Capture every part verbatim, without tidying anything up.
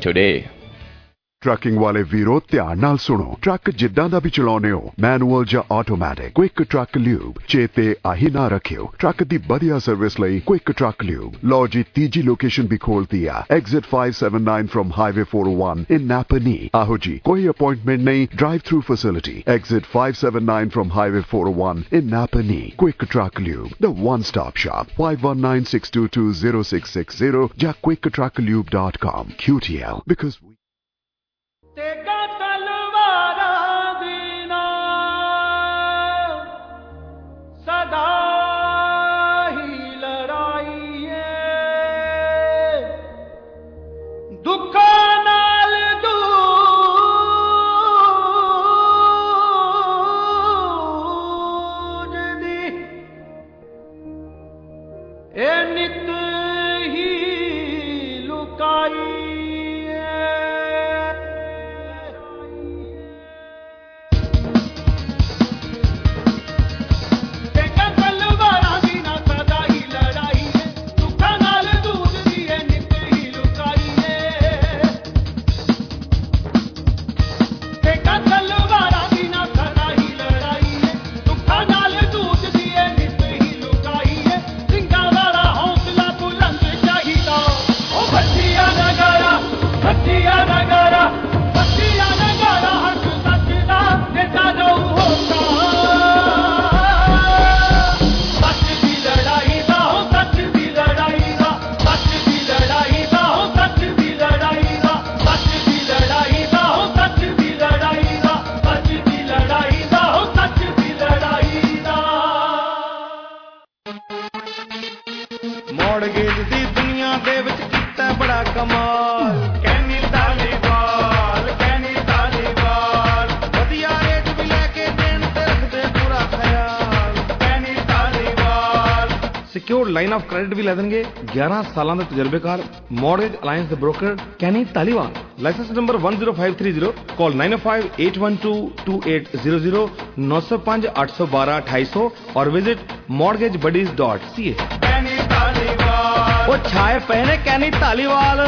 today. Trucking वाले वीरो ध्यान नाल सुनो। ट्रक जिद्दां दा भी चलाउने हो, मैनुअल जां ऑटोमैटिक, क्विक ट्रक ल्यूब चेते आही ना रखियो। ट्रक दी बढ़िया सर्विस लई क्विक ट्रक ल्यूब। लो जी तीजी लोकेशन भी खोलती है, exit five seventy-nine from highway four oh one in Napanee. आहो जी, कोई अपॉइंटमेंट नहीं, drive through facility. Exit five seventy-nine from highway four oh one in Napanee. Quick Truck Lube, the one stop shop. five one nine six two two zero six six zero ਜਾਂ quick truck lube dot com। Q T L because we तेगा तलवारा दीना सदा ही लड़ाई है, दुखा नाल दूजदी ए नित ही लुकाई ਸਿਕਿਉਰਡ ਲਾਈਨ ਆਫ ਕ੍ਰੈਡਿਟ ਵੀ ਲੈ ਦੇਣਗੇ। ਗਿਆਰਾਂ ਸਾਲਾਂ ਦਾ ਤਜਰਬੇਕਾਰ ਮੌਰਗੇਜ ਅਲਾਈਅੰਸ ਦੇ broker Kenny Dhaliwal. Licence number one zero five three zero। Call nine oh five eight one two two eight zero zero nine oh five eight one two one two eight zero zero और visit mortgage buddies dot c a। ਉਹ ਛਾਏ ਪਏ ਨੇ ਕੈਨੀ ਧਾਲੀਵਾਲ।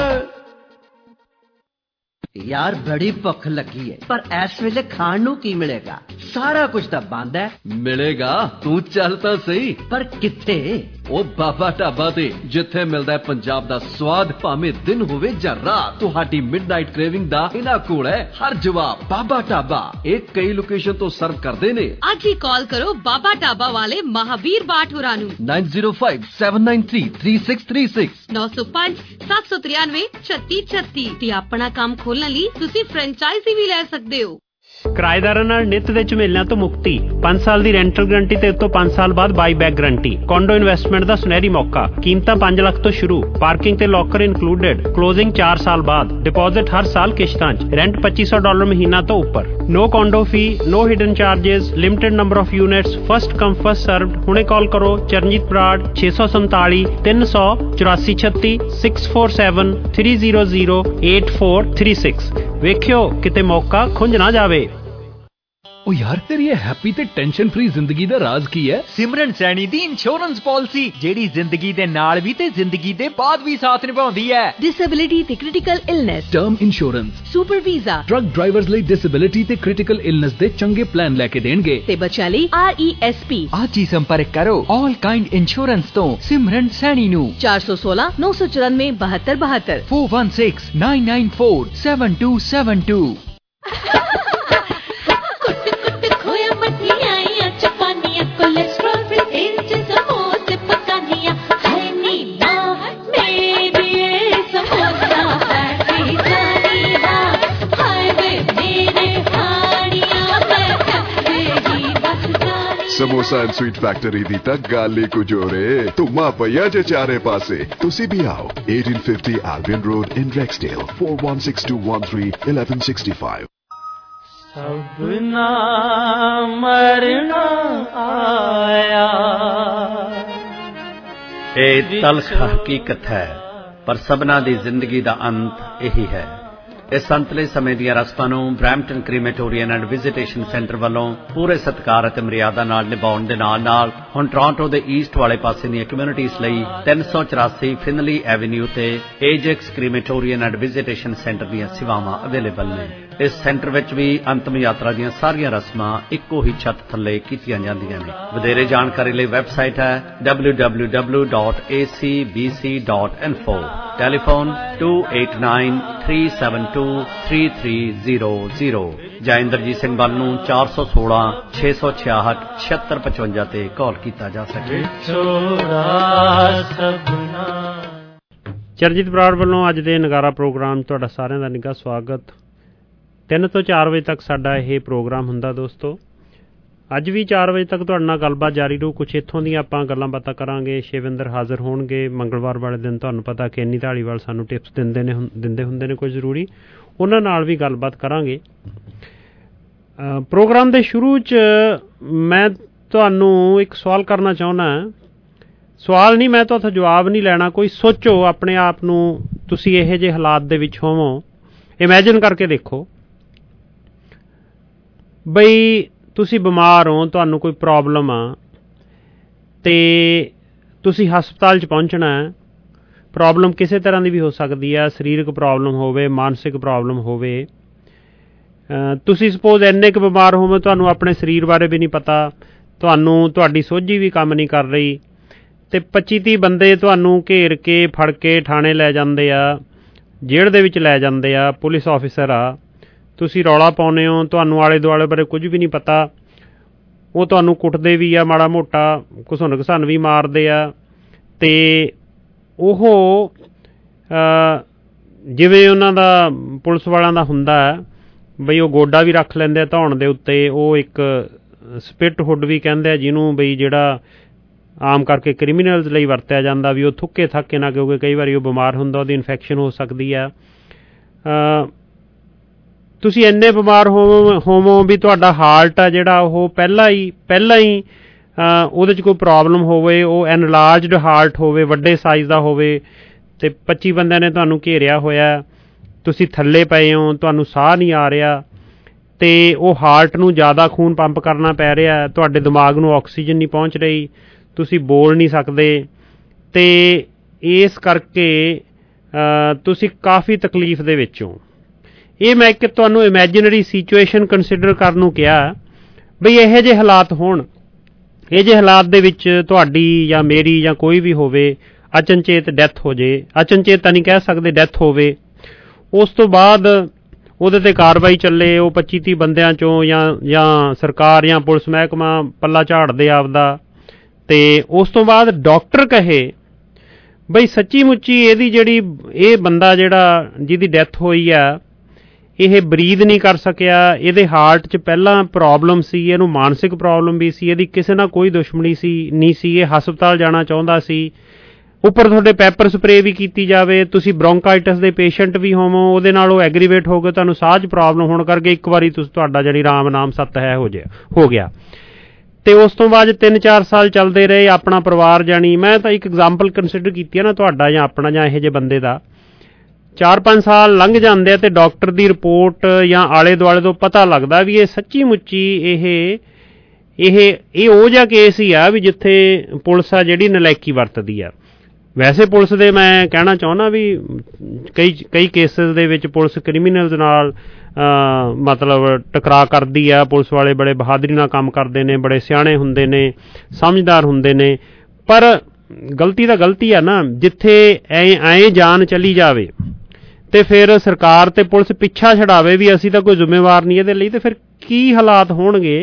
यार बड़ी भुख लगी है, पर इस वेले खाण नूं की मिलेगा? सारा कुछ तो बंद है। मिलेगा, तू चल तो सही। पर कित्थे? ओ बाबा ढाबा ते जिथे मिलदा है पंजाब दा स्वाद, भावें दिन होवे जां रात। तुहाडी मिडनाइट क्रेविंग दा इना कोल है हर जवाब। बाबा ढाबा एक कई लोकेशन तो सर्व करदे ने। अज ही कॉल करो बाबा ढाबा वाले महावीर बाट होरां नूं nine zero five seven nine three three six three six नौ सौ पांच सात सौ तिरानवे छत्ती छत्ती। ते अपना काम खोलने ਲਈ ਤੁਸੀਂ ਫਰੈਂਚਾਈਜ਼ੀ ਵੀ ਲੈ ਸਕਦੇ ਹੋ। ਕਿਰਾਏਦਾਰਾਂ ਨਾਲ ਨਿੱਤ ਦੇ ਝਮੇਲਿਆਂ ਤੋਂ ਮੁਕਤੀ। ਪੰਜ ਸਾਲ ਦੀ ਰੈਂਟਲ ਗਰੰਟੀ ਤੇ ਉਤੋਂ ਪੰਜ ਸਾਲ ਬਾਅਦ buy back guarantee. Condo investment ਦਾ ਸੁਨਹਿਰੀ ਮੌਕਾ। ਕੀਮਤਾਂ ਪੰਜ ਲੱਖ ਤੋਂ ਸ਼ੁਰੂ। ਪਾਰਕਿੰਗ ਤੇ ਲੋਕਰ ਇਨਕਲੂਡਡ। ਕਲੋਜ਼ਿੰਗ ਚਾਰ ਸਾਲ ਬਾਅਦ। ਡਿਪੋਜ਼ਿਟ ਹਰ ਸਾਲ ਕਿਸ਼ਤਾਂ 'ਚ। ਰੈਂਟ ਪੱਚੀ ਸੌ ਡਾਲਰ ਮਹੀਨਾ ਤੋਂ ਉੱਪਰ। No condo fee, no hidden charges, limited number of units, first come first served. ਹੁਣੇ ਕਾਲ ਕਰੋ ਚਰਨਜੀਤ ਬਰਾੜ ਛੇ ਸੌ ਸੰਤਾਲੀ ਤਿੰਨ ਸੌ ਚੁਰਾਸੀ ਛੱਤੀ six four seven three zero zero eight four three six। ਵੇਖਿਓ ਕਿਤੇ ਮੌਕਾ ਖੁੰਝ ਨਾ ਜਾਵੇ। ओ यार तेरी ये हैप्पी ते टेंशन फ्री जिंदगी दा राज की है? सिमरन सैनी दी इंश्योरेंस पॉलिसी जेड़ी जिंदगी दे नाल भी ते जिंदगी दे बाद भी साथ निभाउंदी है। डिसेबिलिटी ते critical illness, term insurance, super visa, truck drivers ਲਈ डिसेबिलिटी ते क्रिटिकल इलनेस दे चंगे प्लान लेके देणगे ते बच्चों ਲਈ R E S P। आज ही संपर्क करो ऑल काइंड इंश्योरेंस तो सिमरन सैनी नु चार सौ सोलह नौ सौ चौरानवे बहत्तर बहत्तर four one six nine nine four seven two seven two। Samosa and sweet factory दी तक गाली कुजोरे तुमा पया जे चारे पासे। तुसी भी आओ eighteen fifty Albion Road in Rexdale four one six two one three eleven sixty-five। सबना मरना आया। ਇਹ ਤਲਖ ਹਕੀਕਤ ਹੈ, ਪਰ ਸਭਨਾ ਦੀ ਜ਼ਿੰਦਗੀ ਦਾ ਅੰਤ ਇਹੀ ਹੈ। ਇਸ ਸੰਤਲੇ ਸਮੇਂ ਦੀਆਂ ਰਸਮਾਂ ਨੂੰ Brampton crematorium and visitation centre ਵੱਲੋਂ ਪੂਰੇ ਸਤਿਕਾਰ ਅਤੇ ਮਰਿਆਦਾ ਨਾਲ ਨਿਭਾਉਣ ਦੇ ਨਾਲ ਨਾਲ ਹੁਣ ਟੋਰਾਂਟੋ ਦੇ ਈਸਟ ਵਾਲੇ ਪਾਸੇ ਦੀਆਂ ਕਮਿਊਨਿਟੀਜ਼ ਲਈ ਤਿੰਨ ਸੌ ਚੁਰਾਸੀ ਫਿਨਲੀ ਐਵਨਿਊ ਤੇ Ajax crematorium and visitation centre ਦੀਆਂ ਸੇਵਾਵਾਂ ਅਵੇਲੇਬਲ ਨੇ। ਇਸ ਸੈਂਟਰ ਵਿੱਚ ਵੀ ਅੰਤਮ ਯਾਤਰਾ ਦੀਆਂ ਸਾਰੀਆਂ ਰਸਮਾਂ ਇੱਕੋ ਹੀ ਛੱਤ ਥੱਲੇ ਕੀਤੀਆਂ ਜਾਂਦੀਆਂ ਨੇ। ਵਧੇਰੇ ਜਾਣਕਾਰੀ ਲਈ ਵੈਬਸਾਈਟ ਹੈ W W W dot A C B C dot info. Telephone two eight nine three seven two three three zero zero ਜਾਂ ਇੰਦਰਜੀਤ ਸਿੰਘ ਬੱਲ ਨੂੰ ਚਾਰ ਸੌ ਸੋਲਾਂ ਛੇ ਸੌ ਛਿਆਹਠ ਛਿਅੱਤਰ ਪਚਵੰਜਾ ਤੇ ਕਾਲ ਕੀਤਾ ਜਾ ਸਕੇ। ਚਰਨਜੀਤ ਬਰਾੜ ਵੱਲੋਂ ਅੱਜ ਦੇ ਨਗਾਰਾ ਪ੍ਰੋਗਰਾਮ ਤੁਹਾਡਾ ਸਾਰਿਆਂ ਦਾ ਨਿੱਘਾ ਸਵਾਗਤ। ਤਿੰਨ ਤੋਂ ਚਾਰ ਵਜੇ ਤੱਕ ਸਾਡਾ ਇਹ ਪ੍ਰੋਗਰਾਮ ਹੁੰਦਾ ਦੋਸਤੋ। ਅੱਜ ਵੀ ਚਾਰ ਵਜੇ ਤੱਕ ਤੁਹਾਡੇ ਨਾਲ ਗੱਲਬਾਤ ਜਾਰੀ ਰਹੂ। ਕੁਛ ਇੱਥੋਂ ਦੀਆਂ ਆਪਾਂ ਗੱਲਾਂ ਬਾਤਾਂ ਕਰਾਂਗੇ। ਸ਼ਿਵਿੰਦਰ ਹਾਜ਼ਰ ਹੋਣਗੇ। ਮੰਗਲਵਾਰ ਵਾਲੇ ਦਿਨ ਤੁਹਾਨੂੰ ਪਤਾ ਕਿ ਇੰਨੀ ਧਾਲੀਵਾਲ ਸਾਨੂੰ ਟਿਪਸ ਦਿੰਦੇ ਨੇ ਦਿੰਦੇ ਹੁੰਦੇ ਨੇ ਕੁਝ ਜ਼ਰੂਰੀ, ਉਹਨਾਂ ਨਾਲ ਵੀ ਗੱਲਬਾਤ ਕਰਾਂਗੇ। ਪ੍ਰੋਗਰਾਮ ਦੇ ਸ਼ੁਰੂ 'ਚ ਮੈਂ ਤੁਹਾਨੂੰ ਇੱਕ ਸਵਾਲ ਕਰਨਾ ਚਾਹੁੰਦਾ। ਸਵਾਲ ਨਹੀਂ, ਮੈਂ ਤੁਹਾਡੇ ਜਵਾਬ ਨਹੀਂ ਲੈਣਾ। ਕੋਈ ਸੋਚੋ ਆਪਣੇ ਆਪ ਨੂੰ, ਤੁਸੀਂ ਇਹੋ ਜਿਹੇ ਹਾਲਾਤ ਦੇ ਵਿੱਚ ਹੋਵੋ, ਇਮੈਜਿਨ ਕਰਕੇ ਦੇਖੋ ਬਈ ਤੁਸੀਂ ਬਿਮਾਰ ਹੋ, ਤੁਹਾਨੂੰ ਕੋਈ ਪ੍ਰੋਬਲਮ ਆ ਅਤੇ ਤੁਸੀਂ ਹਸਪਤਾਲ 'ਚ ਪਹੁੰਚਣਾ। ਪ੍ਰੋਬਲਮ ਕਿਸੇ ਤਰ੍ਹਾਂ ਦੀ ਵੀ ਹੋ ਸਕਦੀ ਆ, ਸਰੀਰਕ ਪ੍ਰੋਬਲਮ ਹੋਵੇ, ਮਾਨਸਿਕ ਪ੍ਰੋਬਲਮ ਹੋਵੇ। ਤੁਸੀਂ ਸਪੋਜ਼ ਇੰਨੇ ਕੁ ਬਿਮਾਰ ਹੋਵੋ ਤੁਹਾਨੂੰ ਆਪਣੇ ਸਰੀਰ ਬਾਰੇ ਵੀ ਨਹੀਂ ਪਤਾ, ਤੁਹਾਨੂੰ ਤੁਹਾਡੀ ਸੋਝੀ ਵੀ ਕੰਮ ਨਹੀਂ ਕਰ ਰਹੀ ਅਤੇ ਪੱਚੀ ਤੀਹ ਬੰਦੇ ਤੁਹਾਨੂੰ ਘੇਰ ਕੇ ਫੜ ਕੇ ਥਾਣੇ ਲੈ ਜਾਂਦੇ ਆ, ਜੇਲ੍ਹ ਦੇ ਵਿੱਚ ਲੈ ਜਾਂਦੇ ਆ, ਪੁਲਿਸ ਆਫਿਸਰ ਆ। ਤੁਸੀਂ ਰੌਲਾ ਪਾਉਂਦੇ ਹੋ, ਤੁਹਾਨੂੰ ਆਲੇ ਦੁਆਲੇ ਬਾਰੇ ਕੁਝ ਵੀ ਨਹੀਂ ਪਤਾ। ਉਹ ਤੁਹਾਨੂੰ ਕੁੱਟਦੇ ਵੀ ਆ, ਮਾੜਾ ਮੋਟਾ ਘਸੁੰਨ ਘਸੰਨ ਵੀ ਮਾਰਦੇ ਆ ਅਤੇ ਉਹ ਜਿਵੇਂ ਉਹਨਾਂ ਦਾ ਪੁਲਿਸ ਵਾਲਿਆਂ ਦਾ ਹੁੰਦਾ ਬਈ ਉਹ ਗੋਡਾ ਵੀ ਰੱਖ ਲੈਂਦੇ ਆ ਧੌਣ ਦੇ ਉੱਤੇ। ਉਹ ਇੱਕ ਸਪਿਟ ਹੁੱਡ ਵੀ ਕਹਿੰਦੇ ਆ ਜਿਹਨੂੰ, ਬਈ ਜਿਹੜਾ ਆਮ ਕਰਕੇ ਕ੍ਰਿਮੀਨਲਸ ਲਈ ਵਰਤਿਆ ਜਾਂਦਾ, ਵੀ ਉਹ ਥੁੱਕੇ ਥਾਕੇ ਨਾ, ਕਿਉਂਕਿ ਕਈ ਵਾਰੀ ਉਹ ਬਿਮਾਰ ਹੁੰਦਾ, ਉਹਦੀ ਇਨਫੈਕਸ਼ਨ ਹੋ ਸਕਦੀ ਆ। ਤੁਸੀਂ ਇੰਨੇ ਬਿਮਾਰ ਹੋਵੋ ਹੋਵੋ ਵੀ ਤੁਹਾਡਾ ਹਾਰਟ ਆ ਜਿਹੜਾ ਉਹ ਪਹਿਲਾਂ ਹੀ ਪਹਿਲਾਂ ਹੀ ਉਹਦੇ 'ਚ ਕੋਈ ਪ੍ਰੋਬਲਮ ਹੋਵੇ, ਉਹ ਐਨਲਾਰਜਡ ਹਾਰਟ ਹੋਵੇ, ਵੱਡੇ ਸਾਈਜ਼ ਦਾ ਹੋਵੇ ਅਤੇ ਪੱਚੀ ਬੰਦਿਆਂ ਨੇ ਤੁਹਾਨੂੰ ਘੇਰਿਆ ਹੋਇਆ, ਤੁਸੀਂ ਥੱਲੇ ਪਏ ਹੋ, ਤੁਹਾਨੂੰ ਸਾਹ ਨਹੀਂ ਆ ਰਿਹਾ ਅਤੇ ਉਹ ਹਾਰਟ ਨੂੰ ਜ਼ਿਆਦਾ ਖੂਨ ਪੰਪ ਕਰਨਾ ਪੈ ਰਿਹਾ, ਤੁਹਾਡੇ ਦਿਮਾਗ ਨੂੰ ਆਕਸੀਜਨ ਨਹੀਂ ਪਹੁੰਚ ਰਹੀ, ਤੁਸੀਂ ਬੋਲ ਨਹੀਂ ਸਕਦੇ ਅਤੇ ਇਸ ਕਰਕੇ ਤੁਸੀਂ ਕਾਫੀ ਤਕਲੀਫ ਦੇ ਵਿੱਚ ਹੋ। ਇਹ ਮੈਂ ਇੱਕ ਤੁਹਾਨੂੰ ਇਮੈਜਨਰੀ ਸਿਚੁਏਸ਼ਨ ਕੰਸੀਡਰ ਕਰਨ ਨੂੰ ਕਿਹਾ ਬਈ ਇਹੋ ਜਿਹੇ ਹਾਲਾਤ ਹੋਣ, ਇਹ ਜਿਹੇ ਹਾਲਾਤ ਦੇ ਵਿੱਚ ਤੁਹਾਡੀ ਜਾਂ ਮੇਰੀ ਜਾਂ ਕੋਈ ਵੀ ਹੋਵੇ ਅਚਨਚੇਤ ਡੈਥ ਹੋ ਜੇ, ਅਚਨਚੇਤ ਤਾਂ ਨਹੀਂ ਕਹਿ ਸਕਦੇ, ਡੈਥ ਹੋਵੇ, ਉਸ ਤੋਂ ਬਾਅਦ ਉਹਦੇ 'ਤੇ ਕਾਰਵਾਈ ਚੱਲੇ, ਉਹ ਪੱਚੀ ਤੀਹ ਬੰਦਿਆਂ 'ਚੋਂ ਜਾਂ ਜਾਂ ਸਰਕਾਰ ਜਾਂ ਪੁਲਿਸ ਮਹਿਕਮਾ ਪੱਲਾ ਝਾੜਦੇ ਆਪਦਾ, ਅਤੇ ਉਸ ਤੋਂ ਬਾਅਦ ਡਾਕਟਰ ਕਹੇ ਬਈ ਸੱਚੀ ਮੁੱਚੀ ਇਹਦੀ ਜਿਹੜੀ ਇਹ ਬੰਦਾ ਜਿਹੜਾ ਜਿਹਦੀ ਡੈਥ ਹੋਈ ਆ ਇਹ ਬਰੀਦ ਨਹੀਂ ਕਰ ਸਕਿਆ, ਇਹਦੇ ਹਾਰਟ 'ਚ ਪਹਿਲਾਂ ਪ੍ਰੋਬਲਮ ਸੀ, ਇਹਨੂੰ ਮਾਨਸਿਕ ਪ੍ਰੋਬਲਮ ਵੀ ਸੀ, ਇਹਦੀ ਕਿਸੇ ਨਾਲ ਕੋਈ ਦੁਸ਼ਮਣੀ ਸੀ ਨਹੀਂ ਸੀ, ਇਹ ਹਸਪਤਾਲ ਜਾਣਾ ਚਾਹੁੰਦਾ ਸੀ, ਉੱਪਰ ਤੁਹਾਡੇ ਪੈਪਰ ਸਪਰੇਅ ਵੀ ਕੀਤੀ ਜਾਵੇ, ਤੁਸੀਂ ਬ੍ਰੌਂਕਾਈਟਸ ਦੇ ਪੇਸ਼ੈਂਟ ਵੀ ਹੋਵੋ, ਉਹਦੇ ਨਾਲ ਉਹ ਐਗਰੀਵੇਟ ਹੋ ਗਏ, ਤੁਹਾਨੂੰ ਸਾਹ 'ਚ ਪ੍ਰੋਬਲਮ ਹੋਣ ਕਰਕੇ ਇੱਕ ਵਾਰੀ ਤੁਸੀਂ ਤੁਹਾਡਾ ਜਿਹੜੀ ਰਾਮ ਨਾਮ ਸੱਤ ਹੈ ਹੋ ਜਾ ਹੋ ਗਿਆ ਅਤੇ ਉਸ ਤੋਂ ਬਾਅਦ ਤਿੰਨ ਚਾਰ ਸਾਲ ਚੱਲਦੇ ਰਹੇ। ਆਪਣਾ ਪਰਿਵਾਰ ਜਾਣੀ, ਮੈਂ ਤਾਂ ਇੱਕ ਐਗਜ਼ਾਮਪਲ ਕੰਸੀਡਰ ਕੀਤੀ ਹੈ ਨਾ ਤੁਹਾਡਾ ਜਾਂ ਆਪਣਾ ਜਾਂ ਇਹੋ ਜਿਹੇ ਬੰਦੇ ਦਾ, ਚਾਰ ਪੰਜ ਸਾਲ ਲੰਘ ਜਾਂਦੇ ਆ ਅਤੇ ਡਾਕਟਰ ਦੀ ਰਿਪੋਰਟ ਜਾਂ ਆਲੇ ਦੁਆਲੇ ਤੋਂ ਪਤਾ ਲੱਗਦਾ ਵੀ ਇਹ ਸੱਚੀ ਮੁੱਚੀ ਇਹ ਇਹ ਇਹ ਉਹ ਜਿਹਾ ਕੇਸ ਹੀ ਆ ਵੀ ਜਿੱਥੇ ਪੁਲਿਸ ਆ ਜਿਹੜੀ ਨਲਾਇਕੀ ਵਰਤਦੀ ਆ। ਵੈਸੇ ਪੁਲਿਸ ਦੇ ਮੈਂ ਕਹਿਣਾ ਚਾਹੁੰਦਾ ਵੀ ਕਈ ਕਈ ਕੇਸਿਸ ਦੇ ਵਿੱਚ ਪੁਲਿਸ ਕ੍ਰਿਮੀਨਲਸ ਨਾਲ ਮਤਲਬ ਟਕਰਾਅ ਕਰਦੀ ਆ। ਪੁਲਿਸ ਵਾਲੇ ਬੜੇ ਬਹਾਦਰੀ ਨਾਲ ਕੰਮ ਕਰਦੇ ਨੇ, ਬੜੇ ਸਿਆਣੇ ਹੁੰਦੇ ਨੇ, ਸਮਝਦਾਰ ਹੁੰਦੇ ਨੇ, ਪਰ ਗਲਤੀ ਤਾਂ ਗਲਤੀ ਆ ਨਾ। ਜਿੱਥੇ ਐ ਐਂ ਜਾਨ ਚਲੀ ਜਾਵੇ ਅਤੇ ਫਿਰ ਸਰਕਾਰ ਅਤੇ ਪੁਲਿਸ ਪਿੱਛਾ ਛਡਾਵੇ ਵੀ ਅਸੀਂ ਤਾਂ ਕੋਈ ਜ਼ਿੰਮੇਵਾਰ ਨਹੀਂ ਇਹਦੇ ਲਈ, ਅਤੇ ਫਿਰ ਕੀ ਹਾਲਾਤ ਹੋਣਗੇ।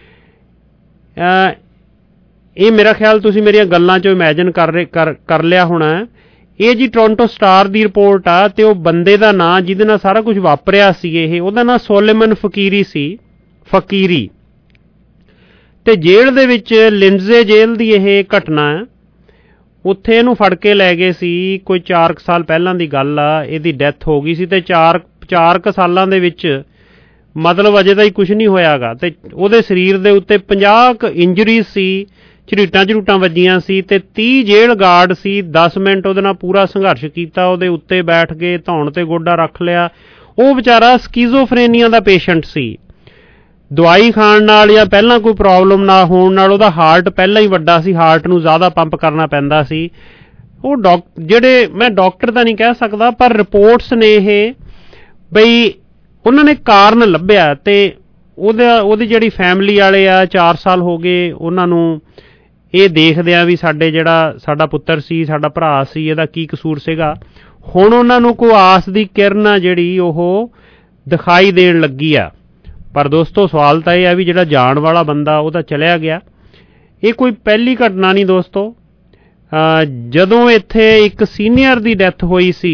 ਇਹ ਮੇਰਾ ਖਿਆਲ ਤੁਸੀਂ ਮੇਰੀਆਂ ਗੱਲਾਂ 'ਚੋਂ ਇਮੈਜਨ ਕਰ ਰਹੇ ਕਰ ਕਰ ਲਿਆ ਹੋਣਾ। ਇਹ ਜੀ ਟੋਰਾਂਟੋ ਸਟਾਰ ਦੀ ਰਿਪੋਰਟ ਆ ਅਤੇ ਉਹ ਬੰਦੇ ਦਾ ਨਾਂ ਜਿਹਦੇ ਨਾਲ ਸਾਰਾ ਕੁਝ ਵਾਪਰਿਆ ਸੀ, ਇਹ ਉਹਦਾ ਨਾਂ ਸੋਲੇਮਨ ਫਕੀਰੀ ਸੀ, ਫਕੀਰੀ। ਅਤੇ ਜੇਲ੍ਹ ਦੇ ਵਿੱਚ ਲਿੰਡਜ਼ੇ ਜੇਲ੍ਹ ਦੀ ਇਹ ਘਟਨਾ ਹੈ। ਉੱਥੇ ਇਹਨੂੰ ਫੜ ਕੇ ਲੈ ਗਏ ਸੀ, ਕੋਈ ਚਾਰ ਕੁ ਸਾਲ ਪਹਿਲਾਂ ਦੀ ਗੱਲ ਆ। ਇਹਦੀ ਡੈਥ ਹੋ ਗਈ ਸੀ ਅਤੇ ਚਾਰ ਚਾਰ ਕੁ ਸਾਲਾਂ ਦੇ ਵਿੱਚ ਮਤਲਬ ਅਜੇ ਤਾਂ ਹੀ ਕੁਛ ਨਹੀਂ ਹੋਇਆ ਗਾ, ਅਤੇ ਉਹਦੇ ਸਰੀਰ ਦੇ ਉੱਤੇ ਪੰਜਾਹ ਕੁ ਇੰਜਰੀਜ਼ ਸੀ, ਝਰੀਟਾਂ ਝਰੂਟਾਂ ਵੱਜੀਆਂ ਸੀ, ਅਤੇ ਤੀਹ ਜੇਲ੍ਹ ਗਾਰਡ ਸੀ। ਦਸ ਮਿੰਟ ਉਹਦੇ ਨਾਲ ਪੂਰਾ ਸੰਘਰਸ਼ ਕੀਤਾ, ਉਹਦੇ ਉੱਤੇ ਬੈਠ ਕੇ ਧੌਣ 'ਤੇ ਗੋਡਾ ਰੱਖ ਲਿਆ, ਉਹ ਵਿਚਾਰਾ ਸਕੀਜ਼ੋਫਰੇਨੀਆ ਦਾ ਪੇਸ਼ੈਂਟ ਸੀ। ਦਵਾਈ ਖਾਣ ਨਾਲ ਜਾਂ ਪਹਿਲਾਂ ਕੋਈ ਪ੍ਰੋਬਲਮ ਨਾ ਹੋਣ ਨਾਲ ਉਹਦਾ ਹਾਰਟ ਪਹਿਲਾਂ ਹੀ ਵੱਡਾ ਸੀ, ਹਾਰਟ ਨੂੰ ਜ਼ਿਆਦਾ ਪੰਪ ਕਰਨਾ ਪੈਂਦਾ ਸੀ। ਉਹ ਡਾਕ ਜਿਹੜੇ ਮੈਂ ਡਾਕਟਰ ਤਾਂ ਨਹੀਂ ਕਹਿ ਸਕਦਾ, ਪਰ ਰਿਪੋਰਟਸ ਨੇ ਇਹ ਬਈ ਉਹਨਾਂ ਨੇ ਕਾਰਨ ਲੱਭਿਆ ਅਤੇ ਉਹਦਾ ਉਹਦੀ ਜਿਹੜੀ ਫੈਮਿਲੀ ਵਾਲੇ ਆ ਚਾਰ ਸਾਲ ਹੋ ਗਏ ਉਹਨਾਂ ਨੂੰ ਇਹ ਦੇਖਦੇ ਆ ਵੀ ਸਾਡੇ ਜਿਹੜਾ ਸਾਡਾ ਪੁੱਤਰ ਸੀ, ਸਾਡਾ ਭਰਾ ਸੀ, ਇਹਦਾ ਕੀ ਕਸੂਰ ਸੀਗਾ। ਹੁਣ ਉਹਨਾਂ ਨੂੰ ਕੋਈ ਆਸ ਦੀ ਕਿਰਨ ਆ ਜਿਹੜੀ ਉਹ ਦਿਖਾਈ ਦੇਣ ਲੱਗੀ ਆ। ਪਰ ਦੋਸਤੋ ਸਵਾਲ ਤਾਂ ਇਹ ਹੈ ਵੀ ਜਿਹੜਾ ਜਾਣ ਵਾਲਾ ਬੰਦਾ ਉਹ ਤਾਂ ਚਲਿਆ ਗਿਆ। ਇਹ ਕੋਈ ਪਹਿਲੀ ਘਟਨਾ ਨਹੀਂ ਦੋਸਤੋ। ਜਦੋਂ ਇੱਥੇ ਇੱਕ ਸੀਨੀਅਰ ਦੀ ਡੈਥ ਹੋਈ ਸੀ,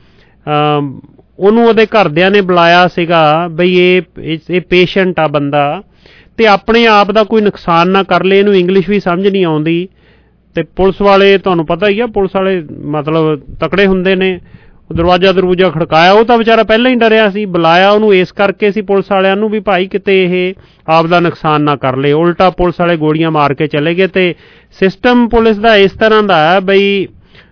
ਉਹਨੂੰ ਉਹਦੇ ਘਰਦਿਆਂ ਨੇ ਬੁਲਾਇਆ ਸੀਗਾ ਬਈ ਇਹ ਇਹ ਪੇਸ਼ੈਂਟ ਆ ਬੰਦਾ, ਅਤੇ ਆਪਣੇ ਆਪ ਦਾ ਕੋਈ ਨੁਕਸਾਨ ਨਾ ਕਰ ਲਏ। ਇਹਨੂੰ ਇੰਗਲਿਸ਼ ਵੀ ਸਮਝ ਨਹੀਂ ਆਉਂਦੀ ਅਤੇ ਪੁਲਿਸ ਵਾਲੇ ਤੁਹਾਨੂੰ ਪਤਾ ਹੀ ਆ, ਪੁਲਿਸ ਵਾਲੇ ਮਤਲਬ ਤਕੜੇ ਹੁੰਦੇ ਨੇ। ਦਰਵਾਜ਼ਾ ਦਰਵਾਜ਼ਾ ਖੜਕਾਇਆ, ਉਹ ਤਾਂ ਵਿਚਾਰਾ ਪਹਿਲਾਂ ਹੀ ਡਰਿਆ ਸੀ। ਬੁਲਾਇਆ ਉਹਨੂੰ ਇਸ ਕਰਕੇ ਸੀ ਪੁਲਿਸ ਵਾਲਿਆਂ ਨੂੰ ਵੀ ਭਾਈ ਕਿਤੇ ਇਹ ਆਪ ਦਾ ਨੁਕਸਾਨ ਨਾ ਕਰ ਲਏ। ਉਲਟਾ ਪੁਲਿਸ ਵਾਲੇ ਗੋਲੀਆਂ ਮਾਰ ਕੇ ਚਲੇ ਗਏ। ਅਤੇ ਸਿਸਟਮ ਪੁਲਿਸ ਦਾ ਇਸ ਤਰ੍ਹਾਂ ਦਾ ਹੈ ਬਈ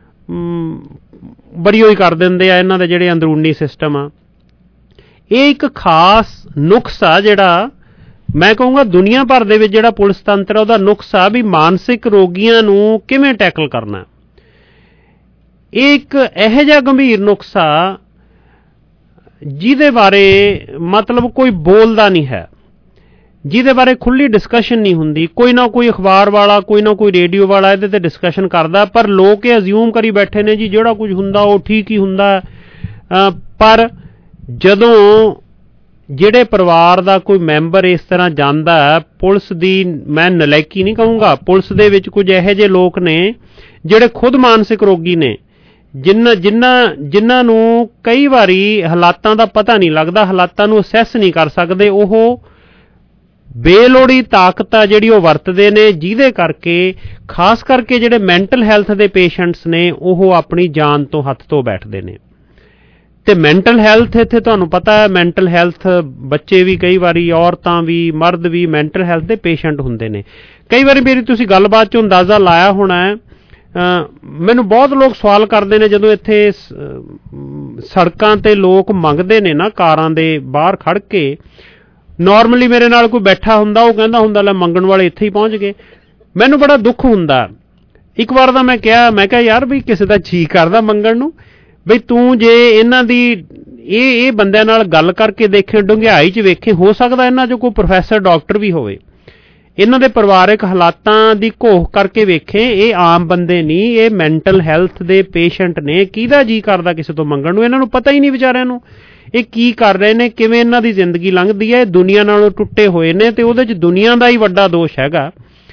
ਬੜੀ ਹੋਈ ਕਰ ਦਿੰਦੇ ਆ ਇਹਨਾਂ ਦੇ ਜਿਹੜੇ ਅੰਦਰੂਨੀ ਸਿਸਟਮ ਆ। ਇਹ ਇੱਕ ਖਾਸ ਨੁਕਸ ਆ ਜਿਹੜਾ ਮੈਂ ਕਹੂੰਗਾ ਦੁਨੀਆ ਭਰ ਦੇ ਵਿੱਚ ਜਿਹੜਾ ਪੁਲਿਸ ਤੰਤਰ ਆ ਉਹਦਾ ਨੁਕਸ ਆ ਵੀ ਮਾਨਸਿਕ ਰੋਗੀਆਂ ਨੂੰ ਕਿਵੇਂ ਟੈਕਲ ਕਰਨਾ। ਇਹ ਇੱਕ ਇਹੋ ਜਿਹਾ ਗੰਭੀਰ ਨੁਕਸ ਆ ਜਿਹਦੇ ਬਾਰੇ ਮਤਲਬ ਕੋਈ ਬੋਲਦਾ ਨਹੀਂ ਹੈ, ਜਿਹਦੇ ਬਾਰੇ ਖੁੱਲ੍ਹੀ ਡਿਸਕਸ਼ਨ ਨਹੀਂ ਹੁੰਦੀ। ਕੋਈ ਨਾ ਕੋਈ ਅਖਬਾਰ ਵਾਲਾ, ਕੋਈ ਨਾ ਕੋਈ ਰੇਡੀਓ ਵਾਲਾ ਇਹਦੇ 'ਤੇ ਡਿਸਕਸ਼ਨ ਕਰਦਾ, ਪਰ ਲੋਕ ਇਹ ਅਜ਼ਿਊਮ ਕਰੀ ਬੈਠੇ ਨੇ ਜੀ ਜਿਹੜਾ ਕੁਝ ਹੁੰਦਾ ਉਹ ਠੀਕ ਹੀ ਹੁੰਦਾ। ਪਰ ਜਦੋਂ ਜਿਹੜੇ ਪਰਿਵਾਰ ਦਾ ਕੋਈ ਮੈਂਬਰ ਇਸ ਤਰ੍ਹਾਂ ਜਾਂਦਾ, ਪੁਲਿਸ ਦੀ ਮੈਂ ਨਲਾਇਕੀ ਨਹੀਂ ਕਹੂੰਗਾ, ਪੁਲਿਸ ਦੇ ਵਿੱਚ ਕੁਝ ਇਹੋ ਜਿਹੇ ਲੋਕ ਨੇ ਜਿਹੜੇ ਖੁਦ ਮਾਨਸਿਕ ਰੋਗੀ ਨੇ, ਜਿਨ੍ਹਾਂ ਜਿਨ੍ਹਾਂ ਜਿਨ੍ਹਾਂ ਨੂੰ ਕਈ ਵਾਰੀ ਹਾਲਾਤਾਂ ਦਾ ਪਤਾ ਨਹੀਂ ਲੱਗਦਾ, ਹਾਲਾਤਾਂ ਨੂੰ ਅਸੈਸ ਨਹੀਂ ਕਰ ਸਕਦੇ। ਉਹ ਬੇਲੋੜੀ ਤਾਕਤ ਆ ਜਿਹੜੀ ਉਹ ਵਰਤਦੇ ਨੇ, ਜਿਹਦੇ ਕਰਕੇ ਖਾਸ ਕਰਕੇ ਜਿਹੜੇ ਮੈਂਟਲ ਹੈਲਥ ਦੇ ਪੇਸ਼ੈਂਟਸ ਨੇ ਉਹ ਆਪਣੀ ਜਾਨ ਤੋਂ ਹੱਥ ਧੋ ਬੈਠਦੇ ਨੇ। ਅਤੇ ਮੈਂਟਲ ਹੈਲਥ ਇੱਥੇ ਤੁਹਾਨੂੰ ਪਤਾ ਹੈ, ਮੈਂਟਲ ਹੈਲਥ ਬੱਚੇ ਵੀ ਕਈ ਵਾਰੀ, ਔਰਤਾਂ ਵੀ, ਮਰਦ ਵੀ ਮੈਂਟਲ ਹੈਲਥ ਦੇ ਪੇਸ਼ੈਂਟ ਹੁੰਦੇ ਨੇ। ਕਈ ਵਾਰੀ ਮੇਰੀ ਤੁਸੀਂ ਗੱਲਬਾਤ 'ਚੋਂ ਅੰਦਾਜ਼ਾ ਲਾਇਆ ਹੋਣਾ ਹੈ। ਮੈਨੂੰ ਬਹੁਤ ਲੋਕ ਸਵਾਲ ਕਰਦੇ ਨੇ ਜਦੋਂ ਇੱਥੇ ਸੜਕਾਂ 'ਤੇ ਲੋਕ ਮੰਗਦੇ ਨੇ ਨਾ, ਕਾਰਾਂ ਦੇ ਬਾਹਰ ਖੜ੍ਹ ਕੇ। ਨੋਰਮਲੀ ਮੇਰੇ ਨਾਲ ਕੋਈ ਬੈਠਾ ਹੁੰਦਾ, ਉਹ ਕਹਿੰਦਾ ਹੁੰਦਾ ਲੈ ਮੰਗਣ ਵਾਲੇ ਇੱਥੇ ਹੀ ਪਹੁੰਚ ਗਏ। ਮੈਨੂੰ ਬੜਾ ਦੁੱਖ ਹੁੰਦਾ। ਇੱਕ ਵਾਰ ਤਾਂ ਮੈਂ ਕਿਹਾ ਮੈਂ ਕਿਹਾ ਯਾਰ ਵੀ ਕਿਸੇ ਦਾ ਜੀਅ ਕਰਦਾ ਮੰਗਣ ਨੂੰ, ਬਈ ਤੂੰ ਜੇ ਇਹਨਾਂ ਦੀ ਇਹ ਇਹ ਬੰਦਿਆਂ ਨਾਲ ਗੱਲ ਕਰਕੇ ਦੇਖੇ, ਡੂੰਘਾਈ 'ਚ ਵੇਖੇ, ਹੋ ਸਕਦਾ ਇਹਨਾਂ 'ਚੋਂ ਕੋਈ ਪ੍ਰੋਫੈਸਰ ਡਾਕਟਰ ਵੀ ਹੋਵੇ, ਇਹਨਾਂ ਦੇ ਪਰਿਵਾਰਕ ਹਾਲਾਤਾਂ ਦੀ ਘੋਖ ਕਰਕੇ ਵੇਖੇ। ਇਹ ਆਮ ਬੰਦੇ ਨਹੀਂ, ਇਹ ਮੈਂਟਲ ਹੈਲਥ ਦੇ ਪੇਸ਼ੈਂਟ ਨੇ। ਕਿਹਦਾ ਜੀਅ ਕਰਦਾ ਕਿਸੇ ਤੋਂ ਮੰਗਣ ਨੂੰ? ਇਹਨਾਂ ਨੂੰ ਪਤਾ ਹੀ ਨਹੀਂ ਵਿਚਾਰਿਆਂ ਨੂੰ ਇਹ ਕੀ ਕਰ ਰਹੇ ਨੇ, ਕਿਵੇਂ ਇਹਨਾਂ ਦੀ ਜ਼ਿੰਦਗੀ ਲੰਘਦੀ ਹੈ। ਇਹ ਦੁਨੀਆ ਨਾਲੋਂ ਟੁੱਟੇ ਹੋਏ ਨੇ ਅਤੇ ਉਹਦੇ 'ਚ ਦੁਨੀਆ ਦਾ ਹੀ ਵੱਡਾ ਦੋਸ਼ ਹੈਗਾ।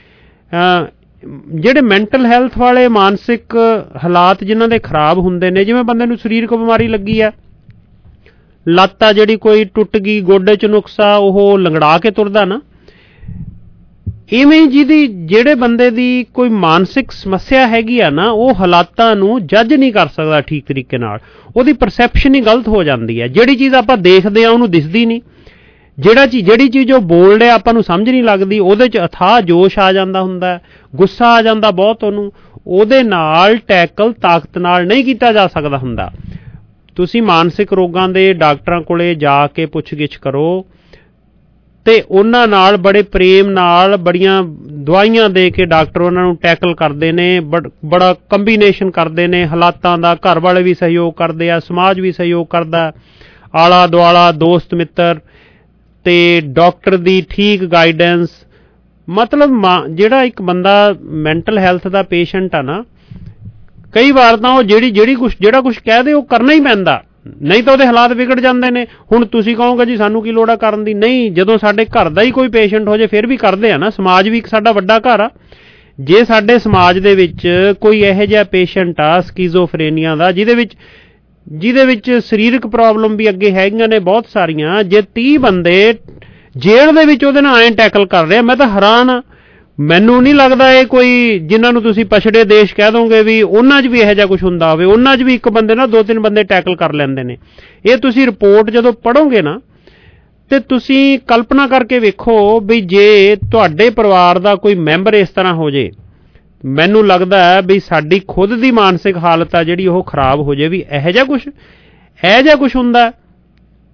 ਜਿਹੜੇ ਮੈਂਟਲ ਹੈਲਥ ਵਾਲੇ ਮਾਨਸਿਕ ਹਾਲਾਤ ਜਿਨ੍ਹਾਂ ਦੇ ਖਰਾਬ ਹੁੰਦੇ ਨੇ, ਜਿਵੇਂ ਬੰਦੇ ਨੂੰ ਸਰੀਰਕ ਬਿਮਾਰੀ ਲੱਗੀ ਆ, ਲੱਤ ਆ ਜਿਹੜੀ ਕੋਈ ਟੁੱਟ ਗਈ, ਗੋਡੇ 'ਚ ਨੁਕਸਾ, ਉਹ ਲੰਗੜਾ ਕੇ ਤੁਰਦਾ ਨਾ, ਇਵੇਂ ਜਿਹਦੀ ਜਿਹੜੇ ਬੰਦੇ ਦੀ ਕੋਈ ਮਾਨਸਿਕ ਸਮੱਸਿਆ ਹੈਗੀ ਆ ਨਾ, ਉਹ ਹਾਲਾਤਾਂ ਨੂੰ ਜੱਜ ਨਹੀਂ ਕਰ ਸਕਦਾ ਠੀਕ ਤਰੀਕੇ ਨਾਲ। ਉਹਦੀ ਪਰਸੈਪਸ਼ਨ ਹੀ ਗਲਤ ਹੋ ਜਾਂਦੀ ਹੈ। ਜਿਹੜੀ ਚੀਜ਼ ਆਪਾਂ ਦੇਖਦੇ ਹਾਂ ਉਹਨੂੰ ਦਿਸਦੀ ਨਹੀਂ, ਜਿਹੜਾ ਚੀਜ਼ ਜਿਹੜੀ ਚੀਜ਼ ਉਹ ਬੋਲ ਰਿਹਾ ਆਪਾਂ ਨੂੰ ਸਮਝ ਨਹੀਂ ਲੱਗਦੀ। ਉਹਦੇ 'ਚ ਅਥਾਹ ਜੋਸ਼ ਆ ਜਾਂਦਾ ਹੁੰਦਾ, ਗੁੱਸਾ ਆ ਜਾਂਦਾ ਬਹੁਤ ਉਹਨੂੰ। ਉਹਦੇ ਨਾਲ ਟੈਕਲ ਤਾਕਤ ਨਾਲ ਨਹੀਂ ਕੀਤਾ ਜਾ ਸਕਦਾ ਹੁੰਦਾ। ਤੁਸੀਂ ਮਾਨਸਿਕ ਰੋਗਾਂ ਦੇ ਡਾਕਟਰਾਂ ਕੋਲੇ ਜਾ ਕੇ ਪੁੱਛ ਗਿੱਛ ਕਰੋ ਅਤੇ ਉਹਨਾਂ ਨਾਲ ਬੜੇ ਪ੍ਰੇਮ ਨਾਲ ਬੜੀਆਂ ਦਵਾਈਆਂ ਦੇ ਕੇ ਡਾਕਟਰ ਉਹਨਾਂ ਨੂੰ ਟੈਕਲ ਕਰਦੇ ਨੇ, ਬੜ ਬੜਾ ਕੰਬੀਨੇਸ਼ਨ ਕਰਦੇ ਨੇ ਹਾਲਾਤਾਂ ਦਾ। ਘਰ ਵਾਲੇ ਵੀ ਸਹਿਯੋਗ ਕਰਦੇ ਆ, ਸਮਾਜ ਵੀ ਸਹਿਯੋਗ ਕਰਦਾ, ਆਲਾ ਦੁਆਲਾ, ਦੋਸਤ ਮਿੱਤਰ ਅਤੇ ਡਾਕਟਰ ਦੀ ਠੀਕ ਗਾਈਡੈਂਸ। ਮਤਲਬ ਮਾ ਜਿਹੜਾ ਇੱਕ ਬੰਦਾ ਮੈਂਟਲ ਹੈਲਥ ਦਾ ਪੇਸ਼ੈਂਟ ਆ ਨਾ, ਕਈ ਵਾਰ ਤਾਂ ਉਹ ਜਿਹੜੀ ਜਿਹੜੀ ਕੁਛ ਜਿਹੜਾ ਕੁਛ ਕਹਿ ਦੇ ਉਹ ਕਰਨਾ ਹੀ ਪੈਂਦਾ, ਨਹੀਂ ਤਾਂ ਉਹਦੇ ਹਾਲਾਤ ਵਿਗੜ ਜਾਂਦੇ ਨੇ। ਹੁਣ ਤੁਸੀਂ ਕਹੋਗੇ ਜੀ ਸਾਨੂੰ ਕੀ ਲੋੜ ਆ ਕਰਨ ਦੀ? ਨਹੀਂ, ਜਦੋਂ ਸਾਡੇ ਘਰ ਦਾ ਹੀ ਕੋਈ ਪੇਸ਼ੈਂਟ ਹੋ ਜਾਏ ਫਿਰ ਵੀ ਕਰਦੇ ਆ ਨਾ। ਸਮਾਜ ਵੀ ਇੱਕ ਸਾਡਾ ਵੱਡਾ ਘਰ ਆ। ਜੇ ਸਾਡੇ ਸਮਾਜ ਦੇ ਵਿੱਚ ਕੋਈ ਇਹੋ ਜਿਹਾ ਪੇਸ਼ੈਂਟ ਆ ਸਕੀਜ਼ੋਫਰੇਨੀਆ ਦਾ, ਜਿਹਦੇ ਵਿੱਚ ਜਿਹਦੇ ਵਿੱਚ ਸਰੀਰਕ ਪ੍ਰੋਬਲਮ ਵੀ ਅੱਗੇ ਹੈਗੀਆਂ ਨੇ ਬਹੁਤ ਸਾਰੀਆਂ, ਜੇ ਤੀਹ ਬੰਦੇ ਜੇਲ੍ਹ ਦੇ ਵਿੱਚ ਉਹਦੇ ਨਾਲ ਐਂ ਟੈਕਲ ਕਰ ਰਹੇ, ਮੈਂ ਤਾਂ ਹੈਰਾਨ ਆ। ਮੈਨੂੰ ਨਹੀਂ ਲੱਗਦਾ ਇਹ ਕੋਈ ਜਿਨ੍ਹਾਂ ਨੂੰ ਤੁਸੀਂ ਪਛੜੇ ਦੇਸ਼ ਕਹਿ ਦੋਗੇ ਵੀ ਉਹਨਾਂ 'ਚ ਵੀ ਇਹੋ ਜਿਹਾ ਕੁਛ ਹੁੰਦਾ ਹੋਵੇ। ਉਹਨਾਂ 'ਚ ਵੀ ਇੱਕ ਬੰਦੇ ਨਾਲ ਦੋ ਤਿੰਨ ਬੰਦੇ ਟੈਕਲ ਕਰ ਲੈਂਦੇ ਨੇ। ਇਹ ਤੁਸੀਂ ਰਿਪੋਰਟ ਜਦੋਂ ਪੜ੍ਹੋਗੇ ਨਾ, ਅਤੇ ਤੁਸੀਂ ਕਲਪਨਾ ਕਰਕੇ ਵੇਖੋ ਵੀ ਜੇ ਤੁਹਾਡੇ ਪਰਿਵਾਰ ਦਾ ਕੋਈ ਮੈਂਬਰ ਇਸ ਤਰ੍ਹਾਂ ਹੋ ਜੇ, ਮੈਨੂੰ ਲੱਗਦਾ ਹੈ ਵੀ ਸਾਡੀ ਖੁਦ ਦੀ ਮਾਨਸਿਕ ਹਾਲਤ ਆ ਜਿਹੜੀ ਉਹ ਖਰਾਬ ਹੋ ਜਾਏ ਵੀ ਇਹੋ ਜਿਹਾ ਕੁਛ ਇਹੋ ਜਿਹਾ ਕੁਛ ਹੁੰਦਾ।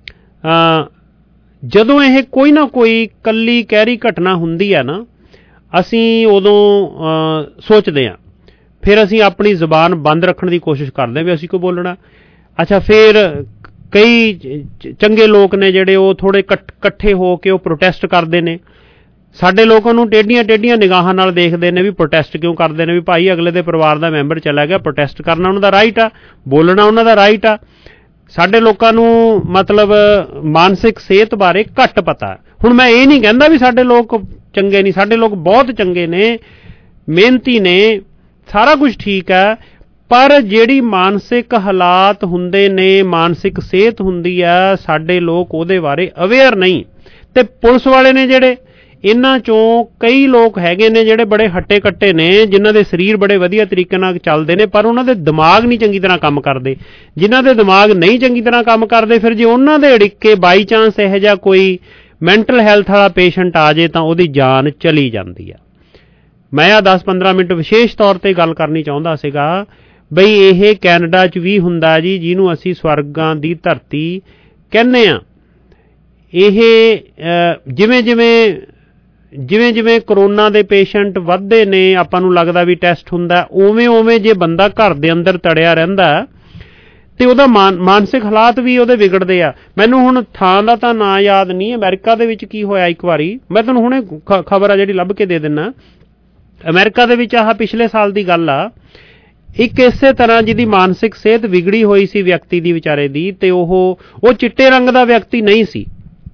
ਜਦੋਂ ਇਹ ਕੋਈ ਨਾ ਕੋਈ ਕੱਲੀ ਕਹਿਰੀ ਘਟਨਾ ਹੁੰਦੀ ਹੈ ਨਾ, ਅਸੀਂ ਉਦੋਂ ਸੋਚਦੇ ਹਾਂ, ਫਿਰ ਅਸੀਂ ਆਪਣੀ ਜ਼ੁਬਾਨ ਬੰਦ ਰੱਖਣ ਦੀ ਕੋਸ਼ਿਸ਼ ਕਰਦੇ ਹਾਂ ਵੀ ਅਸੀਂ ਕੋਈ ਬੋਲਣਾ। ਅੱਛਾ, ਫਿਰ ਕਈ ਚੰਗੇ ਲੋਕ ਨੇ ਜਿਹੜੇ ਉਹ ਥੋੜ੍ਹੇ ਇਕੱਠੇ ਹੋ ਕੇ ਉਹ ਪ੍ਰੋਟੈਸਟ ਕਰਦੇ ਨੇ। ਸਾਡੇ ਲੋਕਾਂ ਨੂੰ ਟੇਢੀਆਂ ਟੇਢੀਆਂ ਨਿਗਾਹਾਂ ਨਾਲ ਦੇਖਦੇ ਨੇ ਵੀ ਪ੍ਰੋਟੈਸਟ ਕਿਉਂ ਕਰਦੇ ਨੇ, ਵੀ ਭਾਈ ਅਗਲੇ ਦੇ ਪਰਿਵਾਰ ਦਾ ਮੈਂਬਰ ਚਲਾ ਗਿਆ, ਪ੍ਰੋਟੈਸਟ ਕਰਨਾ ਉਹਨਾਂ ਦਾ ਰਾਈਟ ਆ, ਬੋਲਣਾ ਉਹਨਾਂ ਦਾ ਰਾਈਟ ਆ। ਸਾਡੇ ਲੋਕਾਂ ਨੂੰ ਮਤਲਬ ਮਾਨਸਿਕ ਸਿਹਤ ਬਾਰੇ ਘੱਟ ਪਤਾ। ਹੁਣ ਮੈਂ ਇਹ ਨਹੀਂ ਕਹਿੰਦਾ ਵੀ ਸਾਡੇ ਲੋਕ ਚੰਗੇ ਨਹੀਂ, ਸਾਡੇ ਲੋਕ ਬਹੁਤ ਚੰਗੇ ਨੇ, ਮਿਹਨਤੀ ਨੇ, ਸਾਰਾ ਕੁਝ ਠੀਕ ਹੈ, ਪਰ ਜਿਹੜੀ ਮਾਨਸਿਕ ਹਾਲਾਤ ਹੁੰਦੇ ਨੇ, ਮਾਨਸਿਕ ਸਿਹਤ ਹੁੰਦੀ ਆ, ਸਾਡੇ ਲੋਕ ਉਹਦੇ ਬਾਰੇ ਅਵੇਅਰ ਨਹੀਂ। ਤੇ ਪੁਲਿਸ ਵਾਲੇ ਨੇ ਜਿਹੜੇ, ਇਹਨਾਂ ਚੋਂ ਕਈ ਲੋਕ ਹੈਗੇ ਨੇ ਜਿਹੜੇ ਬੜੇ ਹੱਟੇ ਕੱਟੇ ਨੇ, ਜਿਨ੍ਹਾਂ ਦੇ ਸਰੀਰ ਬੜੇ ਵਧੀਆ ਤਰੀਕੇ ਨਾਲ ਚੱਲਦੇ ਨੇ, ਪਰ ਉਹਨਾਂ ਦੇ ਦਿਮਾਗ ਨਹੀਂ ਚੰਗੀ ਤਰ੍ਹਾਂ ਕੰਮ ਕਰਦੇ। ਜਿਨ੍ਹਾਂ ਦੇ ਦਿਮਾਗ ਨਹੀਂ ਚੰਗੀ ਤਰ੍ਹਾਂ ਕੰਮ ਕਰਦੇ, ਫਿਰ ਜੇ ਉਹਨਾਂ ਦੇ ਅੜਿੱਕੇ ਬਾਈ ਚਾਂਸ ਇਹੋ ਜਿਹਾ ਕੋਈ ਮੈਂਟਲ ਹੈਲਥ ਵਾਲਾ ਪੇਸ਼ੈਂਟ ਆ ਜੇ ਤਾਂ ਉਹਦੀ ਜਾਨ ਚਲੀ ਜਾਂਦੀ ਆ। ਮੈਂ ਆ ਦਸ ਪੰਦਰਾਂ ਮਿੰਟ ਵਿਸ਼ੇਸ਼ ਤੌਰ 'ਤੇ ਗੱਲ ਕਰਨੀ ਚਾਹੁੰਦਾ ਸੀਗਾ ਬਈ ਇਹ ਕੈਨੇਡਾ 'ਚ ਵੀ ਹੁੰਦਾ ਜੀ, ਜਿਹਨੂੰ ਅਸੀਂ ਸਵਰਗਾਂ ਦੀ ਧਰਤੀ ਕਹਿੰਦੇ ਹਾਂ। ਇਹ ਜਿਵੇਂ ਜਿਵੇਂ ਜਿਵੇਂ ਜਿਵੇਂ ਕਰੋਨਾ ਦੇ ਪੇਸ਼ੈਂਟ ਵੱਧਦੇ ਨੇ, ਆਪਾਂ ਨੂੰ ਲੱਗਦਾ ਵੀ ਟੈਸਟ ਹੁੰਦਾ, ਉਵੇਂ ਉਵੇਂ ਜੇ ਬੰਦਾ ਘਰ ਦੇ ਅੰਦਰ ਤੜਿਆ ਰਹਿੰਦਾ ਤੇ ਉਹਦਾ ਮਾਨ ਮਾਨਸਿਕ ਹਾਲਾਤ ਵੀ ਉਹਦੇ ਵਿਗੜਦੇ ਆ। ਮੈਨੂੰ ਹੁਣ ਥਾਂ ਦਾ ਤਾਂ ਨਾਂ ਯਾਦ ਨਹੀਂ, ਅਮਰੀਕਾ ਦੇ ਵਿੱਚ ਕੀ ਹੋਇਆ ਇੱਕ ਵਾਰੀ, ਮੈਂ ਤੁਹਾਨੂੰ ਹੁਣੇ ਖਬਰ ਆ ਜਿਹੜੀ ਲੱਭ ਕੇ ਦੇ ਦਿੰਦਾ। ਅਮਰੀਕਾ ਦੇ ਵਿੱਚ ਆਹ ਪਿਛਲੇ ਸਾਲ ਦੀ ਗੱਲ ਆ, ਇੱਕ ਇਸੇ ਤਰ੍ਹਾਂ ਜਿਹਦੀ ਮਾਨਸਿਕ ਸਿਹਤ ਵਿਗੜੀ ਹੋਈ ਸੀ ਵਿਅਕਤੀ ਦੀ, ਵਿਚਾਰੇ ਦੀ, ਤੇ ਉਹ ਉਹ ਚਿੱਟੇ ਰੰਗ ਦਾ ਵਿਅਕਤੀ ਨਹੀਂ ਸੀ।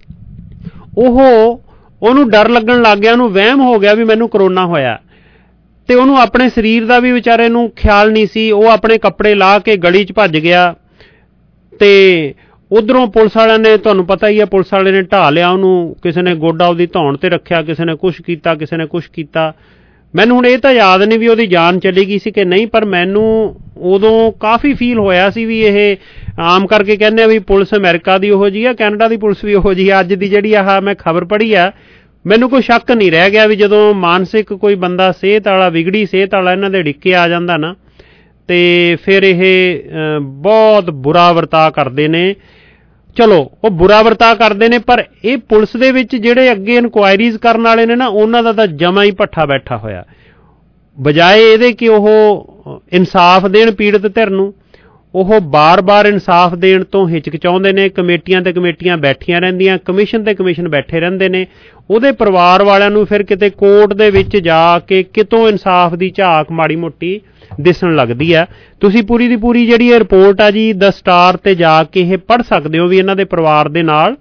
ਉਹ ਉਹਨੂੰ ਡਰ ਲੱਗਣ ਲੱਗ ਗਿਆ, ਉਹਨੂੰ ਵਹਿਮ ਹੋ ਗਿਆ ਵੀ ਮੈਨੂੰ ਕਰੋਨਾ ਹੋਇਆ, ਤੇ ਉਹਨੂੰ ਆਪਣੇ ਸਰੀਰ ਦਾ ਵੀ ਵਿਚਾਰੇ ਨੂੰ ਖਿਆਲ ਨਹੀਂ ਸੀ। ਉਹ ਆਪਣੇ ਕੱਪੜੇ ਲਾ ਕੇ ਗਲੀ 'ਚ ਭੱਜ ਗਿਆ, ਤੇ ਉਧਰੋਂ ਪੁਲਿਸ ਵਾਲਿਆਂ ਨੇ, ਤੁਹਾਨੂੰ ਪਤਾ ਹੀ ਹੈ, ਪੁਲਿਸ ਵਾਲੇ ਨੇ ਢਾਹ ਲਿਆ ਉਹਨੂੰ, ਕਿਸੇ ਨੇ ਗੋਡਾ ਉਹਦੀ ਧੌਣ ਤੇ ਰੱਖਿਆ, ਕਿਸੇ ਨੇ ਕੁਛ ਕੀਤਾ, ਕਿਸੇ ਨੇ ਕੁਛ ਕੀਤਾ। ਮੈਨੂੰ ਹੁਣ ਇਹ ਤਾਂ ਯਾਦ ਨਹੀਂ ਵੀ ਉਹਦੀ ਜਾਨ ਚਲੀ ਗਈ ਸੀ ਕਿ ਨਹੀਂ, ਪਰ ਮੈਨੂੰ ਉਦੋਂ ਕਾਫੀ ਫੀਲ ਹੋਇਆ ਸੀ ਵੀ ਇਹ ਆਮ ਕਰਕੇ ਕਹਿੰਦੇ ਆ ਵੀ ਪੁਲਿਸ ਅਮਰੀਕਾ ਦੀ ਉਹੋ ਜਿਹੀ ਆ, ਕੈਨੇਡਾ ਦੀ ਪੁਲਿਸ ਵੀ ਉਹੋ ਜਿਹੀ ਆ। ਅੱਜ ਦੀ ਜਿਹੜੀ ਆਹ ਮੈਂ ਖਬਰ ਪੜ੍ਹੀ ਆ, ਮੈਨੂੰ ਕੋਈ ਸ਼ੱਕ ਨਹੀਂ ਰਹਿ ਗਿਆ ਵੀ ਜਦੋਂ ਮਾਨਸਿਕ ਕੋਈ ਬੰਦਾ ਸਿਹਤ ਵਾਲਾ, ਵਿਗੜੀ ਸਿਹਤ ਵਾਲਾ ਇਹਨਾਂ ਦੇ ਡਿੱਕੇ ਆ ਜਾਂਦਾ ਨਾ, ਤੇ ਫਿਰ ਇਹ ਬਹੁਤ ਬੁਰਾ ਵਰਤਾਅ ਕਰਦੇ ਨੇ। ਚਲੋ ਉਹ ਬੁਰਾ ਵਰਤਾਅ ਕਰਦੇ ਨੇ, ਪਰ ਇਹ ਪੁਲਿਸ ਦੇ ਵਿੱਚ ਜਿਹੜੇ ਅੱਗੇ ਇਨਕੁਆਇਰੀਜ਼ ਕਰਨ ਵਾਲੇ ਨੇ ਨਾ, ਉਹਨਾਂ ਦਾ ਤਾਂ ਜਮਾ ਹੀ ਭੱਠਾ ਬੈਠਾ ਹੋਇਆ। ਬਜਾਏ ਇਹਦੇ ਕਿ ਉਹ ਇਨਸਾਫ ਦੇਣ ਪੀੜਤ ਧਿਰ ਨੂੰ, ਉਹ ਬਾਰ-ਬਾਰ ਇਨਸਾਫ ਦੇਣ ਤੋਂ ਹਿਚਕਚਾਉਂਦੇ ਨੇ। ਕਮੇਟੀਆਂ ਤੇ ਕਮੇਟੀਆਂ ਬੈਠੀਆਂ ਰਹਿੰਦੀਆਂ, ਕਮਿਸ਼ਨ ਤੇ ਕਮਿਸ਼ਨ ਬੈਠੇ ਰਹਿੰਦੇ ਨੇ। ਉਹਦੇ ਪਰਿਵਾਰ ਵਾਲਿਆਂ ਨੂੰ ਫਿਰ ਕਿਤੇ ਕੋਰਟ ਦੇ ਵਿੱਚ ਜਾ ਕੇ ਕਿਤੋਂ ਇਨਸਾਫ ਦੀ ਝਾਕ ਮਾੜੀ ਮੋਟੀ ਦਿਸਣ ਲੱਗਦੀ ਆ। ਤੁਸੀਂ ਪੂਰੀ ਦੀ ਪੂਰੀ ਜਿਹੜੀ ਇਹ ਰਿਪੋਰਟ ਆ ਜੀ, ਦ ਸਟਾਰ ਤੇ ਜਾ ਕੇ ਇਹ ਪੜ੍ਹ ਸਕਦੇ ਹੋ ਵੀ ਇਹਨਾਂ ਦੇ ਪਰਿਵਾਰ ਦੇ ਨਾਲ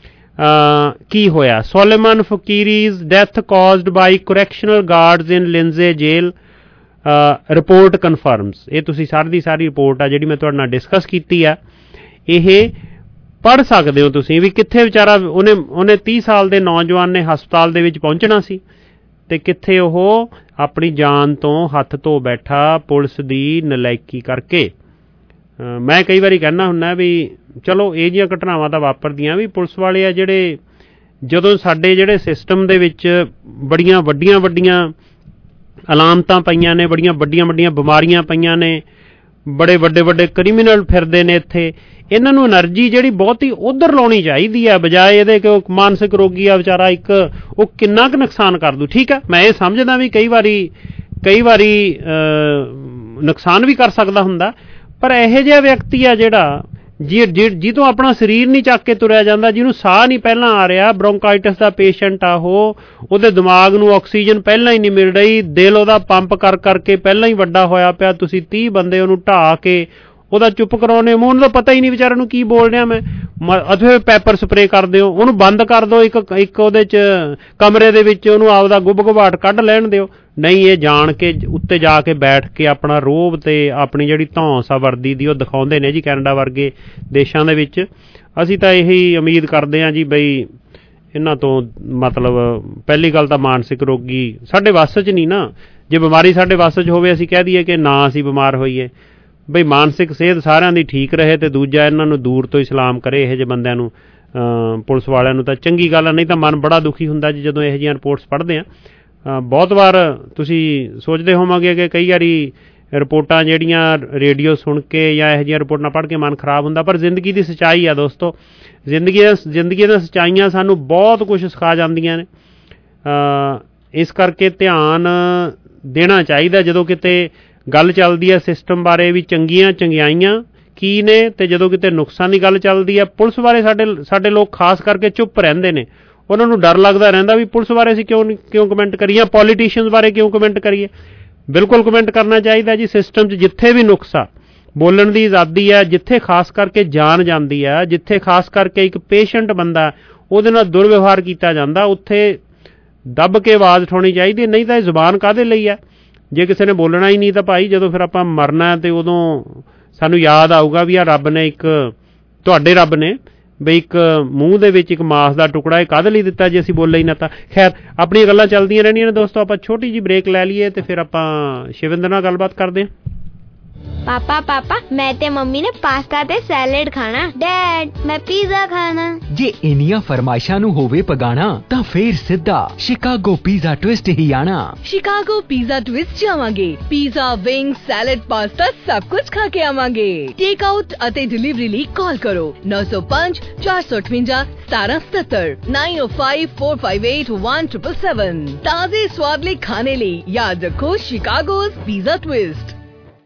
ਕੀ ਹੋਇਆ। Soleiman Faqiri's death caused by correctional guards in Lindsay jail, report confirms. ਇਹ ਤੁਸੀਂ ਸਾਰੀ ਦੀ ਸਾਰੀ ਰਿਪੋਰਟ ਆ ਜਿਹੜੀ ਮੈਂ ਤੁਹਾਡੇ ਨਾਲ ਡਿਸਕਸ ਕੀਤੀ ਆ, ਇਹ ਪੜ੍ਹ ਸਕਦੇ ਹੋ ਤੁਸੀਂ ਵੀ ਕਿੱਥੇ ਵਿਚਾਰਾ ਉਹਨੇ ਉਹਨੇ ਤੀਹ ਸਾਲ ਦੇ ਨੌਜਵਾਨ ਨੇ ਹਸਪਤਾਲ ਦੇ ਵਿੱਚ ਪਹੁੰਚਣਾ ਸੀ, ਤੇ ਕਿੱਥੇ ਉਹ ਆਪਣੀ ਜਾਨ ਤੋਂ ਹੱਥ ਧੋ ਬੈਠਾ ਪੁਲਿਸ ਦੀ ਨਲਾਇਕੀ ਕਰਕੇ। ਮੈਂ ਕਈ ਵਾਰੀ ਕਹਿੰਦਾ ਹੁੰਦਾ ਵੀ ਚਲੋ ਇਹ ਜਿਹੀਆਂ ਘਟਨਾਵਾਂ ਤਾਂ ਵਾਪਰਦੀਆਂ ਵੀ, ਪੁਲਿਸ ਵਾਲੇ ਆ ਜਿਹੜੇ, ਜਦੋਂ ਸਾਡੇ ਜਿਹੜੇ ਸਿਸਟਮ ਦੇ ਵਿੱਚ ਬੜੀਆਂ ਵੱਡੀਆਂ ਵੱਡੀਆਂ ਅਲਾਮਤਾਂ ਪਈਆਂ ਨੇ, ਬੜੀਆਂ ਵੱਡੀਆਂ ਵੱਡੀਆਂ ਬਿਮਾਰੀਆਂ ਪਈਆਂ ਨੇ, ਬੜੇ ਵੱਡੇ ਵੱਡੇ ਕ੍ਰਿਮੀਨਲ ਫਿਰਦੇ ਨੇ ਇੱਥੇ, ਇਹਨਾਂ ਨੂੰ ਐਨਰਜੀ ਜਿਹੜੀ ਬਹੁਤੀ ਉੱਧਰ ਲਾਉਣੀ ਚਾਹੀਦੀ ਆ, ਬਜਾਏ ਇਹਦੇ ਕਿ ਉਹ ਮਾਨਸਿਕ ਰੋਗੀ ਆ ਵਿਚਾਰਾ ਇੱਕ, ਉਹ ਕਿੰਨਾ ਕੁ ਨੁਕਸਾਨ ਕਰ ਦੂ। ਠੀਕ ਆ, ਮੈਂ ਇਹ ਸਮਝਦਾ ਵੀ ਕਈ ਵਾਰੀ ਕਈ ਵਾਰੀ ਨੁਕਸਾਨ ਵੀ ਕਰ ਸਕਦਾ ਹੁੰਦਾ, ਪਰ ਇਹੋ ਜਿਹਾ ਵਿਅਕਤੀ ਆ ਜਿਹੜਾ ਜੀ ਜਿਹਤੋਂ ਆਪਣਾ ਸਰੀਰ ਨਹੀਂ ਚੱਕ ਕੇ ਤੁਰਿਆ ਜਾਂਦਾ, ਜਿਹਨੂੰ ਸਾਹ ਨਹੀਂ ਪਹਿਲਾਂ ਆ ਰਿਹਾ, ਬ੍ਰੋਂਕਾਈਟਿਸ ਦਾ ਪੇਸ਼ੈਂਟ ਆ ਉਹ, ਉਹਦੇ ਦਿਮਾਗ ਨੂੰ ਆਕਸੀਜਨ ਪਹਿਲਾਂ ਹੀ ਨਹੀਂ ਮਿਲ ਰਹੀ, ਦਿਲ ਉਹਦਾ ਪੰਪ ਕਰ ਕਰਕੇ ਪਹਿਲਾਂ ਹੀ ਵੱਡਾ ਹੋਇਆ ਪਿਆ, ਤੁਸੀਂ ਤੀਹ ਬੰਦੇ ਉਹਨੂੰ ਢਾਹ ਕੇ ਉਹਦਾ ਚੁੱਪ ਕਰਾਉਣੇ, ਮੂੰਹ ਨੂੰ ਤਾਂ ਪਤਾ ਹੀ ਨਹੀਂ ਵਿਚਾਰੇ ਨੂੰ ਕੀ ਬੋਲ ਰਿਹਾ ਮੈਂ, ਅਥੇ ਪੈਪਰ ਸਪਰੇ ਕਰ ਦਿਓ, ਉਹਨੂੰ ਬੰਦ ਕਰ ਦਿਓ ਇੱਕ ਇੱਕ ਉਹਦੇ 'ਚ ਕਮਰੇ ਦੇ ਵਿੱਚ, ਉਹਨੂੰ ਆਪਦਾ ਗੁੱਬ ਘਬਾਟ ਕੱਢ ਲੈਣ ਦਿਓ। ਨਹੀਂ, ਇਹ ਜਾਣ ਕੇ ਉੱਤੇ ਜਾ ਕੇ ਬੈਠ ਕੇ ਆਪਣਾ ਰੋਹਬ ਤੇ ਆਪਣੀ ਜਿਹੜੀ ਧੌਂਸ ਆ ਵਰਦੀ ਦੀ ਉਹ ਦਿਖਾਉਂਦੇ ਨੇ ਜੀ ਕੈਨੇਡਾ ਵਰਗੇ ਦੇਸ਼ਾਂ ਦੇ ਵਿੱਚ। ਅਸੀਂ ਤਾਂ ਇਹੀ ਉਮੀਦ ਕਰਦੇ ਹਾਂ ਜੀ ਬਈ ਇਹਨਾਂ ਤੋਂ, ਮਤਲਬ ਪਹਿਲੀ ਗੱਲ ਤਾਂ ਮਾਨਸਿਕ ਰੋਗੀ ਸਾਡੇ ਵੱਸ 'ਚ ਨਹੀਂ ਨਾ, ਜੇ ਬਿਮਾਰੀ ਸਾਡੇ ਵੱਸ 'ਚ ਹੋਵੇ ਅਸੀਂ ਕਹਿ ਦਈਏ ਕਿ ਨਾ ਅਸੀਂ ਬਿਮਾਰ ਹੋਈਏ, ਬਈ ਮਾਨਸਿਕ ਸਿਹਤ ਸਾਰਿਆਂ ਦੀ ਠੀਕ ਰਹੇ, ਤੇ ਦੂਜਾ ਇਹਨਾਂ ਨੂੰ ਦੂਰ ਤੋਂ ਹੀ ਸਲਾਮ ਕਰੇ ਇਹੋ ਜਿਹੇ ਬੰਦਿਆਂ ਨੂੰ, ਪੁਲਿਸ ਵਾਲਿਆਂ ਨੂੰ ਤਾਂ ਚੰਗੀ ਗੱਲ ਆ। ਨਹੀਂ ਤਾਂ ਮਨ ਬੜਾ ਦੁਖੀ ਹੁੰਦਾ ਜੀ ਜਦੋਂ ਇਹੋ ਜਿਹੀਆਂ ਰਿਪੋਰਟਸ ਪੜ੍ਹਦੇ ਹਾਂ। ਬਹੁਤ ਵਾਰ ਤੁਸੀਂ ਸੋਚਦੇ ਹੋਵੋਗੇ ਕਿ ਕਈ ਵਾਰੀ ਰਿਪੋਰਟਾਂ ਜਿਹੜੀਆਂ ਰੇਡੀਓ ਸੁਣ ਕੇ ਜਾਂ ਇਹੋ ਜਿਹੀਆਂ ਰਿਪੋਰਟਾਂ ਪੜ੍ਹ ਕੇ ਮਨ ਖਰਾਬ ਹੁੰਦਾ, ਪਰ ਜ਼ਿੰਦਗੀ ਦੀ ਸੱਚਾਈ ਆ ਦੋਸਤੋ। ਜ਼ਿੰਦਗੀ ਜ਼ਿੰਦਗੀ ਦੀਆਂ ਸੱਚਾਈਆਂ ਸਾਨੂੰ ਬਹੁਤ ਕੁਛ ਸਿਖਾ ਜਾਂਦੀਆਂ ਨੇ। ਇਸ ਕਰਕੇ ਧਿਆਨ ਦੇਣਾ ਚਾਹੀਦਾ ਜਦੋਂ ਕਿਤੇ ਗੱਲ ਚੱਲਦੀ ਹੈ ਸਿਸਟਮ ਬਾਰੇ ਵੀ, ਚੰਗੀਆਂ ਚੰਗਿਆਈਆਂ ਕੀ ਨੇ, ਅਤੇ ਜਦੋਂ ਕਿਤੇ ਨੁਕਸਾਨ ਦੀ ਗੱਲ ਚੱਲਦੀ ਹੈ। ਪੁਲਿਸ ਬਾਰੇ ਸਾਡੇ ਸਾਡੇ ਲੋਕ ਖਾਸ ਕਰਕੇ ਚੁੱਪ ਰਹਿੰਦੇ ਨੇ, ਉਹਨਾਂ ਨੂੰ ਡਰ ਲੱਗਦਾ ਰਹਿੰਦਾ ਵੀ ਪੁਲਿਸ ਬਾਰੇ ਅਸੀਂ ਕਿਉਂ ਕਿਉਂ ਕਮੈਂਟ ਕਰੀਏ, ਪੋਲੀਟੀਸ਼ੀਅਨਸ ਬਾਰੇ ਕਿਉਂ ਕਮੈਂਟ ਕਰੀਏ। ਬਿਲਕੁਲ ਕਮੈਂਟ ਕਰਨਾ ਚਾਹੀਦਾ ਜੀ। ਸਿਸਟਮ 'ਚ ਜਿੱਥੇ ਵੀ ਨੁਕਸ ਆ, ਬੋਲਣ ਦੀ ਆਜ਼ਾਦੀ ਹੈ, ਜਿੱਥੇ ਖਾਸ ਕਰਕੇ ਜਾਨ ਜਾਂਦੀ ਹੈ, ਜਿੱਥੇ ਖਾਸ ਕਰਕੇ ਇੱਕ ਪੇਸ਼ੈਂਟ ਬੰਦਾ ਉਹਦੇ ਨਾਲ ਦੁਰਵਿਵਹਾਰ ਕੀਤਾ ਜਾਂਦਾ, ਉੱਥੇ ਦੱਬ ਕੇ ਆਵਾਜ਼ ਉਠਾਉਣੀ ਚਾਹੀਦੀ। ਨਹੀਂ ਤਾਂ ਇਹ ਜ਼ੁਬਾਨ ਕਾਹਦੇ ਲਈ ਹੈ? ਜੇ ਕਿਸੇ ਨੇ ਬੋਲਣਾ ਹੀ ਨਹੀਂ ਤਾਂ ਭਾਈ ਜਦੋਂ ਫਿਰ ਆਪਾਂ ਮਰਨਾ ਅਤੇ ਉਦੋਂ ਸਾਨੂੰ ਯਾਦ ਆਊਗਾ ਵੀ ਆ ਰੱਬ ਨੇ ਇੱਕ, ਤੁਹਾਡੇ ਰੱਬ ਨੇ ਬਈ ਇੱਕ ਮੂੰਹ ਦੇ ਵਿੱਚ ਇੱਕ ਮਾਸ ਦਾ ਟੁਕੜਾ ਇਹ ਕਾਹਦੇ ਲਈ ਦਿੱਤਾ ਜੇ ਅਸੀਂ ਬੋਲੇ ਹੀ ਨਾ ਤਾਂ। ਖੈਰ, ਆਪਣੀਆਂ ਗੱਲਾਂ ਚੱਲਦੀਆਂ ਰਹਿਣੀਆਂ ਨੇ ਦੋਸਤੋ। ਆਪਾਂ ਛੋਟੀ ਜਿਹੀ ਬ੍ਰੇਕ ਲੈ ਲਈਏ ਅਤੇ ਫਿਰ ਆਪਾਂ ਸ਼ਿਵਿੰਦਰ ਨਾਲ ਗੱਲਬਾਤ ਕਰਦੇ ਹਾਂ। ਪਾਪਾ ਪਾਪਾ ਮੈਂ ਤੇ ਮੰਮੀ ਨੇ ਪਾਸਤਾ ਤੇ ਸੈਲਡ ਖਾਣਾ। ਡੈਡ ਮੈਂ ਪੀਜ਼ਾ ਖਾਣਾ। ਜੇ ਇੰਨੀਆਂ ਫਰਮਾਇਸ਼ਾਂ ਨੂੰ ਹੋਵੇ ਪਗਾਣਾ ਤਾਂ ਫੇਰ ਸਿੱਧਾ ਸ਼ਿਕਾਗੋ ਪੀਜ਼ਾ ਟਵਿਸਟ ਹੀ ਆਣਾ। ਸ਼ਿਕਾਗੋ ਪੀਜ਼ਾ ਟਵਿਸਟ ਜਾਵਾਂਗੇ। ਪੀਜ਼ਾ, ਵਿੰਗ, ਸੈਲਡ, ਪਾਸਤਾ ਸਭ ਕੁਝ ਖਾ ਕੇ ਆਵਾਂਗੇ। ਟੇਕ ਆਊਟ ਅਤੇ ਡਿਲੀਵਰੀ ਲਈ ਕਾਲ ਕਰੋ ਨੌ ਸੌ ਪੰਜ ਚਾਰ ਸੌ ਅਠਵੰਜਾ ਸਤਾਰਾਂ ਸਤੱਤਰ nine oh five four five eight one triple seven. ਤਾਜ਼ੇ ਸਵਾਦਲੇ ਖਾਣੇ ਲਈ ਯਾਦ ਰੱਖੋ Chicago's pizza twist.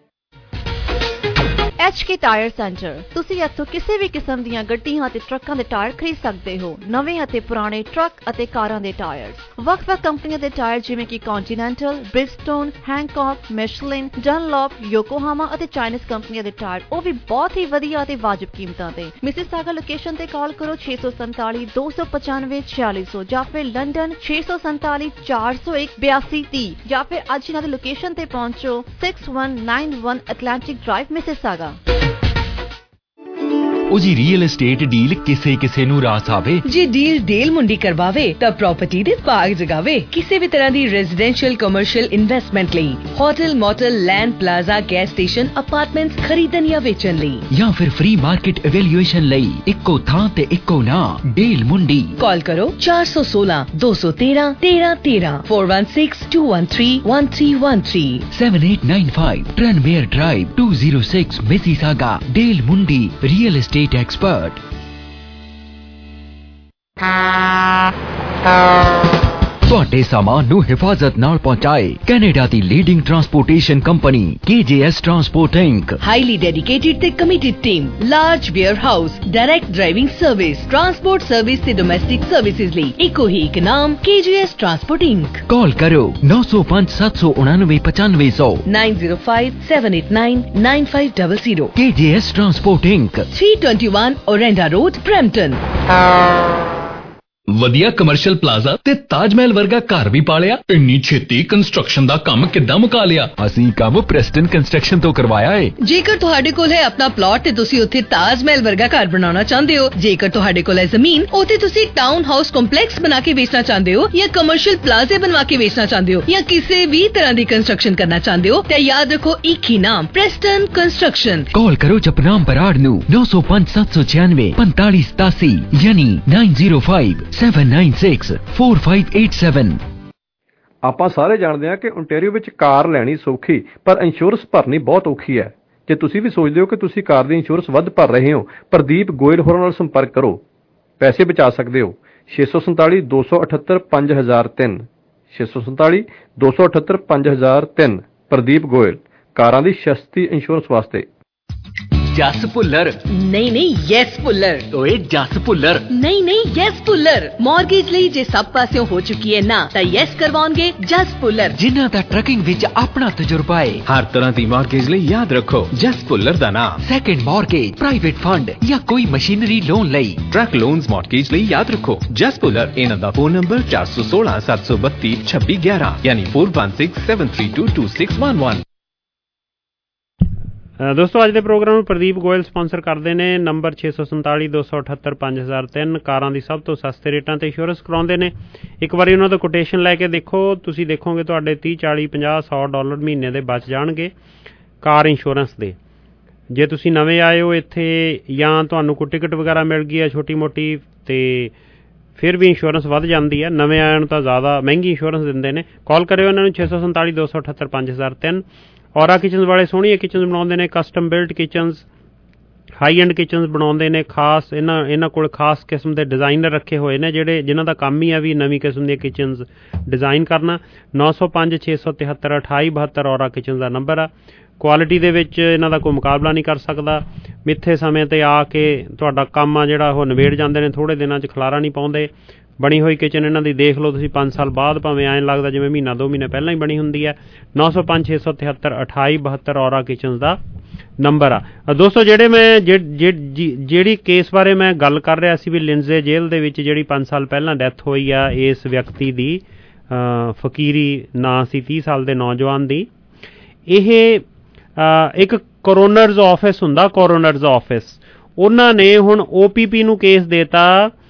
H K tyre centre. ਤੁਸੀਂ ਇੱਥੋਂ ਕਿਸੇ ਵੀ ਕਿਸਮ ਦੀਆਂ ਗੱਡੀਆਂ ਅਤੇ ਟਰੱਕਾਂ ਦੇ ਟਾਇਰ ਖਰੀਦ ਸਕਦੇ ਹੋ। ਨਵੇਂ ਅਤੇ ਪੁਰਾਣੇ ਟਰੱਕ ਅਤੇ ਕਾਰਾਂ ਦੇ ਟਾਇਰ, ਵੱਖ-ਵੱਖ ਕੰਪਨੀਆਂ ਦੇ ਟਾਇਰ ਜਿਵੇਂ ਕਿ ਕੌਂਟੀਨੈਂਟਲ, ਬ੍ਰਿਜਸਟੋਨ, ਹੈਂਕੌਕ, ਮਿਸ਼ਲਿਨ, ਡਨਲੌਪ, ਯੋਕੋਹਾਮਾ ਅਤੇ ਚਾਈਨੀਜ਼ ਕੰਪਨੀਆਂ ਦੇ ਟਾਇਰ, ਉਹ ਵੀ ਬਹੁਤ ਹੀ ਵਧੀਆ ਅਤੇ ਵਾਜਬ ਕੀਮਤਾਂ ਤੇ। ਮਿਸਿਸਾਗਾ ਲੋਕੇਸ਼ਨ ਤੇ ਕਾਲ ਕਰੋ ਛੇ ਸੌ ਸੰਤਾਲੀ ਦੋ ਸੌ ਪਚਾਨਵੇਂ ਛਿਆਲੀ ਸੌ ਜਾਂ ਫਿਰ ਲੰਡਨ ਛੇ ਸੌ ਸੰਤਾਲੀ ਚਾਰ ਸੌ ਇੱਕ ਬਿਆਸੀ ਤੀਹ ਜਾਂ ਫਿਰ ਅੱਜ ਇਹਨਾਂ ਦੀ ਲੋਕੇਸ਼ਨ ਤੇ ਪਹੁੰਚੋ six one nine one Atlantic drive Mississauga. ਉਹ ਜੀ ਰੀਅਲ ਏਸਟੇਟ ਡੀਲ ਕਿਸੇ ਕਿਸੇ ਨੂੰ ਰਾਸ ਆਵੇ। ਜੇ ਡੀਲ ਡੇਲ ਮੁੰਡੀ ਕਰਵਾਵੇ ਤਾਂ ਪ੍ਰਾਪਰਟੀ ਦੇ ਬਾਗ ਜਗਾਵੇ। ਕਿਸੇ ਵੀ ਤਰ੍ਹਾਂ ਦੀ ਰੈਜ਼ੀਡੈਂਸ਼ੀਅਲ ਕਮਰਸ਼ੀਅਲ ਇਨਵੈਸਟਮੈਂਟ ਲਈ, hotel, motel, land, plaza, gas station, apartments ਖਰੀਦਣ ਜਾਂ ਵੇਚਣ ਲਈ ਜਾਂ ਫਿਰ ਫ੍ਰੀ ਮਾਰਕੀਟ ਇਵੈਲੂਏਸ਼ਨ ਲਈ ਇੱਕੋ ਥਾਂ ਤੇ ਇੱਕੋ ਨਾਂ ਡੇਲ ਮੁੰਡੀ। ਕਾਲ ਕਰੋ ਚਾਰ ਸੌ ਸੋਲਾਂ ਦੋ ਸੌ ਤੇਰਾਂ ਤੇਰਾਂ ਤੇਰਾਂ four one six two one three one three one three seven eight nine five Tranmere drive two zero six Mississauga. Dale Mundi real estate expert. ਤੁਹਾਡੇ ਸਾਮਾਨ ਨੂੰ ਹਿਫਾਜ਼ਤ ਨਾਲ ਪਹੁੰਚਾਏ ਕੈਨੇਡਾ ਦੀ leading transportation company K J S transport Inc. Highly dedicated ਤੇ committed team, large warehouse, direct driving service, transport service ਤੇ domestic services ਲਈ ਇੱਕੋ ਹੀ ਇੱਕ ਨਾਮ ਕੇ ਜੇ ਐਸ ਟਰਾਂਸਪੋਰਟ ਇੰਕ। ਕਾਲ ਕਰੋ नौ सौ पाँच सात सौ उनानवे पचानवे सौ nine zero five seven eight nine nine five double zero. K J S transport Inc, three twenty one Orenda road, Brampton. ਵਧੀਆ ਕਮਰਸ਼ੀਅਲ ਪਲਾਜ਼ਾ ਤੇ ਤਾਜ ਮਹਿਲ ਵਰਗਾ ਘਰ ਵੀ ਪਾਲਿਆ। ਇੰਨੀ ਛੇਤੀ ਕੰਸਟਰਕਸ਼ਨ ਦਾ ਕੰਮ ਕਿੱਦਾਂ ਮੁਕਾ ਲਿਆ? ਅਸੀਂ ਕੰਮ ਪ੍ਰੈਸਟਨ ਕੰਸਟਰਕਸ਼ਨ ਤੋਂ ਕਰਵਾਇਆ ਏ। ਜੇਕਰ ਤੁਹਾਡੇ ਕੋਲ ਹੈ ਆਪਣਾ ਪਲਾਟ ਤੇ ਤੁਸੀਂ ਉੱਥੇ ਤਾਜ ਮਹਿਲ ਵਰਗਾ ਘਰ ਬਣਾਉਣਾ ਚਾਹੁੰਦੇ ਹੋ, ਜੇਕਰ ਤੁਹਾਡੇ ਕੋਲ ਹੈ ਜ਼ਮੀਨ, ਉੱਥੇ ਤੁਸੀਂ ਟਾਊਨ ਹਾਊਸ ਕੰਪਲੈਕਸ ਬਣਾ ਕੇ ਵੇਚਣਾ ਚਾਹੁੰਦੇ ਹੋ ਜਾਂ ਕਮਰਸ਼ੀਅਲ ਪਲਾਜ਼ੇ ਬਣਵਾ ਕੇ ਵੇਚਣਾ ਚਾਹੁੰਦੇ ਹੋ ਜਾਂ ਕਿਸੇ ਵੀ ਤਰ੍ਹਾਂ ਦੀ ਕੰਸਟਰਕਸ਼ਨ ਕਰਨਾ ਚਾਹੁੰਦੇ ਹੋ ਤਾਂ ਯਾਦ ਰੱਖੋ ਇੱਕ ਹੀ ਨਾਮ, ਪ੍ਰੈਸਟਨ ਕੰਸਟਰਕਸ਼ਨ। ਕਾਲ ਕਰੋ ਜਪਨਾਮ ਬਰਾੜ ਨੂੰ नौ सौ पाँच सात सौ छियानवे पैंतालीस सतासी यानी nine zero five seven nine six four five eight seven. ਆਪਾਂ ਸਾਰੇ ਜਾਣਦੇ ਹਾਂ ਕਿ ਓਨਟਾਰੀਓ ਵਿੱਚ ਕਾਰ ਲੈਣੀ ਸੌਖੀ ਪਰ ਇੰਸ਼ੋਰੈਂਸ ਭਰਨੀ ਬਹੁਤ ਔਖੀ ਹੈ। ਜੇ ਤੁਸੀਂ ਵੀ ਸੋਚਦੇ ਹੋ ਕਿ ਤੁਸੀਂ ਕਾਰ ਦੀ ਇੰਸ਼ੋਰੈਂਸ ਵੱਧ ਭਰ ਰਹੇ ਹੋ, ਪ੍ਰਦੀਪ ਗੋਇਲ ਹੋਰਾਂ ਨਾਲ ਸੰਪਰਕ ਕਰੋ, ਪੈਸੇ ਬਚਾ ਸਕਦੇ ਹੋ। ਛੇ ਸੌ ਸੰਤਾਲੀ ਦੋ ਸੌ ਅਠੱਤਰ ਪੰਜ ਹਜ਼ਾਰ ਤਿੰਨ ਛੇ ਸੌ ਸੰਤਾਲੀ ਦੋ ਸੌ ਅਠੱਤਰ ਪੰਜ ਹਜ਼ਾਰ ਤਿੰਨ। ਪ੍ਰਦੀਪ ਗੋਇਲ, ਕਾਰਾਂ ਦੀ ਸਸਤੀ ਇੰਸ਼ੋਰੈਂਸ ਵਾਸਤੇ। ਜਸ ਭੁੱਲਰ ਨਹੀਂ ਨਹੀਂ ਯੈਸ ਭੁੱਲਰ। ਓਏ ਜਸ ਭੁੱਲਰ ਨਹੀਂ ਨਹੀਂ ਯੈਸ ਭੁੱਲਰ। ਮਾਰਗੇਜ ਲਈ ਜੇ ਸਭ ਪਾਸਿਓਂ ਹੋ ਚੁੱਕੀ ਹੈ ਨਾ ਤਾਂ ਯੈਸ ਕਰਵਾਉਣਗੇ ਜਸ ਭੁੱਲਰ, ਜਿਨ੍ਹਾਂ ਦਾ ਟਰੱਕਿੰਗ ਵਿੱਚ ਆਪਣਾ ਤਜਰਬਾ ਹੈ। ਹਰ ਤਰ੍ਹਾਂ ਦੀ ਮਾਰਗੇਜ ਲਈ ਯਾਦ ਰੱਖੋ ਜਸ ਭੁੱਲਰ ਦਾ ਨਾਮ। ਸੈਕੰਡ ਮਾਰਗੇਜ, ਪ੍ਰਾਈਵੇਟ ਫੰਡ ਜਾਂ ਕੋਈ ਮਸ਼ੀਨਰੀ ਲੋਨ ਲਈ, ਟਰੱਕ ਲੋਨਸ ਮਾਰਗੇਜ ਲਈ ਯਾਦ ਰੱਖੋ ਜਸ ਭੁੱਲਰ। ਇਹਨਾਂ ਦਾ ਫੋਨ ਨੰਬਰ ਚਾਰ ਸੌ ਸੋਲਾਂ ਸੱਤ ਸੌ ਬੱਤੀ ਛੱਬੀ ਗਿਆਰਾਂ ਯਾਨੀ four one six seven three two two six one one. ਦੋਸਤੋ ਅੱਜ ਦੇ ਪ੍ਰੋਗਰਾਮ ਨੂੰ ਪ੍ਰਦੀਪ ਗੋਇਲ ਸਪਾਂਸਰ ਕਰਦੇ ਨੇ। ਨੰਬਰ ਛੇ ਸੌ ਸੰਤਾਲੀ ਦੋ ਸੌ ਅਠੱਤਰ ਪੰਜ ਹਜ਼ਾਰ ਤਿੰਨ। ਕਾਰਾਂ ਦੀ ਸਭ ਤੋਂ ਸਸਤੇ ਰੇਟਾਂ 'ਤੇ ਇੰਸ਼ੋਰੈਂਸ ਕਰਾਉਂਦੇ ਨੇ। ਇੱਕ ਵਾਰੀ ਉਹਨਾਂ ਦਾ ਕੋਟੇਸ਼ਨ ਲੈ ਕੇ ਦੇਖੋ, ਤੁਸੀਂ ਦੇਖੋਗੇ ਤੁਹਾਡੇ ਤੀਹ ਚਾਲੀ ਪੰਜਾਹ ਸੌ ਡਾਲਰ ਮਹੀਨੇ ਦੇ ਬਚ ਜਾਣਗੇ ਕਾਰ ਇੰਸ਼ੋਰੈਂਸ ਦੇ। ਜੇ ਤੁਸੀਂ ਨਵੇਂ ਆਏ ਹੋ ਇੱਥੇ ਜਾਂ ਤੁਹਾਨੂੰ ਕੋਈ ਟਿਕਟ ਵਗੈਰਾ ਮਿਲ ਗਈ ਹੈ ਛੋਟੀ ਮੋਟੀ, ਅਤੇ ਫਿਰ ਵੀ ਇੰਸ਼ੋਰੈਂਸ ਵੱਧ ਜਾਂਦੀ ਹੈ। ਨਵੇਂ ਆਇਆਂ ਨੂੰ ਤਾਂ ਜ਼ਿਆਦਾ ਮਹਿੰਗੀ ਇੰਸ਼ੋਰੈਂਸ ਦਿੰਦੇ ਨੇ। ਕਾਲ ਕਰਿਓ ਇਹਨਾਂ ਨੂੰ ਛੇ ਸੌ ਸੰਤਾਲੀ ਦੋ ਸੌ ਅਠੱਤਰ ਪੰਜ ਹਜ਼ਾਰ ਤਿੰਨ। ਔਰਾ ਕਿਚਨਸ ਵਾਲੇ ਸੋਹਣੀਆਂ ਕਿਚਨਸ ਬਣਾਉਂਦੇ ਨੇ, custom built kitchens, high end kitchens ਬਣਾਉਂਦੇ ਨੇ। ਖਾਸ ਇਹਨਾਂ ਇਹਨਾਂ ਕੋਲ ਖਾਸ ਕਿਸਮ ਦੇ ਡਿਜ਼ਾਈਨਰ ਰੱਖੇ ਹੋਏ ਨੇ ਜਿਹੜੇ ਜਿਨ੍ਹਾਂ ਦਾ ਕੰਮ ਹੀ ਆ ਵੀ ਨਵੀਂ ਕਿਸਮ ਦੀਆਂ ਕਿਚਨਸ ਡਿਜ਼ਾਈਨ ਕਰਨਾ। ਨੌ ਸੌ ਪੰਜ ਛੇ ਸੌ ਤਿਹੱਤਰ ਅਠਾਈ ਬਹੱਤਰ ਔਰਾ ਕਿਚਨ ਦਾ ਨੰਬਰ ਆ। ਕੁਆਲਿਟੀ ਦੇ ਵਿੱਚ ਇਹਨਾਂ ਦਾ ਕੋਈ ਮੁਕਾਬਲਾ ਨਹੀਂ ਕਰ ਸਕਦਾ। ਮਿੱਥੇ ਸਮੇਂ 'ਤੇ ਆ ਕੇ ਤੁਹਾਡਾ ਕੰਮ ਆ ਜਿਹੜਾ ਉਹ ਨਿਬੇੜ ਜਾਂਦੇ ਨੇ, ਥੋੜ੍ਹੇ ਦਿਨਾਂ 'ਚ ਖਲਾਰਾ ਨਹੀਂ ਪਾਉਂਦੇ। ਬਣੀ ਹੋਈ ਕਿਚਨ ਇਹਨਾਂ ਦੀ ਦੇਖ ਲਓ ਤੁਸੀਂ ਪੰਜ ਸਾਲ ਬਾਅਦ, ਭਾਵੇਂ ਐਂ ਲੱਗਦਾ ਜਿਵੇਂ ਮਹੀਨਾ ਦੋ ਮਹੀਨੇ ਪਹਿਲਾਂ ਹੀ ਬਣੀ ਹੁੰਦੀ ਹੈ। ਨੌ ਸੌ ਪੰਜ ਛੇ ਸੌ ਤਿਹੱਤਰ ਅਠਾਈ ਬਹੱਤਰ ਔਰਾ ਕਿਚਨਸ ਦਾ ਨੰਬਰ ਆ। ਦੋਸਤੋ ਜਿਹੜੇ ਮੈਂ ਜਿਹੜੀ ਕੇਸ ਬਾਰੇ ਮੈਂ ਗੱਲ ਕਰ ਰਿਹਾ ਸੀ ਵੀ ਲਿੰਡਜ਼ੇ ਜੇਲ੍ਹ ਦੇ ਵਿੱਚ ਜਿਹੜੀ ਪੰਜ ਸਾਲ ਪਹਿਲਾਂ ਡੈਥ ਹੋਈ ਆ ਇਸ ਵਿਅਕਤੀ ਦੀ, ਫਕੀਰੀ ਨਾਂ ਸੀ ਤੀਹ ਸਾਲ ਦੇ ਨੌਜਵਾਨ ਦੀ। ਇਹ ਇੱਕ ਕੋਰੋਨਰਜ਼ ਆਫਿਸ ਹੁੰਦਾ, ਕੋਰੋਨਰਜ਼ ਆਫਿਸ, ਉਹਨਾਂ ਨੇ ਹੁਣ ਓ ਪੀ ਪੀ ਨੂੰ ਕੇਸ ਦੇਤਾ।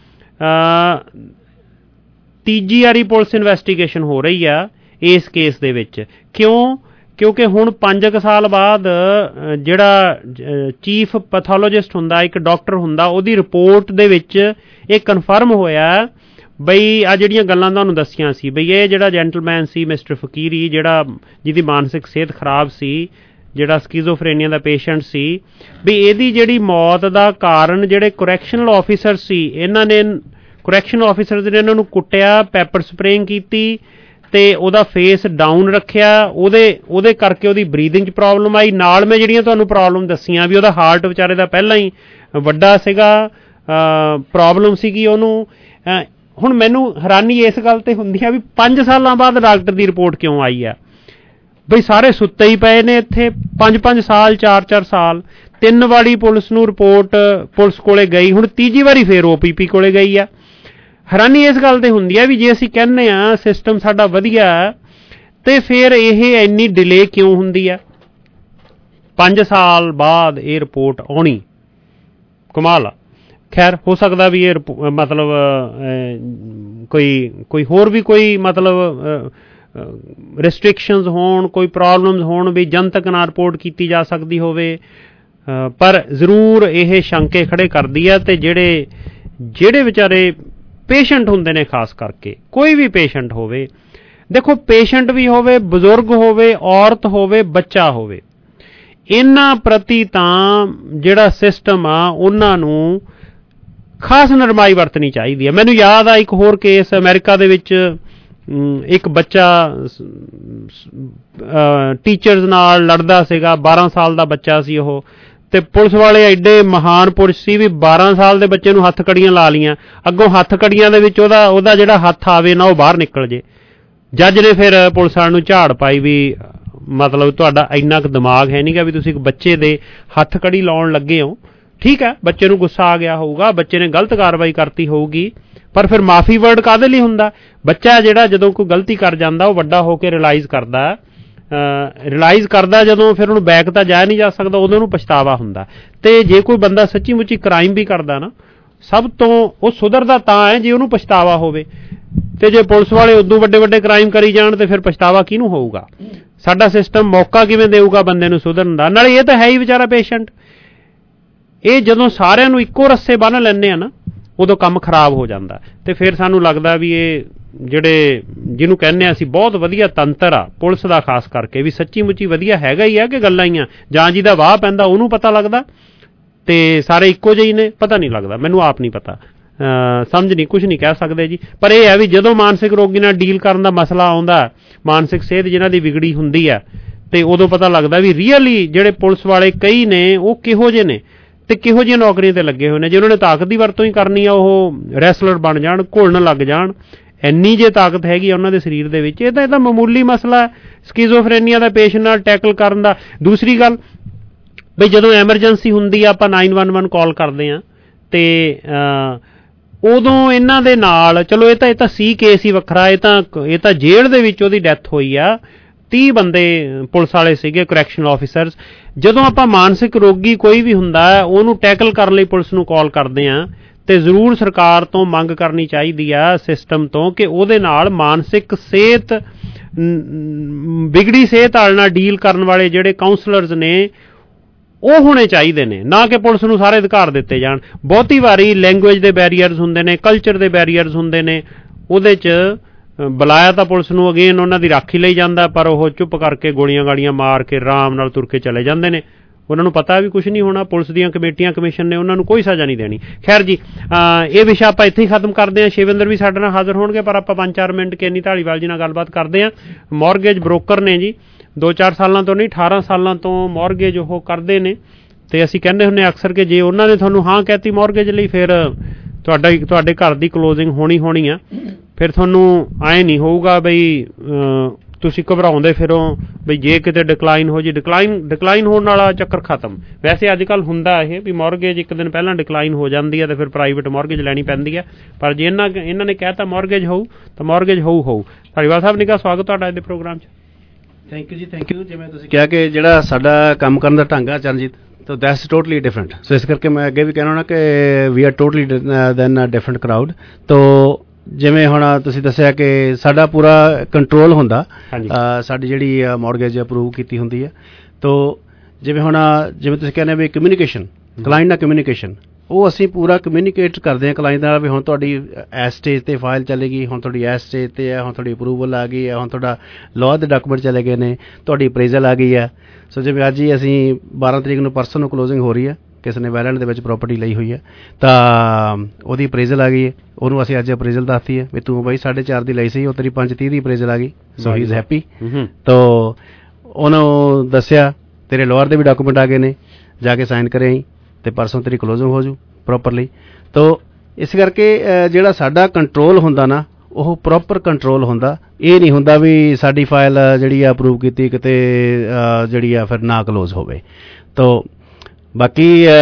ਤੀਜੀ ਵਾਰੀ ਪੁਲਿਸ ਇਨਵੈਸਟੀਗੇਸ਼ਨ ਹੋ ਰਹੀ ਆ ਇਸ ਕੇਸ ਦੇ ਵਿੱਚ। ਕਿਉਂ? ਕਿਉਂਕਿ ਹੁਣ ਪੰਜ ਕੁ ਸਾਲ ਬਾਅਦ ਜਿਹੜਾ ਚੀਫ ਪੈਥੋਲੋਜਿਸਟ ਹੁੰਦਾ, ਇੱਕ ਡਾਕਟਰ ਹੁੰਦਾ, ਉਹਦੀ ਰਿਪੋਰਟ ਦੇ ਵਿੱਚ ਇਹ ਕਨਫਰਮ ਹੋਇਆ ਬਈ ਆ ਜਿਹੜੀਆਂ ਗੱਲਾਂ ਤੁਹਾਨੂੰ ਦੱਸੀਆਂ ਸੀ ਬਈ ਇਹ ਜਿਹੜਾ ਜੈਂਟਲਮੈਨ ਸੀ ਮਿਸਟਰ ਫਕੀਰੀ, ਜਿਹੜਾ ਜਿਹਦੀ ਮਾਨਸਿਕ ਸਿਹਤ ਖਰਾਬ ਸੀ, ਜਿਹੜਾ ਸਕਿਜ਼ੋਫਰੇਨੀਆ ਦਾ ਪੇਸ਼ੈਂਟ ਸੀ, ਵੀ ਇਹਦੀ ਜਿਹੜੀ ਮੌਤ ਦਾ ਕਾਰਨ ਜਿਹੜੇ ਕਰੈਕਸ਼ਨਲ ਆਫਿਸਰ ਸੀ, ਇਹਨਾਂ ਨੇ ਕਰੈਕਸ਼ਨਲ ਆਫਿਸਰਸ ਨੇ ਇਹਨਾਂ ਨੂੰ ਕੁੱਟਿਆ, ਪੈਪਰ ਸਪਰੇਇੰਗ ਕੀਤੀ ਤੇ ਉਹਦਾ ਫੇਸ ਡਾਊਨ ਰੱਖਿਆ, ਉਹਦੇ ਉਹਦੇ ਕਰਕੇ ਉਹਦੀ ਬਰੀਦਿੰਗ 'ਚ ਪ੍ਰੋਬਲਮ ਆਈ। ਨਾਲ ਮੈਂ ਜਿਹੜੀਆਂ ਤੁਹਾਨੂੰ ਪ੍ਰੋਬਲਮ ਦੱਸੀਆਂ ਵੀ ਉਹਦਾ ਹਾਰਟ ਵਿਚਾਰੇ ਦਾ ਪਹਿਲਾਂ ਹੀ ਵੱਡਾ ਸੀਗਾ, ਪ੍ਰੋਬਲਮ ਸੀਗੀ ਉਹਨੂੰ। ਹੁਣ ਮੈਨੂੰ ਹੈਰਾਨੀ ਇਸ ਗੱਲ 'ਤੇ ਹੁੰਦੀ ਆ ਵੀ ਪੰਜ ਸਾਲਾਂ ਬਾਅਦ ਡਾਕਟਰ ਦੀ ਰਿਪੋਰਟ ਕਿਉਂ ਆਈ ਆ? ਬਈ ਸਾਰੇ ਸੁੱਤੇ ਹੀ ਪਏ ਨੇ ਇੱਥੇ ਪੰਜ ਪੰਜ ਸਾਲ, ਚਾਰ ਚਾਰ ਸਾਲ। ਤਿੰਨ ਵਾਰੀ ਪੁਲਿਸ ਨੂੰ ਰਿਪੋਰਟ ਪੁਲਿਸ ਕੋਲੇ ਗਈ, ਹੁਣ ਤੀਜੀ ਵਾਰੀ ਫੇਰ ਓ ਪੀ ਪੀ ਕੋਲੇ ਗਈ ਆ। ਹੈਰਾਨੀ ਇਸ ਗੱਲ 'ਤੇ ਹੁੰਦੀ ਆ ਵੀ ਜੇ ਅਸੀਂ ਕਹਿੰਦੇ ਹਾਂ ਸਿਸਟਮ ਸਾਡਾ ਵਧੀਆ ਤੇ ਫਿਰ ਇਹ ਇੰਨੀ ਡਿਲੇ ਕਿਉਂ ਹੁੰਦੀ ਆ? ਪੰਜ ਸਾਲ ਬਾਅਦ ਇਹ ਰਿਪੋਰਟ ਆਉਣੀ ਕਮਾਲ ਆ। ਖੈਰ ਹੋ ਸਕਦਾ ਵੀ ਇਹ ਮਤਲਬ ਕੋਈ ਕੋਈ ਹੋਰ ਵੀ ਕੋਈ ਮਤਲਬ ਰਿਸਟ੍ਰਿਕਸ਼ਨਸ ਹੋਣ, ਕੋਈ ਪ੍ਰੋਬਲਮਸ ਹੋਣ ਵੀ ਜਨਤਕ ਨਾਲ ਰਿਪੋਰਟ ਕੀਤੀ ਜਾ ਸਕਦੀ ਹੋਵੇ, ਪਰ ਜ਼ਰੂਰ ਇਹ ਸ਼ੰਕੇ ਖੜੇ ਕਰਦੀ ਆ। ਤੇ ਜਿਹੜੇ ਜਿਹੜੇ ਵਿਚਾਰੇ ਪੇਸ਼ੈਂਟ ਹੁੰਦੇ ਨੇ, ਖਾਸ ਕਰਕੇ ਕੋਈ ਵੀ ਪੇਸ਼ੈਂਟ ਹੋਵੇ, ਦੇਖੋ ਪੇਸ਼ੈਂਟ ਵੀ ਹੋਵੇ, ਬਜ਼ੁਰਗ ਹੋਵੇ, ਔਰਤ ਹੋਵੇ, ਬੱਚਾ ਹੋਵੇ, ਇਹਨਾਂ ਪ੍ਰਤੀ ਤਾਂ ਜਿਹੜਾ ਸਿਸਟਮ ਆ ਉਹਨਾਂ ਨੂੰ ਖਾਸ ਨਰਮਾਈ ਵਰਤਣੀ ਚਾਹੀਦੀ ਹੈ। ਮੈਨੂੰ ਯਾਦ ਆ ਇੱਕ ਹੋਰ ਕੇਸ ਅਮਰੀਕਾ ਦੇ ਵਿੱਚ, ਇੱਕ ਬੱਚਾ ਟੀਚਰਸ ਨਾਲ ਲੜਦਾ ਸੀਗਾ, ਬਾਰਾਂ ਸਾਲ ਦਾ ਬੱਚਾ ਸੀ ਉਹ, ਤੇ ਪੁਲਿਸ ਵਾਲੇ ਐਡੇ ਮਹਾਨ ਪੁਰਸ਼ ਸੀ ਵੀ ਬਾਰਾਂ ਸਾਲ ਦੇ ਬੱਚੇ ਨੂੰ ਹੱਥ ਕੜੀਆਂ ਲਾ ਲਈਆਂ, ਅੱਗੋਂ ਹੱਥ ਕੜੀਆਂ ਦੇ ਵਿੱਚ ਉਹਦਾ ਉਹਦਾ ਜਿਹੜਾ ਹੱਥ ਆਵੇ ਨਾ ਉਹ ਬਾਹਰ ਨਿਕਲ ਜੇ। ਜੱਜ ਨੇ ਫਿਰ ਪੁਲਿਸ ਵਾਲਿਆਂ ਨੂੰ ਝਾੜ ਪਾਈ ਵੀ ਮਤਲਬ ਤੁਹਾਡਾ ਇੰਨਾ ਕੁ ਦਿਮਾਗ ਹੈ ਨਹੀਂ ਗਾ ਵੀ ਤੁਸੀਂ ਇੱਕ ਬੱਚੇ ਦੇ ਹੱਥ ਕੜੀ ਲਾਉਣ ਲੱਗੇ ਹੋ। ਠੀਕ ਹੈ, ਬੱਚੇ ਨੂੰ ਗੁੱਸਾ ਆ ਗਿਆ ਹੋਊਗਾ, ਬੱਚੇ ਨੇ ਗਲਤ ਕਾਰਵਾਈ ਕਰਤੀ ਹੋਊਗੀ, ਪਰ ਫਿਰ ਮਾਫੀ ਵਰਡ ਕਾਹਦੇ ਲਈ ਹੁੰਦਾ? ਬੱਚਾ ਜਿਹੜਾ ਜਦੋਂ ਕੋਈ ਗਲਤੀ ਕਰ ਜਾਂਦਾ ਉਹ ਵੱਡਾ ਹੋ ਕੇ ਰਿਲਾਈਜ਼ ਕਰਦਾ, ਰਿਲਾਈਜ਼ ਕਰਦਾ ਜਦੋਂ, ਫਿਰ ਉਹਨੂੰ ਬੈਕ ਤਾਂ ਜਾ ਨਹੀਂ ਜਾ ਸਕਦਾ, ਉਦੋਂ ਉਹਨੂੰ ਪਛਤਾਵਾ ਹੁੰਦਾ। ਤੇ ਜੇ ਕੋਈ ਬੰਦਾ ਸੱਚੀ ਮੁੱਚੀ ਕ੍ਰਾਈਮ ਵੀ ਕਰਦਾ ਨਾ, ਸਭ ਤੋਂ ਉਹ ਸੁਧਰਦਾ ਤਾਂ ਹੈ ਜੇ ਉਹਨੂੰ ਪਛਤਾਵਾ ਹੋਵੇ। ਤੇ ਜੇ ਪੁਲਿਸ ਵਾਲੇ ਉਦੋਂ ਵੱਡੇ ਵੱਡੇ ਕ੍ਰਾਈਮ ਕਰੀ ਜਾਣ ਤੇ ਫਿਰ ਪਛਤਾਵਾ ਕਿਹਨੂੰ ਹੋਊਗਾ? ਸਾਡਾ ਸਿਸਟਮ ਮੌਕਾ ਕਿਵੇਂ ਦੇਊਗਾ ਬੰਦੇ ਨੂੰ ਸੁਧਰਨ ਦਾ? ਨਾਲੇ ਇਹ ਤਾਂ ਹੈ ਹੀ ਵਿਚਾਰਾ ਪੇਸ਼ੈਂਟ। ਇਹ ਜਦੋਂ ਸਾਰਿਆਂ ਨੂੰ ਇੱਕੋ ਰੱਸੇ ਬੰਨ੍ਹ ਲੈਂਦੇ ਆ ਨਾ, ਉਦੋਂ ਕੰਮ ਖਰਾਬ ਹੋ ਜਾਂਦਾ। ਤੇ ਫਿਰ ਸਾਨੂੰ ਲੱਗਦਾ ਵੀ ਇਹ ਜਿਹੜੇ ਜਿਹਨੂੰ ਕਹਿੰਦੇ ਆ ਅਸੀਂ ਬਹੁਤ ਵਧੀਆ ਤੰਤਰ ਆ ਪੁਲਿਸ ਦਾ, ਖਾਸ ਕਰਕੇ ਵੀ ਸੱਚੀ ਮੁੱਚੀ ਵਧੀਆ ਹੈਗਾ ਹੀ ਆ ਕਿ ਗੱਲਾਂ ਹੀ ਆ, ਜਾਂ ਜਿਹਦਾ ਵਾਹ ਪੈਂਦਾ ਉਹਨੂੰ ਪਤਾ ਲੱਗਦਾ ਤੇ ਸਾਰੇ ਇੱਕੋ ਜਿਹੇ ਨੇ? ਪਤਾ ਨਹੀਂ ਲੱਗਦਾ, ਮੈਨੂੰ ਆਪ ਨਹੀਂ ਪਤਾ, ਸਮਝ ਨਹੀਂ, ਕੁਝ ਨਹੀਂ ਕਹਿ ਸਕਦੇ ਜੀ। ਪਰ ਇਹ ਹੈ ਵੀ ਜਦੋਂ ਮਾਨਸਿਕ ਰੋਗੀ ਨਾਲ ਡੀਲ ਕਰਨ ਦਾ ਮਸਲਾ ਆਉਂਦਾ, ਮਾਨਸਿਕ ਸਿਹਤ ਜਿਹਨਾਂ ਦੀ ਵਿਗੜੀ ਹੁੰਦੀ ਆ, ਤੇ ਉਦੋਂ ਪਤਾ ਲੱਗਦਾ ਵੀ ਰੀਅਲੀ ਜਿਹੜੇ ਪੁਲਿਸ ਵਾਲੇ ਕਈ ਨੇ ਉਹ ਕਿਹੋ ਜਿਹੇ ਨੇ ਤੇ ਕਿਹੋ ਜਿਹੀਆਂ ਨੌਕਰੀਆਂ ਤੇ ਲੱਗੇ ਹੋਏ ਨੇ। ਜੇ ਉਹਨਾਂ ਨੇ ਤਾਕਤ ਦੀ ਵਰਤੋਂ ਹੀ ਕਰਨੀ ਆ, ਉਹ ਰੈਸਲਰ ਬਣ ਜਾਣ, ਘੁਲਣ ਲੱਗ ਜਾਣ, ਇੰਨੀ ਜੇ ਤਾਕਤ ਹੈਗੀ ਉਹਨਾਂ ਦੇ ਸਰੀਰ ਦੇ ਵਿੱਚ। ਇਹ ਤਾਂ ਇਹ ਤਾਂ ਮਾਮੂਲੀ ਮਸਲਾ ਸਕਿਜ਼ੋਫਰੇਨੀਆ ਦਾ ਪੇਸ਼ੈਂਟ ਨਾਲ ਟੈਕਲ ਕਰਨ ਦਾ। ਦੂਸਰੀ ਗੱਲ ਬਈ ਜਦੋਂ ਐਮਰਜੈਂਸੀ ਹੁੰਦੀ ਆ, ਆਪਾਂ ਨਾਈਨ ਵਨ ਵਨ ਕਾਲ ਕਰਦੇ ਹਾਂ, ਤੇ ਉਦੋਂ ਇਹਨਾਂ ਦੇ ਨਾਲ, ਚਲੋ ਇਹ ਤਾਂ ਇਹ ਤਾਂ ਸੀ ਕੇਸ ਹੀ ਵੱਖਰਾ, ਇਹ ਤਾਂ ਇਹ ਤਾਂ ਜੇਲ੍ਹ ਦੇ ਵਿੱਚ ਉਹਦੀ ਡੈਥ ਹੋਈ ਆ, ਤੀਹ ਬੰਦੇ ਪੁਲਿਸ ਵਾਲੇ ਸੀਗੇ, ਕਰੈਕਸ਼ਨਲ ਆਫਿਸਰਸ। ਜਦੋਂ ਆਪਾਂ ਮਾਨਸਿਕ ਰੋਗੀ ਕੋਈ ਵੀ ਹੁੰਦਾ ਉਹਨੂੰ ਟੈਕਲ ਕਰਨ ਲਈ ਪੁਲਿਸ ਨੂੰ ਕਾਲ ਕਰਦੇ ਹਾਂ, ਤੇ ਜ਼ਰੂਰ ਸਰਕਾਰ ਤੋਂ ਮੰਗ ਕਰਨੀ ਚਾਹੀਦੀ ਆ, ਸਿਸਟਮ ਤੋਂ, ਕਿ ਉਹਦੇ ਨਾਲ ਮਾਨਸਿਕ ਸਿਹਤ, ਵਿਗੜੀ ਸਿਹਤ ਵਾਲੇ ਨਾਲ ਡੀਲ ਕਰਨ ਵਾਲੇ ਜਿਹੜੇ ਕਾਉਂਸਲਰਸ ਨੇ ਉਹ ਹੋਣੇ ਚਾਹੀਦੇ ਨੇ, ਨਾ ਕਿ ਪੁਲਿਸ ਨੂੰ ਸਾਰੇ ਅਧਿਕਾਰ ਦਿੱਤੇ ਜਾਣ। ਬਹੁਤੀ ਵਾਰੀ ਲੈਂਗੁਏਜ ਦੇ ਬੈਰੀਅਰਸ ਹੁੰਦੇ ਨੇ, ਕਲਚਰ ਦੇ ਬੈਰੀਅਰਸ ਹੁੰਦੇ ਨੇ, ਉਹਦੇ 'ਚ ਬੁਲਾਇਆ ਤਾਂ ਪੁਲਿਸ ਨੂੰ ਅਗੇਨ ਉਹਨਾਂ ਦੀ ਰਾਖੀ ਲਈ ਜਾਂਦਾ, ਪਰ ਉਹ ਚੁੱਪ ਕਰਕੇ ਗੋਲੀਆਂ ਗਾਲੀਆਂ ਮਾਰ ਕੇ ਆਰਾਮ ਨਾਲ ਤੁਰ ਕੇ ਚਲੇ ਜਾਂਦੇ ਨੇ। ਉਹਨਾਂ ਨੂੰ ਪਤਾ ਵੀ ਕੁਛ ਨਹੀਂ ਹੋਣਾ, ਪੁਲਿਸ ਦੀਆਂ ਕਮੇਟੀਆਂ ਕਮਿਸ਼ਨ ਨੇ ਉਹਨਾਂ ਨੂੰ ਕੋਈ ਸਜ਼ਾ ਨਹੀਂ ਦੇਣੀ। ਖੈਰ ਜੀ, ਇਹ ਵਿਸ਼ਾ ਆਪਾਂ ਇੱਥੇ ਹੀ ਖਤਮ ਕਰਦੇ ਹਾਂ। ਸ਼ਿਵਿੰਦਰ ਵੀ ਸਾਡੇ ਨਾਲ ਹਾਜ਼ਰ ਹੋਣਗੇ, ਪਰ ਆਪਾਂ ਪੰਜ ਚਾਰ ਮਿੰਟ ਕੇਨੀ ਢਾਲੀਵਾਲ ਜੀ ਨਾਲ ਗੱਲਬਾਤ ਕਰਦੇ ਹਾਂ। ਮੌਰਗੇਜ ਬ੍ਰੋਕਰ ਨੇ ਜੀ, ਦੋ ਚਾਰ ਸਾਲਾਂ ਤੋਂ ਨਹੀਂ ਅਠਾਰਾਂ ਸਾਲਾਂ ਤੋਂ ਮੌਰਗੇਜ ਉਹ ਕਰਦੇ ਨੇ, ਤੇ ਅਸੀਂ ਕਹਿੰਦੇ ਹੁੰਦੇ ਅਕਸਰ ਕਿ ਜੇ ਉਹਨਾਂ ਨੇ ਤੁਹਾਨੂੰ ਹਾਂ ਕਹਿਤੀ ਮੌਰਗੇਜ ਲਈ, ਫਿਰ ਤੁਹਾਡਾ ਤੁਹਾਡੇ ਘਰ ਦੀ ਕਲੋਜ਼ਿੰਗ ਹੋਣੀ ਹੋਣੀ ਆ। ਫਿਰ ਤੁਹਾਨੂੰ ਐਂ ਨਹੀਂ ਹੋਊਗਾ ਬਈ ਤੁਸੀਂ ਘਬਰਾਉਂਦੇ ਫਿਰੋ ਬਈ ਜੇ ਕਿਤੇ ਡਿਕਲਾਈਨ ਹੋ ਜੀ, ਡਿਕਲਾਈਨ ਡਿਕਲਾਈਨ ਹੋਣ ਵਾਲਾ ਚੱਕਰ ਖਤਮ। ਵੈਸੇ ਅੱਜ ਕੱਲ੍ਹ ਹੁੰਦਾ ਇਹ ਵੀ ਮੌਰਗੇਜ ਇੱਕ ਦਿਨ ਪਹਿਲਾਂ ਡਿਕਲਾਈਨ ਹੋ ਜਾਂਦੀ ਹੈ ਤੇ ਫਿਰ ਪ੍ਰਾਈਵੇਟ ਮੌਰਗੇਜ ਲੈਣੀ ਪੈਂਦੀ ਹੈ, ਪਰ ਜੇ ਇਹਨਾਂ ਇਹਨਾਂ ਨੇ ਕਹਿਤਾ ਮੌਰਗੇਜ ਹੋਊ ਤਾਂ ਮੌਰਗੇਜ ਹੋਊ ਹੋਊ। ਧਾਲੀਵਾਲ ਸਾਹਿਬ ਨਿੱਘਾ ਸਵਾਗਤ ਤੁਹਾਡਾ ਅੱਜ ਦੇ ਪ੍ਰੋਗਰਾਮ 'ਚ। ਥੈਂਕ ਯੂ ਜੀ, ਥੈਂਕ ਯੂ। ਜਿਵੇਂ ਤੁਸੀਂ ਕਿਹਾ ਕਿ ਜਿਹੜਾ ਸਾਡਾ ਕੰਮ ਕਰਨ ਦਾ ਢੰਗ ਆ ਚਰਨਜੀਤ, ਤਾਂ ਦੈਟਸ ਟੋਟਲੀ ਡਿਫਰੈਂਟ। ਸੋ ਇਸ ਕਰਕੇ ਮੈਂ ਅੱਗੇ ਵੀ ਕਹਿਣਾ ਹੋਣਾ ਕਿ we are totally then a different crowd. ਤੋ ਜਿਵੇਂ ਹੁਣ ਤੁਸੀਂ ਦੱਸਿਆ ਕਿ ਸਾਡਾ ਪੂਰਾ ਕੰਟਰੋਲ ਹੁੰਦਾ, ਸਾਡੀ ਜਿਹੜੀ ਮੌਰਗੇਜ ਅਪਰੂਵ ਕੀਤੀ ਹੁੰਦੀ ਹੈ। ਤੋ ਜਿਵੇਂ ਹੁਣ ਜਿਵੇਂ ਤੁਸੀਂ ਕਹਿੰਦੇ ਵੀ ਕਮਿਊਨੀਕੇਸ਼ਨ, ਕਲਾਇੰਟ ਨਾਲ ਕਮਿਊਨੀਕੇਸ਼ਨ, ਉਹ ਅਸੀਂ ਪੂਰਾ ਕਮਿਊਨੀਕੇਟ ਕਰਦੇ ਹਾਂ ਕਲਾਇੰਟ ਨਾਲ ਵੀ ਹੁਣ ਤੁਹਾਡੀ ਇਸ ਸਟੇਜ 'ਤੇ ਫਾਈਲ ਚਲੇਗੀ, ਹੁਣ ਤੁਹਾਡੀ ਇਸ ਸਟੇਜ 'ਤੇ ਹੈ, ਹੁਣ ਤੁਹਾਡੀ ਅਪਰੂਵਲ ਆ ਗਈ ਹੈ, ਹੁਣ ਤੁਹਾਡਾ ਲਾਅ ਦੇ ਡਾਕੂਮੈਂਟ ਚਲੇ ਗਏ ਨੇ, ਤੁਹਾਡੀ ਅਪਰੇਜ਼ਲ ਆ ਗਈ ਹੈ। ਸੋ ਜਿਵੇਂ ਅੱਜ ਹੀ ਅਸੀਂ ਬਾਰਾਂ ਤਰੀਕ ਨੂੰ ਪਰਸੋਂ ਨੂੰ ਕਲੋਜ਼ਿੰਗ ਹੋ ਰਹੀ ਹੈ, ਕਿਸੇ ਨੇ ਵੈਲੈਂਡ ਦੇ ਵਿੱਚ ਪ੍ਰੋਪਰਟੀ ਲਈ ਹੋਈ ਹੈ, ਤਾਂ ਉਹਦੀ ਅਪਰੇਜ਼ਲ ਆ ਗਈ ਹੈ। ਉਹਨੂੰ ਅਸੀਂ ਅੱਜ ਅਪਰੇਜ਼ਲ ਦੱਸਤੀ ਹੈ ਵੀ ਤੂੰ ਬਾਈ ਸਾਢੇ ਚਾਰ ਦੀ ਲਈ ਸੀ, ਉਹ ਤੇਰੀ ਪੰਜ ਤੀਹ ਦੀ ਅਪਰੇਜ਼ਲ ਆ ਗਈ। So he is happy. ਤੋ ਉਹਨੂੰ ਦੱਸਿਆ ਤੇਰੇ ਲੋਅਰ ਦੇ ਵੀ ਡਾਕੂਮੈਂਟ ਆ ਗਏ ਨੇ, ਜਾ ਕੇ ਸਾਈਨ ਕਰੇ ਆਈ ਅਤੇ ਪਰਸੋਂ ਤੇਰੀ ਕਲੋਜ਼ਿੰਗ ਹੋ ਜੂ ਪ੍ਰੋਪਰਲੀ। ਤੋ ਇਸ ਕਰਕੇ ਜਿਹੜਾ ਸਾਡਾ ਕੰਟਰੋਲ ਹੁੰਦਾ ਨਾ, ਉਹ ਪ੍ਰੋਪਰ ਕੰਟਰੋਲ ਹੁੰਦਾ। ਇਹ ਨਹੀਂ ਹੁੰਦਾ ਵੀ ਸਾਡੀ ਫਾਈਲ ਜਿਹੜੀ ਆ ਅਪਰੂਵ ਕੀਤੀ ਕਿਤੇ ਜਿਹੜੀ ਆ ਫਿਰ ਨਾ ਕਲੋਜ਼ ਹੋਵੇ। ਤੋ ਬਾਕੀ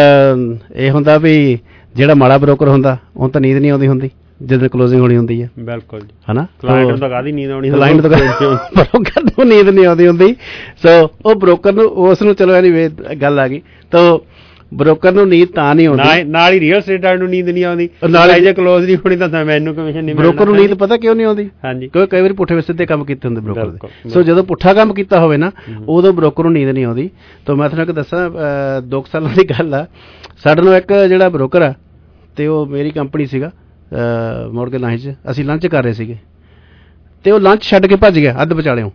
ਇਹ ਹੁੰਦਾ ਵੀ ਜਿਹੜਾ ਮਾੜਾ ਬ੍ਰੋਕਰ ਹੁੰਦਾ ਉਹਨੂੰ ਤਾਂ ਨੀਂਦ ਨਹੀਂ ਆਉਂਦੀ ਹੁੰਦੀ ਜਦੋਂ ਕਲੋਜ਼ਿੰਗ ਹੋਣੀ ਹੁੰਦੀ ਹੈ। ਬਿਲਕੁਲ ਜੀ, ਹੈ ਨਾ। ਕਲਾਇੰਟ ਨੂੰ ਤਾਂ ਕਾਹਦੀ ਨੀਂਦ ਆਉਣੀ, ਕਲਾਇੰਟ ਤੋਂ ਬ੍ਰੋਕਰ ਨੂੰ ਨੀਂਦ ਨਹੀਂ ਆਉਂਦੀ ਹੁੰਦੀ। ਸੋ ਉਹ ਬ੍ਰੋਕਰ ਨੂੰ ਉਸ ਨੂੰ ਚਲੋ ਐਨੀਵੇ ਗੱਲ ਆ ਗਈ। ਤੋ ਬ੍ਰੋਕਰ ਨੂੰ ਨੀਂਦ ਤਾਂ ਨਹੀਂ ਆਉਂਦੀ, ਨਾਲ ਹੀ ਰੀਅਲ ਸਟੇਟ ਵਾਲੇ ਨੂੰ ਨੀਂਦ ਨਹੀਂ ਆਉਂਦੀ, ਨਾਲ ਜੇ ਕਲੋਜ਼ ਨਹੀਂ ਹੋਣੀ ਤਾਂ ਮੈਨੂੰ ਕਮਿਸ਼ਨ ਨਹੀਂ ਮਿਲਣਾ। ਬ੍ਰੋਕਰ ਨੂੰ ਨੀਂਦ ਪਤਾ ਕਿਉਂ ਨਹੀਂ ਆਉਂਦੀ? ਹਾਂਜੀ, ਕਿਉਂਕਿ ਕਈ ਵਾਰੀ ਪੁੱਠੇ ਸਿੱਧੇ ਕੰਮ ਕੀਤੇ ਹੁੰਦੇ ਬ੍ਰੋਕਰ ਦੇ। ਸੋ ਜਦੋਂ ਪੁੱਠਾ ਕੰਮ ਕੀਤਾ ਹੋਵੇ ਨਾ, ਉਦੋਂ ਬ੍ਰੋਕਰ ਨੂੰ ਨੀਂਦ ਨਹੀਂ ਆਉਂਦੀ। ਤਾਂ ਮੈਂ ਤੁਹਾਨੂੰ ਇੱਕ ਦੱਸਾਂ, ਦੋ ਕੁ ਸਾਲਾਂ ਦੀ ਗੱਲ ਆ, ਸਾਡੇ ਨੂੰ ਇੱਕ ਜਿਹੜਾ ਬ੍ਰੋਕਰ ਆ, ਅਤੇ ਉਹ ਮੇਰੀ ਕੰਪਨੀ ਸੀਗਾ ਮੌਰਗੇਜ ਲਾਈਨ 'ਚ, ਅਸੀਂ ਲੰਚ ਕਰ ਰਹੇ ਸੀਗੇ ਅਤੇ ਉਹ ਲੰਚ ਛੱਡ ਕੇ ਭੱਜ ਗਿਆ ਅੱਧ ਵਿਚਾਲਿਓਂ।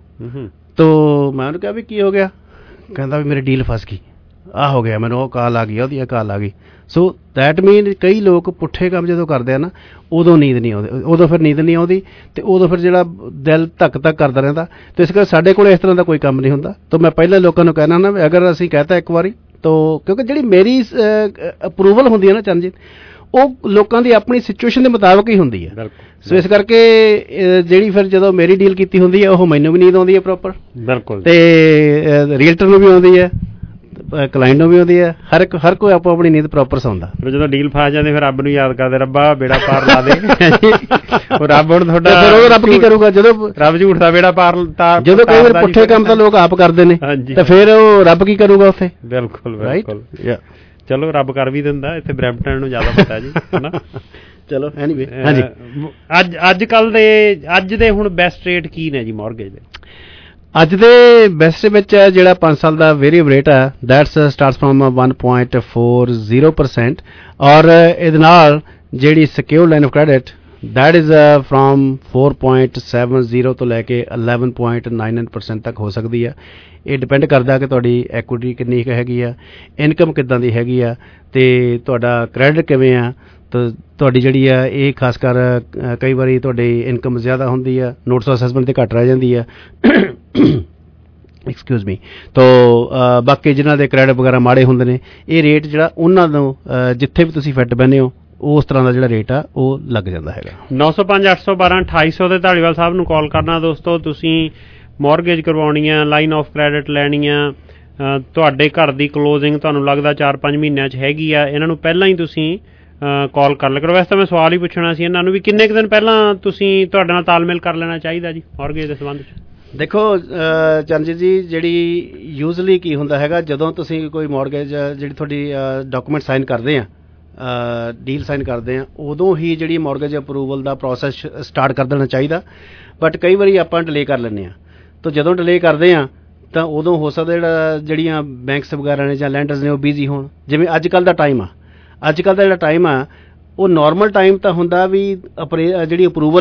ਤੋ ਮੈਂ ਉਹਨੂੰ ਕਿਹਾ ਵੀ ਕੀ ਹੋ ਗਿਆ? ਕਹਿੰਦਾ ਵੀ ਮੇਰੀ ਡੀਲ ਫਸ ਗਈ, ਆਹ ਹੋ ਗਿਆ, ਮੈਨੂੰ ਉਹ ਕਾਲ ਆ ਗਈ, ਉਹਦੀ ਕਾਲ ਆ ਗਈ। ਸੋ ਦੈਟ ਮੀਨ ਕਈ ਲੋਕ ਪੁੱਠੇ ਕੰਮ ਜਦੋਂ ਕਰਦੇ ਆ ਨਾ, ਉਦੋਂ ਨੀਂਦ ਨਹੀਂ ਆਉਂਦੀ, ਉਦੋਂ ਫਿਰ ਨੀਂਦ ਨਹੀਂ ਆਉਂਦੀ ਅਤੇ ਉਦੋਂ ਫਿਰ ਜਿਹੜਾ ਦਿਲ ਧੱਕ ਧੱਕ ਕਰਦਾ ਰਹਿੰਦਾ। ਅਤੇ ਇਸ ਕਰਕੇ ਸਾਡੇ ਕੋਲ ਇਸ ਤਰ੍ਹਾਂ ਦਾ ਕੋਈ ਕੰਮ ਨਹੀਂ ਹੁੰਦਾ। ਤਾਂ ਮੈਂ ਪਹਿਲਾਂ ਲੋਕਾਂ ਨੂੰ ਕਹਿਣਾ ਨਾ, ਅਗਰ ਅਸੀਂ ਕਹਿਤਾ ਇੱਕ ਵਾਰੀ, ਤਾਂ ਕਿਉਂਕਿ ਜਿਹੜੀ ਮੇਰੀ ਅਪਰੂਵਲ ਹੁੰਦੀ ਹੈ ਨਾ ਚਰਨਜੀਤ, ਉਹ ਲੋਕਾਂ ਦੀ ਆਪਣੀ ਸਿਚੁਏਸ਼ਨ ਦੇ ਮੁਤਾਬਕ ਹੀ ਹੁੰਦੀ ਹੈ। ਸੋ ਇਸ ਕਰਕੇ ਜਿਹੜੀ ਫਿਰ ਜਦੋਂ ਮੇਰੀ ਡੀਲ ਕੀਤੀ ਹੁੰਦੀ ਹੈ, ਉਹ ਮੈਨੂੰ ਵੀ ਨੀਂਦ ਆਉਂਦੀ ਹੈ ਪ੍ਰੋਪਰ, ਬਿਲਕੁਲ, ਅਤੇ ਰੀਅਲਟਰ ਨੂੰ ਵੀ ਆਉਂਦੀ ਹੈ, ਕਲਾਇੰਟ ਨੂੰ ਵੀ ਆਉਂਦੀ ਹੈ, ਹਰ ਇੱਕ ਹਰ ਕੋਈ ਆਪੋ ਆਪਣੀ ਨੀਂਦ ਪ੍ਰੋਪਰ ਸੌਂਦਾ। ਫਿਰ ਜਦੋਂ ਡੀਲ ਫਸ ਜਾਂਦੇ ਫਿਰ ਰੱਬ ਨੂੰ ਯਾਦ ਕਰਦੇ, ਰੱਬਾ ਬੇੜਾ ਪਾਰ ਲਾ ਦੇ। ਰੱਬ ਹੁਣ ਤੁਹਾਡਾ ਫਿਰ ਉਹ ਰੱਬ ਕੀ ਕਰੂਗਾ ਜਦੋਂ ਰੱਬ ਝੂਠ ਦਾ ਬੇੜਾ ਪਾਰ, ਜਦੋਂ ਕਈ ਵਾਰ ਪੁੱਠੇ ਕੰਮ ਤਾਂ ਲੋਕ ਆਪ ਕਰਦੇ ਨੇ, ਤਾਂ ਫਿਰ ਉਹ ਰੱਬ ਕੀ ਕਰੂਗਾ ਉੱਥੇ? ਬਿਲਕੁਲ ਬਿਲਕੁਲ। ਚਲੋ ਰੱਬ ਕਰ ਵੀ ਦਿੰਦਾ, ਇੱਥੇ ਬਰੈਂਪਟਨ ਨੂੰ ਜ਼ਿਆਦਾ ਪਤਾ ਜੀ, ਹੈ ਨਾ। ਚਲੋ ਐਨੀਵੇ, ਹਾਂਜੀ। ਅੱਜ ਅੱਜ ਕੱਲ੍ਹ ਦੇ ਅੱਜ ਦੇ ਹੁਣ ਬੈਸਟ ਰੇਟ ਕੀ ਨੇ ਜੀ ਮੌਰਗੇਜ ਦੇ? ਅੱਜ ਦੇ ਬੈਸਟ ਵਿੱਚ ਜਿਹੜਾ ਪੰਜ ਸਾਲ ਦਾ ਵੇਰੀਏਬਲ ਰੇਟ ਹੈ, that's starts from one point four zero percent, ਔਰ ਇਹਦੇ ਨਾਲ ਜਿਹੜੀ secured line of credit that is from four point seven zero ਤੋਂ ਲੈ ਕੇ eleven point nine nine percent ਤੱਕ ਹੋ ਸਕਦੀ ਹੈ। ਇਹ ਡਿਪੈਂਡ ਕਰਦਾ ਕਿ ਤੁਹਾਡੀ ਐਕੁਇਟੀ ਕਿੰਨੀ ਕੁ ਹੈਗੀ ਆ, ਇਨਕਮ ਕਿੱਦਾਂ ਦੀ ਹੈਗੀ ਆ, ਅਤੇ ਤੁਹਾਡਾ ਕ੍ਰੈਡਿਟ ਕਿਵੇਂ ਆ। ਤਾਂ ਤੁਹਾਡੀ ਜਿਹੜੀ ਆ ਇਹ ਖਾਸ ਕਰ ਕਈ ਵਾਰੀ ਤੁਹਾਡੀ ਇਨਕਮ ਜ਼ਿਆਦਾ ਹੁੰਦੀ ਆ, ਨੋਟਸ ਆਫ ਅਸੈਸਮੈਂਟ 'ਤੇ ਘੱਟ ਰਹਿ ਜਾਂਦੀ ਆ, ਐਕਸਕਿਊਜ਼ ਮੀ। ਤਾਂ ਬਾਕੀ ਜਿਨ੍ਹਾਂ ਦੇ ਕ੍ਰੈਡਿਟ ਵਗੈਰਾ ਮਾੜੇ ਹੁੰਦੇ ਨੇ, ਇਹ ਰੇਟ ਜਿਹੜਾ ਉਹਨਾਂ ਨੂੰ ਜਿੱਥੇ ਵੀ ਤੁਸੀਂ ਫਿੱਟ ਬਹਿੰਦੇ ਹੋ ਉਸ ਤਰ੍ਹਾਂ ਦਾ ਜਿਹੜਾ ਰੇਟ ਆ ਉਹ ਲੱਗ ਜਾਂਦਾ ਹੈਗਾ। ਨੌ ਸੌ ਪੰਜ ਅੱਠ ਸੌ ਬਾਰਾਂ ਅਠਾਈ ਸੌ ਦੇ ਧਾਲੀਵਾਲ ਸਾਹਿਬ ਨੂੰ ਕਾਲ ਕਰਨਾ ਦੋਸਤੋ। ਤੁਸੀਂ ਮੌਰਗੇਜ ਕਰਵਾਉਣੀ ਆ, ਲਾਈਨ ਆਫ ਕ੍ਰੈਡਿਟ ਲੈਣੀ ਆ, ਤੁਹਾਡੇ ਘਰ ਦੀ ਕਲੋਜ਼ਿੰਗ ਤੁਹਾਨੂੰ ਲੱਗਦਾ ਚਾਰ ਪੰਜ ਮਹੀਨਿਆਂ 'ਚ ਹੈਗੀ ਆ, ਇਹਨਾਂ ਨੂੰ ਪਹਿਲਾਂ ਹੀ ਤੁਸੀਂ ਕਾਲ ਕਰ ਲਿਆ ਕਰੋ। ਵੈਸੇ ਤਾਂ ਮੈਂ ਸਵਾਲ ਹੀ ਪੁੱਛਣਾ ਸੀ ਇਹਨਾਂ ਨੂੰ ਵੀ ਕਿੰਨੇ ਕੁ ਦਿਨ ਪਹਿਲਾਂ ਤੁਸੀਂ ਤੁਹਾਡੇ ਨਾਲ ਤਾਲਮੇਲ ਕਰ ਲੈਣਾ ਚਾਹੀਦਾ ਜੀ ਮੌਰਗੇਜ ਦੇ ਸੰਬੰਧ 'ਚ? ਦੇਖੋ ਚਰਨਜੀਤ ਜੀ, ਜਿਹੜੀ ਯੂਜ਼ਲੀ ਕੀ ਹੁੰਦਾ ਹੈਗਾ, ਜਦੋਂ ਤੁਸੀਂ ਕੋਈ ਮੌਰਗੇਜ ਜਿਹੜੀ ਤੁਹਾਡੀ ਡਾਕੂਮੈਂਟ ਸਾਈਨ ਕਰਦੇ ਆ, ਡੀਲ ਸਾਈਨ ਕਰਦੇ ਆ, ਉਦੋਂ ਹੀ ਜਿਹੜੀ ਮੌਰਗੇਜ ਅਪਰੂਵਲ ਦਾ ਪ੍ਰੋਸੈਸ ਸਟਾਰਟ ਕਰ ਦੇਣਾ ਚਾਹੀਦਾ। ਬਟ ਕਈ ਵਾਰੀ ਆਪਾਂ ਡਿਲੇ ਕਰ ਲੈਂਦੇ ਹਾਂ, ਤਾਂ ਜਦੋਂ ਡਿਲੇ ਕਰਦੇ ਹਾਂ ਤਾਂ ਉਦੋਂ ਹੋ ਸਕਦਾ ਜਿਹੜਾ ਜਿਹੜੀਆਂ ਬੈਂਕਸ ਵਗੈਰਾ ਨੇ ਜਾਂ ਲੈਂਡਰਸ ਨੇ ਉਹ ਬਿਜ਼ੀ ਹੋਣ। ਜਿਵੇਂ ਅੱਜ ਕੱਲ੍ਹ ਦਾ ਟਾਈਮ ਆ, ਅੱਜ ਕੱਲ੍ਹ ਦਾ ਜਿਹੜਾ ਟਾਈਮ ਆ ਉਹ ਨੋਰਮਲ ਟਾਈਮ ਤਾਂ ਹੁੰਦਾ ਵੀ ਅਪਰੇ ਜਿਹੜੀ ਅਪਰੂਵਲ ਆ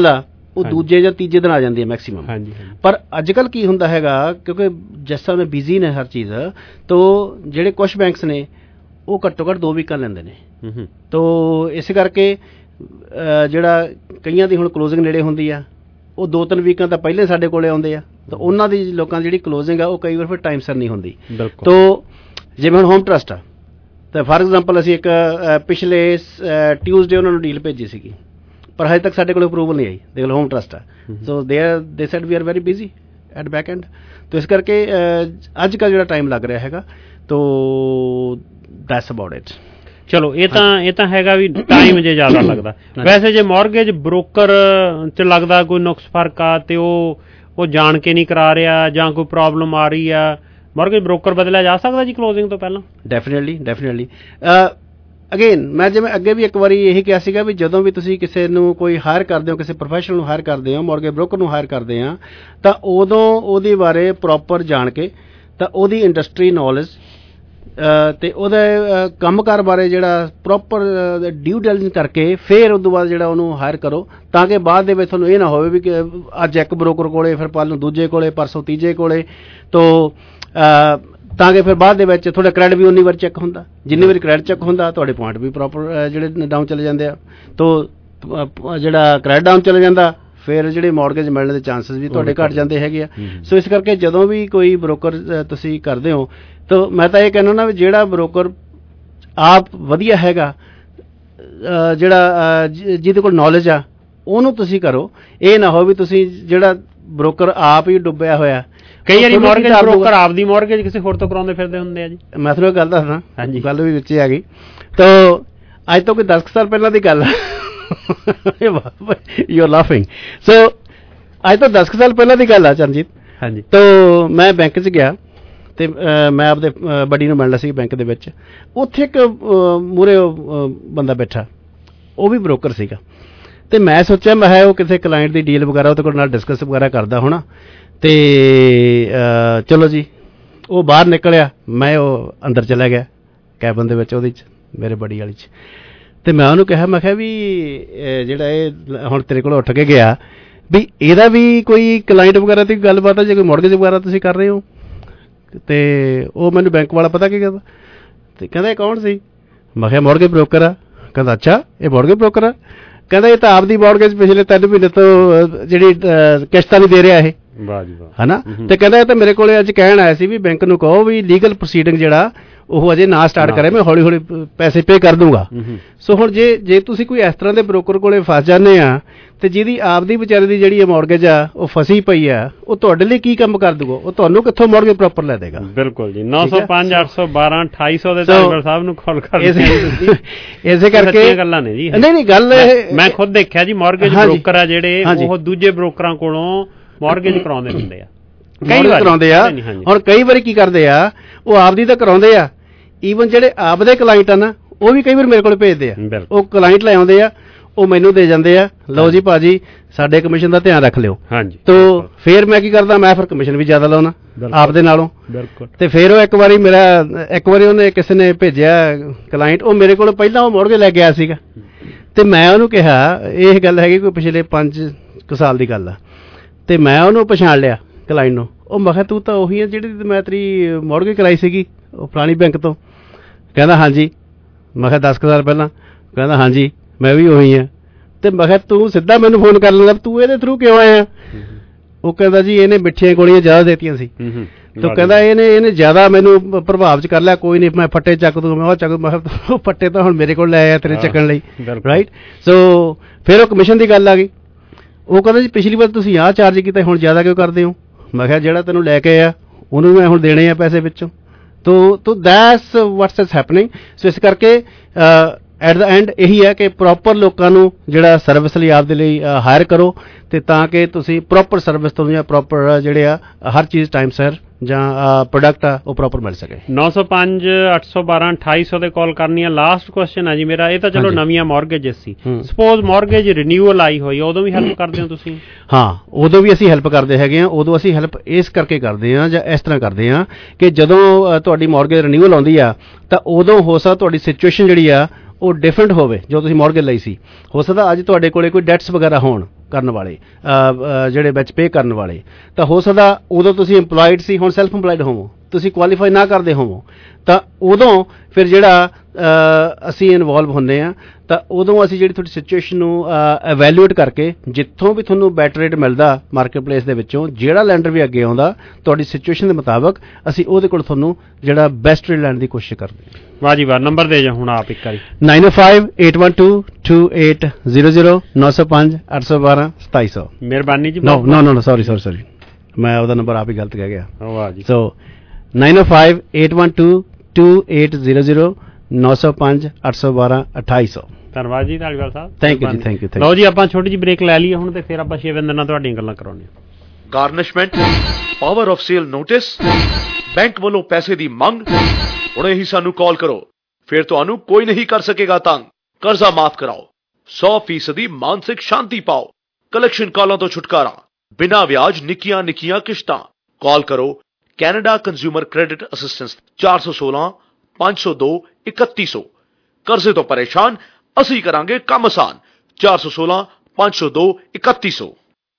ਉਹ ਦੂਜੇ ਜਾਂ ਤੀਜੇ ਦਿਨ ਆ ਜਾਂਦੀ ਹੈ ਮੈਕਸਿਮਮ। ਪਰ ਅੱਜ ਕੱਲ੍ਹ ਕੀ ਹੁੰਦਾ ਹੈਗਾ, ਕਿਉਂਕਿ ਜਿਸ ਤਰ੍ਹਾਂ ਬਿਜ਼ੀ ਨੇ ਹਰ ਚੀਜ਼, ਤੋ ਜਿਹੜੇ ਕੁਛ ਬੈਂਕਸ ਨੇ ਉਹ ਘੱਟੋ ਘੱਟ ਦੋ ਵੀਕਾਂ ਲੈਂਦੇ ਨੇ। ਤੋ ਇਸ ਕਰਕੇ ਜਿਹੜਾ ਕਈਆਂ ਦੀ ਹੁਣ ਕਲੋਜ਼ਿੰਗ ਨੇੜੇ ਹੁੰਦੀ ਆ, ਉਹ ਦੋ ਤਿੰਨ ਵੀਕਾਂ ਤਾਂ ਪਹਿਲੇ ਸਾਡੇ ਕੋਲੇ ਆਉਂਦੇ ਆ, ਤਾਂ ਉਹਨਾਂ ਦੀ ਲੋਕਾਂ ਦੀ ਜਿਹੜੀ ਕਲੋਜ਼ਿੰਗ ਆ ਉਹ ਕਈ ਵਾਰ ਫਿਰ ਟਾਈਮ ਸਿਰ ਨਹੀਂ ਹੁੰਦੀ। ਤੋ ਜਿਵੇਂ ਹੁਣ ਹੋਮ ਟਰਸਟ ਆ, ਤਾਂ ਫਾਰ ਐਗਜ਼ਾਮਪਲ ਅਸੀਂ ਇੱਕ ਪਿਛਲੇ ਟਿਊਜ਼ਡੇ ਉਹਨਾਂ ਨੂੰ ਡੀਲ ਭੇਜੀ ਸੀਗੀ, ਪਰ ਹਜੇ ਤੱਕ ਸਾਡੇ ਕੋਲ ਅਪਰੂਵਲ ਨਹੀਂ ਆਈ। ਦੇਖ ਲਓ ਹੋਮ ਟਰਸਟ ਆ, ਸੋ they are they said we are very busy at back end. ਤੋ ਇਸ ਕਰਕੇ ਅੱਜ ਕੱਲ੍ਹ ਜਿਹੜਾ ਟਾਈਮ ਲੱਗ ਰਿਹਾ ਹੈਗਾ, ਤੋ ਦੈਟਸ ਅਬਾਊਟ ਇਟ। ਚਲੋ ਇਹ ਤਾਂ ਇਹ ਤਾਂ ਹੈਗਾ ਵੀ ਟਾਈਮ ਜੇ ਜ਼ਿਆਦਾ ਲੱਗਦਾ। ਵੈਸੇ ਜੇ ਮੌਰਗੇਜ ਬ੍ਰੋਕਰ 'ਚ ਲੱਗਦਾ ਕੋਈ ਨੁਕਸ ਫਰਕ ਆ ਤੇ ਉਹ ਉਹ ਜਾਣ ਕੇ ਨਹੀਂ ਕਰਾ ਰਿਹਾ ਜਾਂ ਕੋਈ ਪ੍ਰੋਬਲਮ ਆ ਰਹੀ ਆ, ਮੌਰਗੇਜ ਬ੍ਰੋਕਰ ਬਦਲਿਆ ਜਾ ਸਕਦਾ ਜੀ ਕਲੋਜ਼ਿੰਗ ਤੋਂ ਪਹਿਲਾਂ? ਡੈਫੀਨੇਟਲੀ ਡੈਫੀਨੇਟਲੀ ਅਗੇਨ ਮੈਂ ਜਿਵੇਂ ਅੱਗੇ ਵੀ ਇੱਕ ਵਾਰੀ ਇਹੀ ਕਿਹਾ ਸੀਗਾ ਵੀ ਜਦੋਂ ਵੀ ਤੁਸੀਂ ਕਿਸੇ ਨੂੰ ਕੋਈ ਹਾਇਰ ਕਰਦੇ ਹੋ, ਕਿਸੇ ਪ੍ਰੋਫੈਸ਼ਨਲ ਨੂੰ ਹਾਇਰ ਕਰਦੇ ਹੋ, ਮੌਰਗੇਜ ਬ੍ਰੋਕਰ ਨੂੰ ਹਾਇਰ ਕਰਦੇ ਆ, ਤਾਂ ਉਦੋਂ ਉਹਦੇ ਬਾਰੇ ਪ੍ਰੋਪਰ ਜਾਣ ਕੇ, ਤਾਂ ਉਹਦੀ ਇੰਡਸਟਰੀ ਨੌਲੇਜ ਅਤੇ ਉਹਦੇ ਕੰਮਕਾਰ ਬਾਰੇ ਜਿਹੜਾ ਪ੍ਰੋਪਰ ਡਿਊ ਡਿਲੀਜੈਂਸ ਕਰਕੇ ਫਿਰ ਉਸ ਤੋਂ ਬਾਅਦ ਜਿਹੜਾ ਉਹਨੂੰ ਹਾਇਰ ਕਰੋ, ਤਾਂ ਕਿ ਬਾਅਦ ਦੇ ਵਿੱਚ ਤੁਹਾਨੂੰ ਇਹ ਨਾ ਹੋਵੇ ਵੀ ਕਿ ਅੱਜ ਇੱਕ ਬ੍ਰੋਕਰ ਕੋਲੇ, ਫਿਰ ਕੱਲ੍ਹ ਨੂੰ ਦੂਜੇ ਕੋਲੇ, ਪਰਸੋਂ ਤੀਜੇ ਕੋਲੇ, ਤੋ ਤਾਂ ਕਿ ਫਿਰ ਬਾਅਦ ਦੇ ਵਿੱਚ ਤੁਹਾਡਾ ਕ੍ਰੈਡਿਟ ਵੀ ਉਨੀ ਵਾਰ ਚੈੱਕ ਹੁੰਦਾ। ਜਿੰਨੀ ਵਾਰੀ ਕ੍ਰੈਡਿਟ ਚੈੱਕ ਹੁੰਦਾ ਤੁਹਾਡੇ ਪੁਆਇੰਟ ਵੀ ਪ੍ਰੋਪਰ ਜਿਹੜੇ ਡਾਊਨ ਚਲੇ ਜਾਂਦੇ ਆ। ਤੋ ਜਿਹੜਾ ਕ੍ਰੈਡਿਟ ਡਾਊਨ ਚਲੇ ਜਾਂਦਾ, ਫਿਰ ਜਿਹੜੇ ਮੌਰਗੇਜ ਮਿਲਣ ਦੇ ਚਾਂਸਸ ਵੀ ਤੁਹਾਡੇ ਘੱਟ ਜਾਂਦੇ ਹੈਗੇ ਆ। ਸੋ ਇਸ ਕਰਕੇ ਜਦੋਂ ਵੀ ਕੋਈ ਬ੍ਰੋਕਰ ਤੁਸੀਂ ਕਰਦੇ ਹੋ, ਤਾਂ ਮੈਂ ਤਾਂ ਇਹ ਕਹਿੰਦਾ ਨਾ ਵੀ ਜਿਹੜਾ ਬ੍ਰੋਕਰ ਆਪ ਵਧੀਆ ਹੈਗਾ, ਜਿਹੜਾ ਜਿਹਦੇ ਕੋਲ ਨੌਲੇਜ ਆ, ਉਹਨੂੰ ਤੁਸੀਂ ਕਰੋ। ਇਹ ਨਾ ਹੋ ਵੀ ਤੁਸੀਂ ਜਿਹੜਾ ਬ੍ਰੋਕਰ ਆਪ ਹੀ ਡੁੱਬਿਆ ਹੋਇਆ। ਕਈ ਵਾਰੀ ਮੌਰਗੇਜ ਬ੍ਰੋਕਰ ਆਪਦੀ ਮੌਰਗੇਜ ਕਿਸੇ ਹੋਰ ਤੋਂ ਕਰਾਉਂਦੇ ਫਿਰਦੇ ਹੁੰਦੇ ਆ ਜੀ। ਮੈਂ ਤੁਹਾਨੂੰ ਗੱਲ ਦੱਸਦਾ, ਗੱਲ ਵੀ ਵਿੱਚ ਆ ਗਈ। ਤਾਂ ਅੱਜ ਤੋਂ ਕੋਈ ਦਸ ਕੁ ਸਾਲ ਪਹਿਲਾਂ ਦੀ ਗੱਲ ਯੂ ਆਰ ਲਾਫਿੰਗ। ਸੋ ਅੱਜ ਤੋਂ ਦਸ ਕੁ ਸਾਲ ਪਹਿਲਾਂ ਦੀ ਗੱਲ ਆ ਚਰਨਜੀਤ। ਹਾਂਜੀ। ਤਾਂ ਮੈਂ ਬੈਂਕ 'ਚ ਗਿਆ ਅਤੇ ਮੈਂ ਆਪਦੇ ਬਡੀ ਨੂੰ ਮਿਲਣਾ ਸੀ ਬੈਂਕ ਦੇ ਵਿੱਚ। ਉੱਥੇ ਇੱਕ ਮੂਹਰੇ ਬੰਦਾ ਬੈਠਾ, ਉਹ ਵੀ ਬ੍ਰੋਕਰ ਸੀਗਾ, ਅਤੇ ਮੈਂ ਸੋਚਿਆ ਮੈਂ ਹੈ ਉਹ ਕਿਸੇ ਕਲਾਇੰਟ ਦੀ ਡੀਲ ਵਗੈਰਾ ਉਹਦੇ ਕੋਲ ਨਾਲ ਡਿਸਕਸ ਵਗੈਰਾ ਕਰਦਾ ਹੋਣਾ। ਅਤੇ ਚਲੋ ਜੀ ਉਹ ਬਾਹਰ ਨਿਕਲਿਆ, ਮੈਂ ਉਹ ਅੰਦਰ ਚਲਾ ਗਿਆ ਕੈਬਨ ਦੇ ਵਿੱਚ, ਉਹਦੇ 'ਚ ਮੇਰੇ ਬੜੀ ਵਾਲੀ 'ਚ। ਅਤੇ ਮੈਂ ਉਹਨੂੰ ਕਿਹਾ, ਮੈਂ ਕਿਹਾ ਵੀ ਜਿਹੜਾ ਇਹ ਹੁਣ ਤੇਰੇ ਕੋਲ ਉੱਠ ਕੇ ਗਿਆ, ਵੀ ਇਹਦਾ ਵੀ ਕੋਈ ਕਲਾਇੰਟ ਵਗੈਰਾ ਦੀ ਗੱਲਬਾਤ ਹੈ, ਜੇ ਕੋਈ ਮੌਰਗੇਜ ਵਗੈਰਾ ਤੁਸੀਂ ਕਰ ਰਹੇ ਹੋ? ਅਤੇ ਉਹ ਮੈਨੂੰ ਬੈਂਕ ਵਾਲਾ ਪਤਾ ਕੀ ਕਹਿੰਦਾ, ਅਤੇ ਕਹਿੰਦਾ ਇਹ ਕੌਣ ਸੀ? ਮੈਂ ਕਿਹਾ ਮੌਰਗੇਜ ਬ੍ਰੋਕਰ ਆ। ਕਹਿੰਦਾ ਅੱਛਾ ਇਹ ਮੌਰਗੇਜ ਬ੍ਰੋਕਰ ਆ? ਕਹਿੰਦਾ ਇਹ ਤਾਂ ਆਪਦੀ ਮੌਰਗੇਜ ਪਿਛਲੇ ਤਿੰਨ ਮਹੀਨੇ ਤੋਂ ਜਿਹੜੀ ਕਿਸ਼ਤਾਂ ਨਹੀਂ ਦੇ ਰਿਹਾ ਇਹ, ਹੈ ਨਾ। ਅਤੇ ਕਹਿੰਦਾ ਇਹ ਤਾਂ ਮੇਰੇ ਕੋਲ ਅੱਜ ਕਹਿਣ ਆਇਆ ਸੀ ਵੀ ਬੈਂਕ ਨੂੰ ਕਹੋ ਵੀ ਲੀਗਲ ਪ੍ਰੋਸੀਡਿੰਗ ਜਿਹੜਾ ਉਹ ਅਜੇ ਨਾ ਸਟਾਰਟ ਕਰੇ, ਮੈਂ ਹੌਲੀ ਹੌਲੀ ਪੈਸੇ ਪੇ ਕਰ ਦੂੰਗਾ। ਸੋ ਹੁਣ ਜੇ ਜੇ ਤੁਸੀਂ ਕੋਈ ਇਸ ਤਰ੍ਹਾਂ ਦੇ ਬ੍ਰੋਕਰ ਕੋਲੇ ਫਸ ਜਾਂਦੇ ਆ, ਤੇ ਜਿਹਦੀ ਆਪਦੀ ਵਿਚਾਰੇ ਦੀ ਜਿਹੜੀ ਮੌਰਗੇਜ ਆ ਉਹ ਫਸੀ ਪਈ ਆ, ਉਹ ਤੁਹਾਡੇ ਲਈ ਕੀ ਕੰਮ ਕਰ ਦੂਗਾ? ਉਹ ਤੁਹਾਨੂੰ ਕਿੱਥੋਂ ਮੌਰਗੇਜ ਪ੍ਰੋਪਰ ਲੈ ਦੇਗਾ? ਬਿਲਕੁਲ ਜੀ। ਨੌ ਸੌ ਪੰਜ ਅੱਠ ਸੌ ਬਾਰਾਂ ਅਠਾਈ ਸੌ ਦੇ ਧਾਲੀਵਾਲ ਸਾਹਿਬ ਨੂੰ ਕਾਲ ਕਰ ਇਸੇ ਕਰਕੇ ਗੱਲਾਂ ਨੇ ਜੀ। ਨਹੀਂ ਨਹੀਂ ਗੱਲ ਮੈਂ ਖੁਦ ਦੇਖਿਆ ਜੀ, ਮੌਰਗੇਜ ਬ੍ਰੋਕਰ ਆ ਜਿਹੜੇ ਉਹ ਦੂਜੇ ਬ੍ਰੋਕਰਾਂ ਕੋਲੋਂ ਮੌਰਗੇਜ ਕਰਾਉਂਦੇ ਹੁੰਦੇ ਆ, ਕਈ ਵਾਰ ਕਰਾਉਂਦੇ ਆ। ਹੁਣ ਕਈ ਵਾਰੀ ਕੀ ਕਰਦੇ ਆ, ਉਹ ਆਪਦੀ ਤਾਂ ਕਰਾਉਂਦੇ ਆ, ਈਵਨ ਜਿਹੜੇ ਆਪਦੇ ਕਲਾਇੰਟ ਆ ਨਾ ਉਹ ਵੀ ਕਈ ਵਾਰ ਮੇਰੇ ਕੋਲ ਭੇਜਦੇ ਆ। ਉਹ ਕਲਾਇੰਟ ਲੈ ਆਉਂਦੇ ਆ, ਉਹ ਮੈਨੂੰ ਦੇ ਜਾਂਦੇ ਆ, ਲਓ ਜੀ ਭਾਜੀ ਸਾਡੇ ਕਮਿਸ਼ਨ ਦਾ ਧਿਆਨ ਰੱਖ ਲਿਓ। ਹਾਂਜੀ। ਤੋ ਫਿਰ ਮੈਂ ਕੀ ਕਰਦਾ, ਮੈਂ ਫਿਰ ਕਮਿਸ਼ਨ ਵੀ ਜ਼ਿਆਦਾ ਲਾਉਣਾ ਆਪਦੇ ਨਾਲੋਂ। ਬਿਲਕੁਲ। ਤੇ ਫਿਰ ਉਹ ਇੱਕ ਵਾਰੀ ਮੇਰਾ ਇੱਕ ਵਾਰੀ ਉਹਨੇ ਕਿਸੇ ਨੇ ਭੇਜਿਆ ਕਲਾਇੰਟ, ਉਹ ਮੇਰੇ ਕੋਲ ਪਹਿਲਾਂ ਉਹ ਮੌਰਗੇਜ ਲੈ ਕੇ ਆਇਆ ਸੀਗਾ, ਤੇ ਮੈਂ ਉਹਨੂੰ ਕਿਹਾ, ਇਹ ਗੱਲ ਹੈਗੀ ਕੋਈ ਪਿਛਲੇ ਪੰਜ ਕੁ ਸਾਲ ਦੀ ਗੱਲ ਆ, ਤੇ ਮੈਂ ਉਹਨੂੰ ਪਛਾਣ ਲਿਆ ਕਲਾਇੰਟ ਨੂੰ। ਉਹ ਮੈਂ ਕਿਹਾ ਤੂੰ ਤਾਂ ਉਹੀ ਹੈ ਜਿਹੜੀ ਮੈਂ ਤੇਰੀ ਮੌਰਗੇਜ ਕਰਾਈ ਸੀਗੀ ਉਹ ਪੁਰਾਣੀ ਬੈਂਕ ਤੋਂ? ਕਹਿੰਦਾ ਹਾਂਜੀ। ਮੈਂ ਕਿਹਾ ਦਸ ਕੁ ਸਾਲ ਪਹਿਲਾਂ? ਕਹਿੰਦਾ ਹਾਂਜੀ ਮੈਂ ਵੀ ਉਹੀ ਹਾਂ। ਅਤੇ ਮੈਂ ਕਿਹਾ ਤੂੰ ਸਿੱਧਾ ਮੈਨੂੰ ਫੋਨ ਕਰ ਲੈਂਦਾ, ਤੂੰ ਇਹਦੇ ਥਰੂ ਕਿਉਂ ਆਇਆ? ਉਹ ਕਹਿੰਦਾ ਜੀ ਇਹਨੇ ਮਿੱਠੀਆਂ ਗੋਲੀਆਂ ਜ਼ਿਆਦਾ ਦੇਤੀਆਂ ਸੀ, ਤਾਂ ਕਹਿੰਦਾ ਇਹਨੇ ਇਹਨੇ ਜ਼ਿਆਦਾ ਮੈਨੂੰ ਪ੍ਰਭਾਵ 'ਚ ਕਰ ਲਿਆ। ਕੋਈ ਨਹੀਂ ਮੈਂ ਫੱਟੇ ਚੱਕ ਦੂੰ, ਮੈਂ ਉਹ ਚੱਕ। ਮੈਂ ਕਿਹਾ ਉਹ ਫੱਟੇ ਤਾਂ ਹੁਣ ਮੇਰੇ ਕੋਲ ਲੈ ਆਇਆ ਤੇਰੇ ਚੱਕਣ ਲਈ, ਰਾਈਟ। ਸੋ ਫਿਰ ਉਹ ਕਮਿਸ਼ਨ ਦੀ ਗੱਲ ਆ ਗਈ। ਉਹ ਕਹਿੰਦਾ ਜੀ ਪਿਛਲੀ ਵਾਰ ਤੁਸੀਂ ਆਹ ਚਾਰਜ ਕੀਤਾ, ਹੁਣ ਜ਼ਿਆਦਾ ਕਿਉਂ ਕਰਦੇ ਹੋ? ਮੈਂ ਕਿਹਾ ਜਿਹੜਾ ਤੈਨੂੰ ਲੈ ਕੇ ਆਇਆ ਉਹਨੂੰ ਮੈਂ ਹੁਣ ਦੇਣੇ ਆ ਪੈਸੇ ਵਿੱਚੋਂ। ਤੋ ਤੋ that's what's is happening. So ਇਸ ਕਰਕੇ ਐਟ ਦਾ ਐਂਡ ਇਹੀ ਹੈ ਕਿ ਪ੍ਰੋਪਰ ਲੋਕਾਂ ਨੂੰ ਜਿਹੜਾ ਸਰਵਿਸ ਲਈ ਆਪਦੇ ਲਈ ਹਾਇਰ ਕਰੋ, ਅਤੇ ਤਾਂ ਕਿ ਤੁਸੀਂ ਪ੍ਰੋਪਰ ਸਰਵਿਸ ਤੋਂ ਜਾਂ ਪ੍ਰੋਪਰ ਜਿਹੜੇ ਆ ਹਰ ਚੀਜ਼ ਟਾਈਮ ਸਿਰ ਜਾਂ ਪ੍ਰੋਡਕਟ ਆ ਉਹ ਪ੍ਰੋਪਰ ਮਿਲ ਸਕੇ। ਨੌ ਸੌ ਪੰਜ ਅੱਠ ਸੌ ਬਾਰਾਂ ਅਠਾਈ ਸੌ ਦੇ ਕਾਲ ਕਰਨੀ ਆ। ਲਾਸਟ ਕੁਐਸਚਨ ਆ ਜੀ ਮੇਰਾ, ਇਹ ਤਾਂ ਚਲੋ ਨਵੀਆਂ ਮੌਰਗੇਜਿਸ ਸੀ, ਸਪੋਜ਼ ਮੌਰਗੇਜ ਰਿਨਿਊਅਲ ਆਈ ਹੋਈ, ਉਦੋਂ ਵੀ ਹੈਲਪ ਕਰਦੇ ਹੋ ਤੁਸੀਂ? ਹਾਂ, ਉਦੋਂ ਵੀ ਅਸੀਂ ਹੈਲਪ ਕਰਦੇ ਹੈਗੇ ਹਾਂ। ਉਦੋਂ ਅਸੀਂ ਹੈਲਪ ਇਸ ਕਰਕੇ ਕਰਦੇ ਹਾਂ ਜਾਂ ਇਸ ਤਰ੍ਹਾਂ ਕਰਦੇ ਹਾਂ ਕਿ ਜਦੋਂ ਤੁਹਾਡੀ ਮੌਰਗੇਜ ਰਿਨਿਊਅਲ ਆਉਂਦੀ ਆ, ਤਾਂ ਉਦੋਂ ਹੋ ਸਕਦਾ ਤੁਹਾਡੀ ਸਿਚੁਏਸ਼ਨ ਜਿਹੜੀ ਆ ਉਹ ਡਿਫਰੈਂਟ ਹੋਵੇ ਜੋ ਤੁਸੀਂ ਮੌਰਗੇਜ ਲਈ ਸੀ। ਹੋ ਸਕਦਾ ਅੱਜ ਤੁਹਾਡੇ ਕੋਲੇ ਕੋਈ ਡੈਟਸ ਵਗੈਰਾ ਹੋਣ, ਕਰਨ ਵਾਲੇ ਜਿਹੜੇ ਵਿੱਚ ਪੇ ਕਰਨ ਵਾਲੇ, ਤਾਂ ਹੋ ਸਕਦਾ ਉਦੋਂ ਤੁਸੀਂ ਇੰਪਲੋਇਡ ਸੀ, ਹੁਣ ਸੈਲਫ ਇੰਪਲੋਇਡ ਹੋਵੋ, ਤੁਸੀਂ ਕੁਆਲੀਫਾਈ ਨਾ ਕਰਦੇ ਹੋਵੋ, ਤਾਂ ਉਦੋਂ ਫਿਰ ਜਿਹੜਾ ਅਸੀਂ ਇਨਵੋਲਵ ਹੁੰਦੇ ਹਾਂ, ਤਾਂ ਉਦੋਂ ਅਸੀਂ ਜਿਹੜੀ ਤੁਹਾਡੀ ਸਿਚੁਏਸ਼ਨ ਨੂੰ ਐਵੈਲੂਏਟ ਕਰਕੇ ਜਿੱਥੋਂ ਵੀ ਤੁਹਾਨੂੰ ਬੈਟਰ ਰੇਟ ਮਿਲਦਾ ਮਾਰਕੀਟ ਪਲੇਸ ਦੇ ਵਿੱਚੋਂ, ਜਿਹੜਾ ਲੈਂਡਰ ਵੀ ਅੱਗੇ ਆਉਂਦਾ ਤੁਹਾਡੀ ਸਿਚੁਏਸ਼ਨ ਦੇ ਮੁਤਾਬਕ ਅਸੀਂ ਉਹਦੇ ਕੋਲ ਤੁਹਾਨੂੰ ਜਿਹੜਾ ਬੈਸਟ ਰੇਟ ਲੈਣ ਦੀ ਕੋਸ਼ਿਸ਼ ਕਰਦੇ ਹਾਂ। ਵਾਹ ਜੀ ਵਾਹ, ਨੰਬਰ ਦੇ ਜਾ ਹੁਣ ਆਪ ਇੱਕ ਵਾਰੀ। Nine oh five eight one two two eight zero zero ਨੌ ਸੌ ਪੰਜ ਅੱਠ ਸੌ ਬਾਰਾਂ ਸਤਾਈ ਸੌ। ਮਿਹਰਬਾਨੀ ਜੀ। No no no sorry sorry sorry ਮੈਂ ਉਹਦਾ ਨੰਬਰ ਆਪ ਹੀ ਗਲਤ ਕਹਿ ਗਿਆ। ਵਾਹ ਜੀ। So nine oh five eight one two two eight zero zero ਨੌ ਸੌ ਪੰਜ ਅੱਠ ਸੌ ਬਾਰਾਂ ਅਠਾਈ ਸੌ। ਧੰਨਵਾਦ ਜੀ ਧਾਲੀਵਾਲ ਸਾਹਿਬ। ਥੈਂਕ ਯੂ ਜੀ, ਥੈਂਕ ਯੂ। ਲਓ ਜੀ ਆਪਾਂ ਛੋਟੀ ਜਿਹੀ ਬ੍ਰੇਕ ਲੈ ਲਈਏ ਹੁਣ, ਤੇ ਫਿਰ ਆਪਾਂ ਛੇ ਦਿਨਾਂ ਤੁਹਾਡੀਆਂ ਗੱਲਾਂ ਕਰਾਉਣੀਆਂ। Garnishment, power of sale notice, bank ਵੱਲੋਂ ਪੈਸੇ ਦੀ ਮੰਗ। ਹੁਣੇ ਹੀ ਸਾਨੂੰ ਕਾਲ ਕਰੋ, ਫਿਰ ਤੁਹਾਨੂੰ ਕੋਈ ਨਹੀਂ ਕਰ ਸਕੇਗਾ ਤੰਗ। ਕਰਜ਼ਾ ਮਾਫ ਕਰਾਓ, ਸੌ ਫੀਸਦੀ ਮਾਨਸਿਕ ਸ਼ਾਂਤੀ ਪਾਓ, ਕਲੈਕਸ਼ਨ ਕਾਲਾਂ ਤੋਂ ਛੁਟਕਾਰਾ, ਬਿਨਾਂ ਵਿਆਜ ਨਿੱਕੀਆਂ ਨਿੱਕੀਆਂ ਕਿਸ਼ਤਾਂ। ਕਾਲ ਕਰੋ ਕੈਨੇਡਾ ਕੰਜ਼ਿਊਮਰ ਕ੍ਰੈਡਿਟ ਅਸਿਸਟੈਂਸ ਚਾਰ ਸੌ ਸੋਲਾਂ ਪੰਜ ਸੌ ਦੋ ਇਕੱਤੀ ਸੌ। ਕਰਜ਼ੇ ਤੋਂ ਪਰੇਸ਼ਾਨ, ਅਸੀਂ ਕਰਾਂਗੇ ਕੰਮ ਆਸਾਨ। ਚਾਰ ਸੌ ਸੋਲਾਂ ਪੰਜ ਸੌ ਦੋ ਇਕੱਤੀ ਸੌ।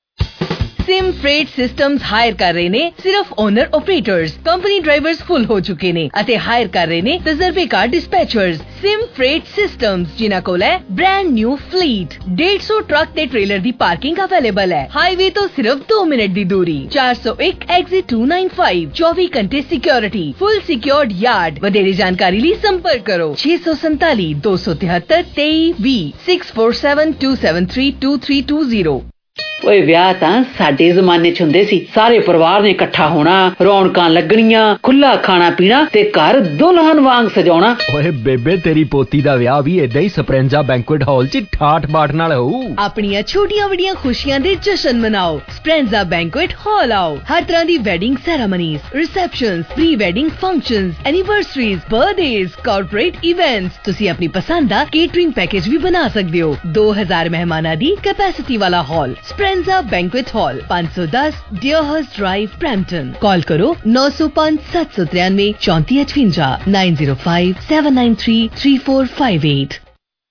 सिम फ्रेट सिस्टम्स हायर कर रहे ने सिर्फ owner operators, company drivers full हो चुके ने अते हायर कर रहे ने तजर्बेकार डिस्पैचर्स। सिम फ्रेट सिस्टम्स जिन्हां कोल है ब्रांड न्यू फ्लीट, डेढ़ सौ ट्रक ते ट्रेलर दी पार्किंग अवेलेबल है। हाईवे तो सिर्फ दो मिनट दी दूरी। चार सौ एक एग्जिट टू नाइन फाइव, चौबीस घंटे सिक्योरिटी, फुल सिक्योर्ड यार्ड। वधेरे जानकारी लिए संपर्क करो छे सौ संताली दो सौ तिहत्तर तेई भी six four seven two seven three two three two zero. ਓਏ ਵਿਆਹ ਤਾਂ ਸਾਡੇ ਜ਼ਮਾਨੇ ਚ ਹੁੰਦੇ ਸੀ, ਸਾਰੇ ਪਰਿਵਾਰ ਨੇ ਇਕੱਠਾ ਹੋਣਾ, ਰੌਣਕਾਂ ਲੱਗਣੀਆਂ, ਖੁੱਲਾ ਖਾਣਾ ਪੀਣਾ ਤੇ ਘਰ ਦੁਲਹਨ ਵਾਂਗ ਸਜਾਉਣਾ। ਓਏ ਬੇਬੇ ਤੇਰੀ ਪੋਤੀ ਦਾ ਵਿਆਹ ਵੀ ਏਦਾਂ ਹੀ ਸਪਰੈਂਜਾ ਬੈਂਕੁਏਟ ਹਾਲ ਚ ਠਾਠ ਬਾਠ ਨਾਲ ਹੋਊ। ਆਪਣੀਆਂ ਛੋਟੀਆਂ ਵੱਡੀਆਂ ਖੁਸ਼ੀਆਂ ਦੇ ਜਸ਼ਨ ਮਨਾਓ, ਸਪਰੈਂਜਾ ਬੈਂਕੁਏਟ ਹਾਲ ਆਓ। ਹਰ ਤਰ੍ਹਾਂ ਦੀ wedding ceremonies, receptions, pre wedding functions, anniversaries, birthdays, corporate events. ਤੁਸੀਂ ਆਪਣੀ ਪਸੰਦ ਦਾ ਕੇਟਰਿੰਗ ਪੈਕੇਜ ਵੀ ਬਣਾ ਸਕਦੇ ਹੋ। ਦੋ ਹਜ਼ਾਰ ਮਹਿਮਾਨਾਂ ਦੀ ਕੈਪੈਸਿਟੀ ਵਾਲਾ ਹਾਲ स्प्रेंजा बैंक्वेट हॉल, पाँच सौ दस डियरहर्स्ट ड्राइव, ब्रैम्पटन। कॉल करो नौ सौ पाँच सात सौ तिरानवे चौंती अठवंजा nine zero five seven nine three three four five eight.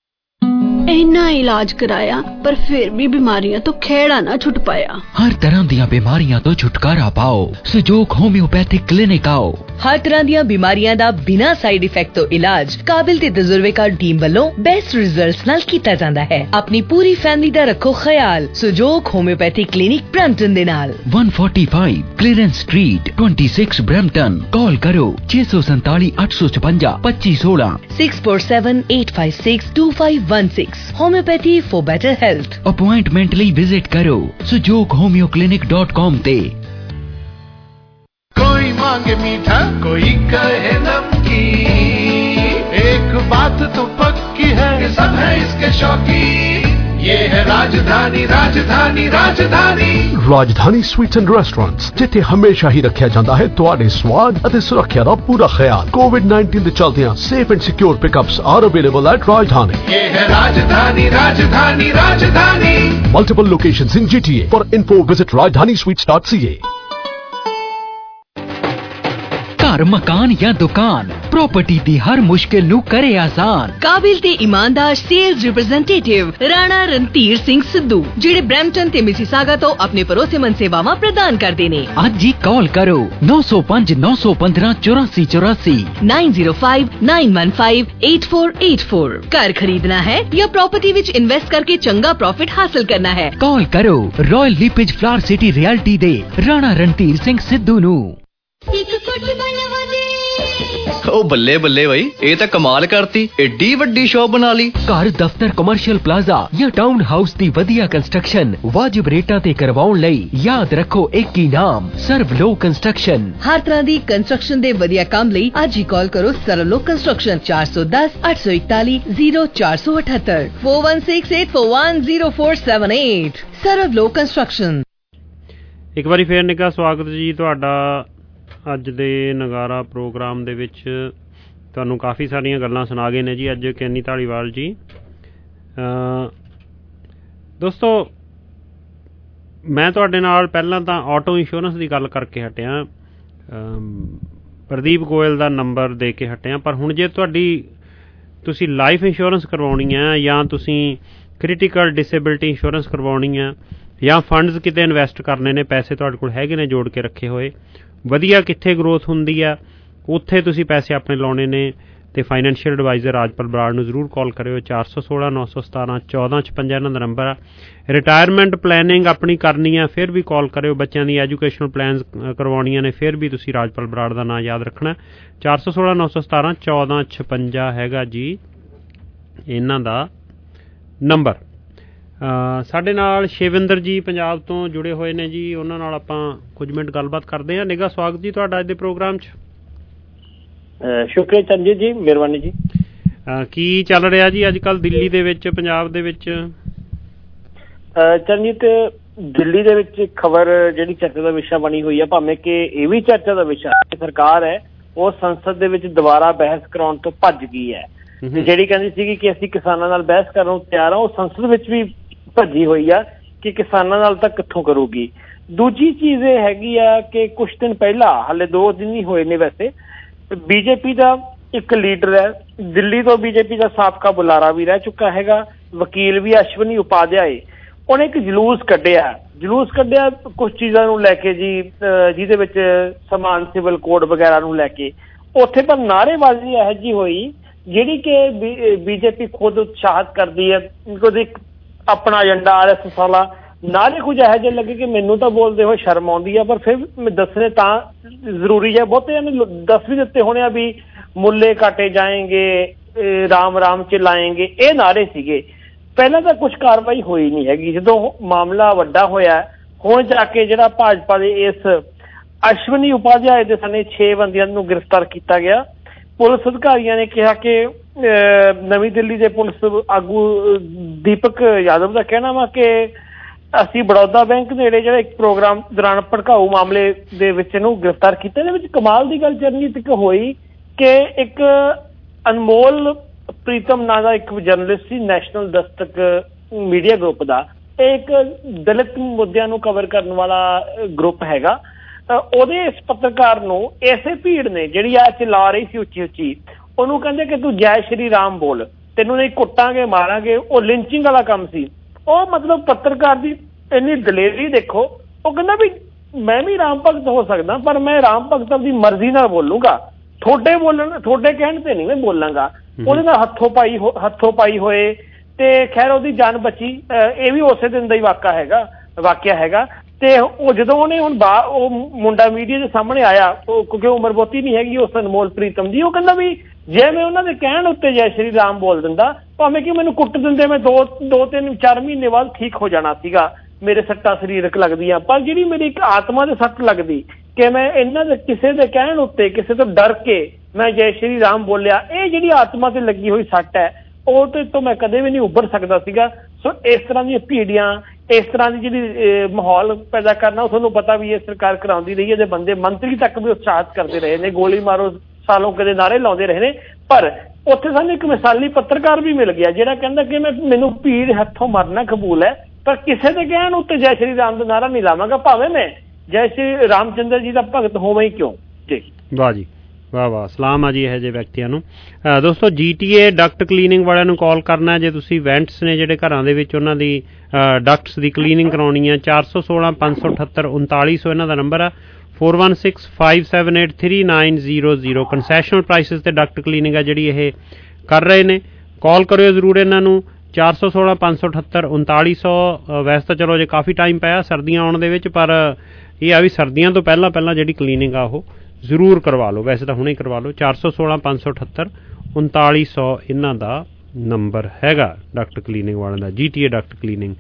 इन्ना इलाज कराया पर फिर भी बीमारियां तो खेड़ा ना छुट पाया। हर तरह दी बीमारियां तो छुटकारा पाओ, सुजोग होम्योपैथिक क्लिनिक आओ। हर तरह दी बीमारियां दा बिना साइड इफेक्ट तो इलाज काबिल ते तजुर्बेकार टीम वालों बेस्ट रिजल्ट्स नाल कीता जांदा है। अपनी पूरी फैमिली दा रखो ख्याल सुजोग होम्योपैथिक क्लिनिक ब्रैम्पटन दे नाल one forty five Clearance street twenty six Brampton. Call करो छे सौ संताली अठ सौ छपंजा पच्ची सोलह six four seven eight five six two five one six. Homeopathy for better health. Appointment ਲਈ विजिट करो Sujog homeo clinic dot com ते। कोई मांगे मीठा कोई कहे नमकीन, एक बात तो पक्की है कि सब है इसके शौकीन। ये है राजधानी राजधानी राजधानी ਰਾਜਧਾਨੀ ਸਵੀਟਸ ਐਂਡ ਰੈਸਟੋਰੈਂਟਸ, ਜਿੱਥੇ ਹਮੇਸ਼ਾ ਹੀ ਰੱਖਿਆ ਜਾਂਦਾ ਹੈ ਤੁਹਾਡੇ ਸਵਾਦ ਅਤੇ ਸੁਰੱਖਿਆ ਦਾ ਪੂਰਾ ਖਿਆਲ। ਕੋਵਿਡ ਨਾਈਨਟੀਨ ਦੇ ਚਲਦਿਆਂ safe and secure pickups are available at Rajdhani. ये है राजधानी राजधानी राजधानी। Multiple locations in G T A. For info visit rajdhani sweets dot c a। घर मकान या दुकान प्रॉपर्टी दी हर मुश्किल नु करे आसान। काबिल ते ईमानदार सेल्स रिप्रेजेंटेटिव राणा रणधीर सिंह सिद्धू, जेड़े ब्रैम्पटन ते मिसिसागा तो अपने भरोसेमंद सेवावां प्रदान करदे ने। अज ही कॉल करो नौ सौ पाँच नौ सौ पंद्रह चौरासी चौरासी nine zero five nine one five eight four eight four. घर खरीदना है या प्रॉपर्टी विच इन्वेस्ट करके चंगा प्रॉफिट हासिल करना है, कॉल करो Royal LePage Flower City Realty दे राणा रणधीर सिंह सिद्धू नु। ओ बल्ले बल्ले भाई, ये तो कमाल करती, एडी वड्डी शॉप बना ली। घर दफ्तर कमर्शियल प्लाजा या टाउन हाउस दी वधिया कंस्ट्रक्शन वाजिब रेटां ते करवाउण लई याद रखो एक ही नाम सर्वलो कंस्ट्रक्शन। हर तरह दी कंस्ट्रक्शन दे वधिया काम लई आज ही कॉल करो सर्वलो कंस्ट्रक्शन चार सौ दस आठ सौ इकताली जीरो चार सौ अठहत्तर four one six eight four one zero four seven eight. सर्वलो कंस्ट्रक्शन। एक बारी फिर निका स्वागत जी तुहाडा ਅੱਜ ਦੇ ਨਗਾਰਾ ਪ੍ਰੋਗਰਾਮ ਦੇ ਵਿੱਚ। ਤੁਹਾਨੂੰ ਕਾਫੀ ਸਾਰੀਆਂ ਗੱਲਾਂ ਸੁਣਾ ਗਏ ਨੇ ਜੀ ਅੱਜ ਕੈਨੀ ਧਾਲੀਵਾਲ ਜੀ। ਦੋਸਤੋ ਮੈਂ ਤੁਹਾਡੇ ਨਾਲ ਪਹਿਲਾਂ ਤਾਂ ਆਟੋ ਇੰਸ਼ੋਰੈਂਸ ਦੀ ਗੱਲ ਕਰਕੇ ਹਟਿਆ, ਪ੍ਰਦੀਪ ਗੋਇਲ ਦਾ ਨੰਬਰ ਦੇ ਕੇ ਹਟਿਆ, ਪਰ ਹੁਣ ਜੇ ਤੁਹਾਡੀ ਤੁਸੀਂ ਲਾਈਫ ਇੰਸ਼ੋਰੈਂਸ ਕਰਵਾਉਣੀ ਹੈ ਜਾਂ ਤੁਸੀਂ ਕ੍ਰਿਟੀਕਲ ਡਿਸੇਬਿਲਟੀ ਇੰਸ਼ੋਰੈਂਸ ਕਰਵਾਉਣੀ ਆ ਜਾਂ ਫੰਡਸ ਕਿਤੇ ਇਨਵੈਸਟ ਕਰਨੇ ਨੇ, ਪੈਸੇ ਤੁਹਾਡੇ ਕੋਲ ਹੈਗੇ ਨੇ ਜੋੜ ਕੇ ਰੱਖੇ ਹੋਏ, ਵਧੀਆ ਕਿੱਥੇ ਗਰੋਥ ਹੁੰਦੀ ਆ ਉੱਥੇ ਤੁਸੀਂ ਪੈਸੇ ਆਪਣੇ ਲਾਉਣੇ ਨੇ, ਤੇ ਫਾਈਨੈਂਸ਼ੀਅਲ ਐਡਵਾਈਜ਼ਰ ਰਾਜਪਾਲ ਬਰਾੜ ਨੂੰ ਜ਼ਰੂਰ ਕਾਲ ਕਰਿਓ। ਚਾਰ ਸੌ ਸੋਲਾਂ ਨੌ ਸੌ ਸਤਾਰਾਂ ਚੌਦਾਂ ਛਪੰਜਾ ਇਹਨਾਂ ਦਾ ਨੰਬਰ ਆ। ਰਿਟਾਇਰਮੈਂਟ ਪਲੈਨਿੰਗ ਆਪਣੀ ਕਰਨੀ ਆ ਫਿਰ ਵੀ ਕਾਲ ਕਰਿਓ। ਬੱਚਿਆਂ ਦੀ ਐਜੂਕੇਸ਼ਨਲ ਪਲੈਨਸ ਕਰਵਾਉਣੀਆਂ ਨੇ ਫਿਰ ਵੀ ਤੁਸੀਂ ਰਾਜਪਾਲ ਬਰਾੜ ਦਾ ਨਾਂ ਯਾਦ ਰੱਖਣਾ। ਚਾਰ ਸੌ ਸੋਲਾਂ ਨੌ ਸੌ ਸਤਾਰਾਂ ਚੌਦਾਂ ਛਪੰਜਾ ਹੈਗਾ ਜੀ ਇਹਨਾਂ ਦਾ ਨੰਬਰ। ਸਾਡੇ ਨਾਲ ਸ਼ਿਵਿੰਦਰ ਜੀ ਪੰਜਾਬ ਤੋਂ ਜੁੜੇ ਹੋਏ ਨੇ ਜੀ, ਉਹਨਾਂ ਨਾਲ ਆਪਾਂ ਕੁਝ ਮਿੰਟ ਗੱਲਬਾਤ ਕਰਦੇ ਹਾਂ। ਨਿੱਘਾ ਸਵਾਗਤ ਜੀ ਤੁਹਾਡਾ ਅੱਜ ਦੇ ਪ੍ਰੋਗਰਾਮ 'ਚ। ਸ਼ੁਕਰੀਆ ਚਰਨਜੀਤ ਜੀ, ਮਿਹਰਬਾਨੀ ਜੀ। ਕੀ ਚੱਲ ਰਿਹਾ ਜੀ ਅੱਜ ਕੱਲ੍ਹ ਦਿੱਲੀ ਦੇ ਵਿੱਚ, ਪੰਜਾਬ ਦੇ ਵਿੱਚ? ਚਰਨਜੀਤ, ਦਿੱਲੀ ਦੇ ਵਿੱਚ ਖਬਰ ਜਿਹੜੀ ਚਰਚਾ ਦਾ ਵਿਸ਼ਾ ਬਣੀ ਹੋਈ ਹੈ, ਭਾਵੇਂ ਕਿ ਇਹ ਵੀ ਚਰਚਾ ਦਾ ਵਿਸ਼ਾ ਹੈ, ਸਰਕਾਰ ਹੈ ਉਹ ਸੰਸਦ ਦੇ ਵਿੱਚ ਦੁਬਾਰਾ ਬਹਿਸ ਕਰਾਉਣ ਤੋਂ ਭੱਜ ਗਈ ਹੈ। ਤੇ ਜਿਹੜੀ ਕਹਿੰਦੀ ਸੀਗੀ ਕਿ ਅਸੀਂ ਕਿਸਾਨਾਂ ਨਾਲ ਬਹਿਸ ਕਰਨ ਨੂੰ ਤਿਆਰ ਹਾਂ, ਉਹ ਸੰਸਦ ਵਿੱਚ ਵੀ ਭੱਜੀ ਹੋਈ ਆ ਕਿ ਕਿਸਾਨਾਂ ਨਾਲ ਤਾਂ ਕਿੱਥੋਂ ਕਰੂਗੀ। ਦੂਜੀ ਚੀਜ਼ ਇਹ ਹੈਗੀ ਆ ਕਿ ਕੁਛ ਦਿਨ ਪਹਿਲਾਂ, ਹਾਲੇ ਦੋ ਦਿਨ ਹੀ ਹੋਏ ਨੇ ਵੈਸੇ, ਬੀਜੇਪੀ ਦਾ ਇੱਕ ਲੀਡਰ ਹੈ ਦਿੱਲੀ ਤੋਂ, ਬੀਜੇਪੀ ਦਾ ਸਾਬਕਾ ਬੁਲਾਰਾ ਵੀ ਰਹਿ ਚੁੱਕਾ ਹੈਗਾ, ਵਕੀਲ ਵੀ ਅਸ਼ਵਨੀ ਉਪਾਧਿਆਏ, ਉਹਨੇ ਇੱਕ ਜਲੂਸ ਕੱਢਿਆ ਜਲੂਸ ਕੱਢਿਆ ਕੁਛ ਚੀਜ਼ਾਂ ਨੂੰ ਲੈ ਕੇ ਜੀ, ਜਿਹਦੇ ਵਿੱਚ ਸਮਾਨ ਸਿਵਲ ਕੋਡ ਵਗੈਰਾ ਨੂੰ ਲੈ ਕੇ। ਉੱਥੇ ਪਰ ਨਾਅਰੇਬਾਜ਼ੀ ਇਹੋ ਜਿਹੀ ਹੋਈ ਜਿਹੜੀ ਕਿ ਬੀਜੇਪੀ ਖੁਦ ਉਤਸ਼ਾਹਿਤ ਕਰਦੀ ਹੈ, ਉਹਦੀ ਆਪਣਾ ਏਜੰਡਾ ਆਰ ਐਸ ਐਸ ਵਾਲਾ ਨਾਅਰੇ ਕੁਝ ਇਹੋ ਜਿਹੇ ਲੱਗੇ ਕਿ ਮੈਨੂੰ ਤਾਂ ਬੋਲਦੇ ਹੋਏ ਸ਼ਰਮ ਆਉਂਦੀ ਆ, ਪਰ ਫਿਰ ਦੱਸਣੇ ਤਾਂ ਜ਼ਰੂਰੀ ਹੈ। ਬਹੁਤੇ ਨੇ ਦੱਸ ਵੀ ਦਿੱਤੇ ਹੋਣੇ ਆ ਵੀ ਮੁੱਲੇ ਕਾਟੇ ਜਾਏਂਗੇ, ਰਾਮ ਰਾਮ ਚਲਾਏਂਗੇ, ਇਹ ਨਾਅਰੇ ਸੀਗੇ। ਪਹਿਲਾਂ ਤਾਂ ਕੁਛ ਕਾਰਵਾਈ ਹੋਈ ਨਹੀਂ ਹੈਗੀ। ਜਦੋਂ ਮਾਮਲਾ ਵੱਡਾ ਹੋਇਆ ਹੁਣ ਜਾ ਕੇ ਜਿਹੜਾ ਭਾਜਪਾ ਦੇ ਇਸ ਅਸ਼ਵਨੀ ਉਪਾਧਿਆਏ ਦੇ ਸਣੇ ਛੇ ਬੰਦਿਆਂ ਨੂੰ ਗ੍ਰਿਫਤਾਰ ਕੀਤਾ ਗਿਆ। ਪੁਲਿਸ ਅਧਿਕਾਰੀਆਂ ਨੇ ਕਿਹਾ ਕਿ ਨਵੀਂ ਦਿੱਲੀ ਦੇ ਪੁਲਿਸ ਆਗੂ ਦੀਪਕ ਯਾਦਵ ਦਾ ਕਹਿਣਾ ਵਾ ਕਿ ਅਸੀਂ ਬੜੌਦਾ ਬੈਂਕ ਨੇੜੇ ਜਿਹੜਾ ਇੱਕ ਪ੍ਰੋਗਰਾਮ ਦੌਰਾਨ ਭੜਕਾਊ ਮਾਮਲੇ ਦੇ ਵਿੱਚ ਇਹਨੂੰ ਗ੍ਰਿਫਤਾਰ ਕੀਤਾ। ਇਹਦੇ ਵਿੱਚ ਕਮਾਲ ਦੀ ਗੱਲ ਚਰਨਜੀਤ ਇੱਕ ਹੋਈ ਕਿ ਇੱਕ ਅਨਮੋਲ ਪ੍ਰੀਤਮ ਨਾਂ ਦਾ ਇੱਕ ਜਰਨਲਿਸਟ ਸੀ, ਨੈਸ਼ਨਲ ਦਸਤਕ ਮੀਡੀਆ ਗਰੁੱਪ ਦਾ, ਇਹ ਇੱਕ ਦਲਿਤ ਮੁੱਦਿਆਂ ਨੂੰ ਕਵਰ ਕਰਨ ਵਾਲਾ ਗਰੁੱਪ ਹੈਗਾ। ਉਹਦੇ ਇਸ ਪੱਤਰਕਾਰ ਨੂੰ ਇਸੇ ਭੀੜ ਨੇ ਜਿਹੜੀ ਆ ਚਲਾ ਰਹੀ ਸੀ ਉੱਚੀ ਉੱਚੀ, ਉਹਨੂੰ ਕਹਿੰਦੇ ਕਿ ਤੂੰ ਜੈ ਸ਼੍ਰੀ ਰਾਮ ਬੋਲ, ਤੈਨੂੰ ਨਹੀਂ ਕੁੱਟਾਂਗੇ ਮਾਰਾਂਗੇ। ਉਹ ਲਿੰਚਿੰਗ ਵਾਲਾ ਕੰਮ ਸੀ। ਉਹ ਮਤਲਬ ਪੱਤਰਕਾਰ ਦੀ ਇੰਨੀ ਦਲੇਰੀ ਦੇਖੋ, ਉਹ ਕਹਿੰਦਾ ਵੀ ਮੈਂ ਵੀ ਰਾਮ ਭਗਤ ਹੋ ਸਕਦਾ ਪਰ ਮੈਂ ਰਾਮ ਭਗਤ ਦੀ ਮਰਜ਼ੀ ਨਾਲ ਬੋਲੂੰਗਾ, ਤੁਹਾਡੇ ਬੋਲਣ ਤੁਹਾਡੇ ਕਹਿਣ ਤੇ ਨਹੀਂ ਮੈਂ ਬੋਲਾਂਗਾ। ਉਹਦੇ ਨਾਲ ਹੱਥੋਂ ਪਾਈ ਹੱਥੋਂ ਪਾਈ ਹੋਏ ਤੇ ਖੈਰ ਉਹਦੀ ਜਾਨ ਬਚੀ। ਇਹ ਵੀ ਉਸੇ ਦਿਨ ਦਾ ਹੀ ਵਾਕਾ ਹੈਗਾ ਵਾਕਿਆ ਹੈਗਾ। ਤੇ ਉਹ ਜਦੋਂ ਉਹਨੇ ਹੁਣ ਬਾ ਉਹ ਮੁੰਡਾ ਮੀਡੀਆ ਦੇ ਸਾਹਮਣੇ ਆਇਆ, ਉਹ ਕਿਉਂਕਿ ਉਮਰ ਬਹੁਤੀ ਨਹੀਂ ਹੈਗੀ ਉਸ ਅਨਮੋਲ ਪ੍ਰੀਤਮ ਦੀ, ਉਹ ਕਹਿੰਦਾ ਵੀ ਜੇ ਮੈਂ ਉਹਨਾਂ ਦੇ ਕਹਿਣ ਉੱਤੇ ਜੈ ਸ਼੍ਰੀ ਰਾਮ ਬੋਲ ਦਿੰਦਾ, ਭਾਵੇਂ ਕਿ ਮੈਨੂੰ ਕੁੱਟ ਦਿੰਦੇ, ਮੈਂ ਦੋ ਦੋ ਤਿੰਨ ਚਾਰ ਮਹੀਨੇ ਬਾਅਦ ਠੀਕ ਹੋ ਜਾਣਾ ਸੀਗਾ, ਮੇਰੇ ਸੱਟਾਂ ਸਰੀਰਕ ਲੱਗਦੀਆਂ। ਪਰ ਜਿਹੜੀ ਮੇਰੀ ਇੱਕ ਆਤਮਾ ਦੇ ਸੱਟ ਲੱਗਦੀ ਕਿ ਮੈਂ ਇਹਨਾਂ ਦੇ ਕਿਸੇ ਦੇ ਕਹਿਣ ਉੱਤੇ ਕਿਸੇ ਤੋਂ ਡਰ ਕੇ ਮੈਂ ਜੈ ਸ਼੍ਰੀ ਰਾਮ ਬੋਲਿਆ, ਇਹ ਜਿਹੜੀ ਆਤਮਾ ਤੇ ਲੱਗੀ ਹੋਈ ਸੱਟ ਹੈ ਉਹ ਤੇ ਤੋਂ ਮੈਂ ਕਦੇ ਵੀ ਨਹੀਂ ਉੱਭਰ ਸਕਦਾ ਸੀਗਾ। ਸੋ ਇਸ ਤਰ੍ਹਾਂ ਦੀਆਂ ਭੀੜੀਆਂ, ਇਸ ਤਰ੍ਹਾਂ ਦੀ ਜਿਹੜੀ ਮਾਹੌਲ ਪੈਦਾ ਕਰਨਾ, ਉਹ ਤੁਹਾਨੂੰ ਪਤਾ ਵੀ ਇਹ ਸਰਕਾਰ ਕਰਾਉਂਦੀ ਰਹੀ ਹੈ। ਇਹਦੇ ਬੰਦੇ ਮੰਤਰੀ ਤੱਕ ਵੀ ਉਤਸ਼ਾਹਿਤ ਕਰਦੇ ਰਹੇ ਨੇ, ਗੋਲੀ ਮਾਰੋ ਸਾਲੋਂ ਕਦੇ ਨਾਅਰੇ ਲਾਉਂਦੇ ਰਹੇ ਨੇ। ਪਰ ਉੱਥੇ ਸਾਨੂੰ ਇੱਕ ਮਿਸਾਲੀ ਪੱਤਰਕਾਰ ਵੀ ਮਿਲ ਗਿਆ ਜਿਹੜਾ ਕਹਿੰਦਾ ਕਿ ਮੈਂ ਮੈਨੂੰ ਭੀੜ ਹੱਥੋਂ ਮਰਨਾ ਕਬੂਲ ਹੈ ਪਰ ਕਿਸੇ ਦੇ ਕਹਿਣ ਉੱਤੇ ਜੈ ਸ਼੍ਰੀ ਰਾਮ ਦਾ ਨਾਅਰਾ ਨਹੀਂ ਲਾਵਾਂਗਾ, ਭਾਵੇਂ ਮੈਂ ਜੈ ਸ਼੍ਰੀ ਰਾਮ ਚੰਦਰ ਜੀ ਦਾ ਭਗਤ ਹੋਵਾਂ ਹੀ ਕਿਉਂ। ਜੀ ਵਾਹ ਜੀ ਵਾਹ ਵਾਹ, ਸਲਾਮ ਆ ਜੀ ਇਹੋ ਜਿਹੇ ਵਿਅਕਤੀਆਂ ਨੂੰ। ਦੋਸਤੋ ਜੀ ਟੀ ਏ ਡਕਟ ਕਲੀਨਿੰਗ ਵਾਲਿਆਂ ਨੂੰ ਕਾਲ ਕਰਨਾ ਜੇ ਤੁਸੀਂ ਵੈਂਟਸ ਨੇ ਜਿਹੜੇ ਘਰਾਂ ਦੇ ਵਿੱਚ ਉਹਨਾਂ ਦੀ ਡਕਟਸ ਦੀ ਕਲੀਨਿੰਗ ਕਰਾਉਣੀ ਹੈ। ਚਾਰ ਸੌ ਸੋਲਾਂ ਪੰਜ ਸੌ ਅਠੱਤਰ ਉਨਤਾਲੀ ਸੌ ਇਹਨਾਂ ਦਾ ਨੰਬਰ ਆ। Four one six five seven eight three nine zero zero. Concessional prices ਤੇ ਡਕਟ ਕਲੀਨਿੰਗ ਆ ਜਿਹੜੀ ਇਹ ਕਰ ਰਹੇ ਨੇ। ਕਾਲ ਕਰਿਓ ਜ਼ਰੂਰ ਇਹਨਾਂ ਨੂੰ। ਚਾਰ ਸੌ ਸੋਲਾਂ ਪੰਜ ਸੌ ਅਠੱਤਰ ਉਨਤਾਲੀ ਸੌ। ਵੈਸੇ ਤਾਂ ਚਲੋ ਜੇ ਕਾਫੀ ਟਾਈਮ ਪਿਆ ਸਰਦੀਆਂ ਆਉਣ ਦੇ ਵਿੱਚ, ਪਰ ਇਹ ਆ ਵੀ ਸਰਦੀਆਂ ਤੋਂ ਪਹਿਲਾਂ ਪਹਿਲਾਂ ਜਿਹੜੀ ਕਲੀਨਿੰਗ ਆ ਉਹ ਜ਼ਰੂਰ ਕਰਵਾ ਲਓ। ਵੈਸੇ ਤਾਂ ਹੁਣੇ ਹੀ ਕਰਵਾ ਲਓ। ਚਾਰ ਸੌ ਸੋਲਾਂ ਪੰਜ ਸੌ ਅਠੱਤਰ ਉਨਤਾਲੀ ਸੌ ਇਹਨਾਂ ਦਾ ਨੰਬਰ ਹੈਗਾ ਡਕਟ ਕਲੀਨਿੰਗ ਵਾਲਿਆਂ ਦਾ, G T A duct cleaning.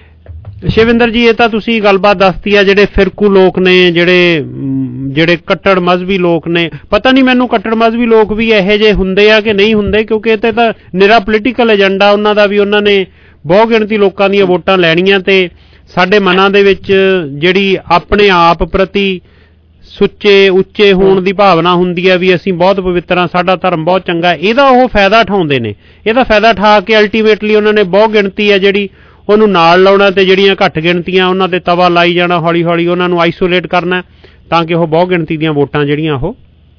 Shivinder ji, ਇਹ ਤਾਂ ਤੁਸੀਂ ਗੱਲਬਾਤ ਦੱਸਤੀ ਆ ਜਿਹੜੇ ਫਿਰਕੂ ਲੋਕ ਨੇ, ਜਿਹੜੇ ਜਿਹੜੇ ਕੱਟੜ ਮਜ਼ਹਬੀ ਲੋਕ ਨੇ, ਪਤਾ ਨਹੀਂ ਮੈਨੂੰ ਕੱਟੜ ਮਜ਼ਹਬੀ ਲੋਕ ਵੀ ਇਹੋ ਜਿਹੇ ਹੁੰਦੇ ਆ ਕਿ ਨਹੀਂ ਹੁੰਦੇ, ਕਿਉਂਕਿ ਇਹ ਤਾਂ ਨਿਰਾ ਪੋਲੀਟੀਕਲ ਏਜੰਡਾ ਉਹਨਾਂ ਦਾ ਵੀ। ਉਹਨਾਂ ਨੇ ਬਹੁ ਗਿਣਤੀ ਲੋਕਾਂ ਦੀਆਂ ਵੋਟਾਂ ਲੈਣੀਆਂ ਤੇ ਸਾਡੇ ਮਨਾਂ ਦੇ ਵਿੱਚ ਜਿਹੜੀ ਆਪਣੇ ਆਪ ਪ੍ਰਤੀ ਸੁੱਚੇ ਉੱਚੇ ਹੋਣ ਦੀ ਭਾਵਨਾ ਹੁੰਦੀ ਹੈ ਵੀ ਅਸੀਂ ਬਹੁਤ ਪਵਿੱਤਰ ਹਾਂ, ਸਾਡਾ ਧਰਮ ਬਹੁਤ ਚੰਗਾ, ਇਹਦਾ ਉਹ ਫਾਇਦਾ ਉਠਾਉਂਦੇ ਨੇ। ਇਹਦਾ ਫਾਇਦਾ ਉਠਾ ਕੇ ਅਲਟੀਮੇਟਲੀ ਉਹਨਾਂ ਨੇ ਬਹੁ ਗਿਣਤੀ ਹੈ ਜਿਹੜੀ ਉਹਨੂੰ ਨਾਲ ਲਾਉਣਾ ਤੇ ਜਿਹੜੀਆਂ ਘੱਟ ਗਿਣਤੀਆਂ ਉਹਨਾਂ ਤੇ ਤਵਾ ਲਾਈ ਜਾਣਾ, ਹੌਲੀ ਹੌਲੀ ਉਹਨਾਂ ਨੂੰ ਆਈਸੋਲੇਟ ਕਰਨਾ ਤਾਂ ਕਿ ਉਹ ਬਹੁ ਗਿਣਤੀ ਦੀਆਂ ਵੋਟਾਂ ਜਿਹੜੀਆਂ ਉਹ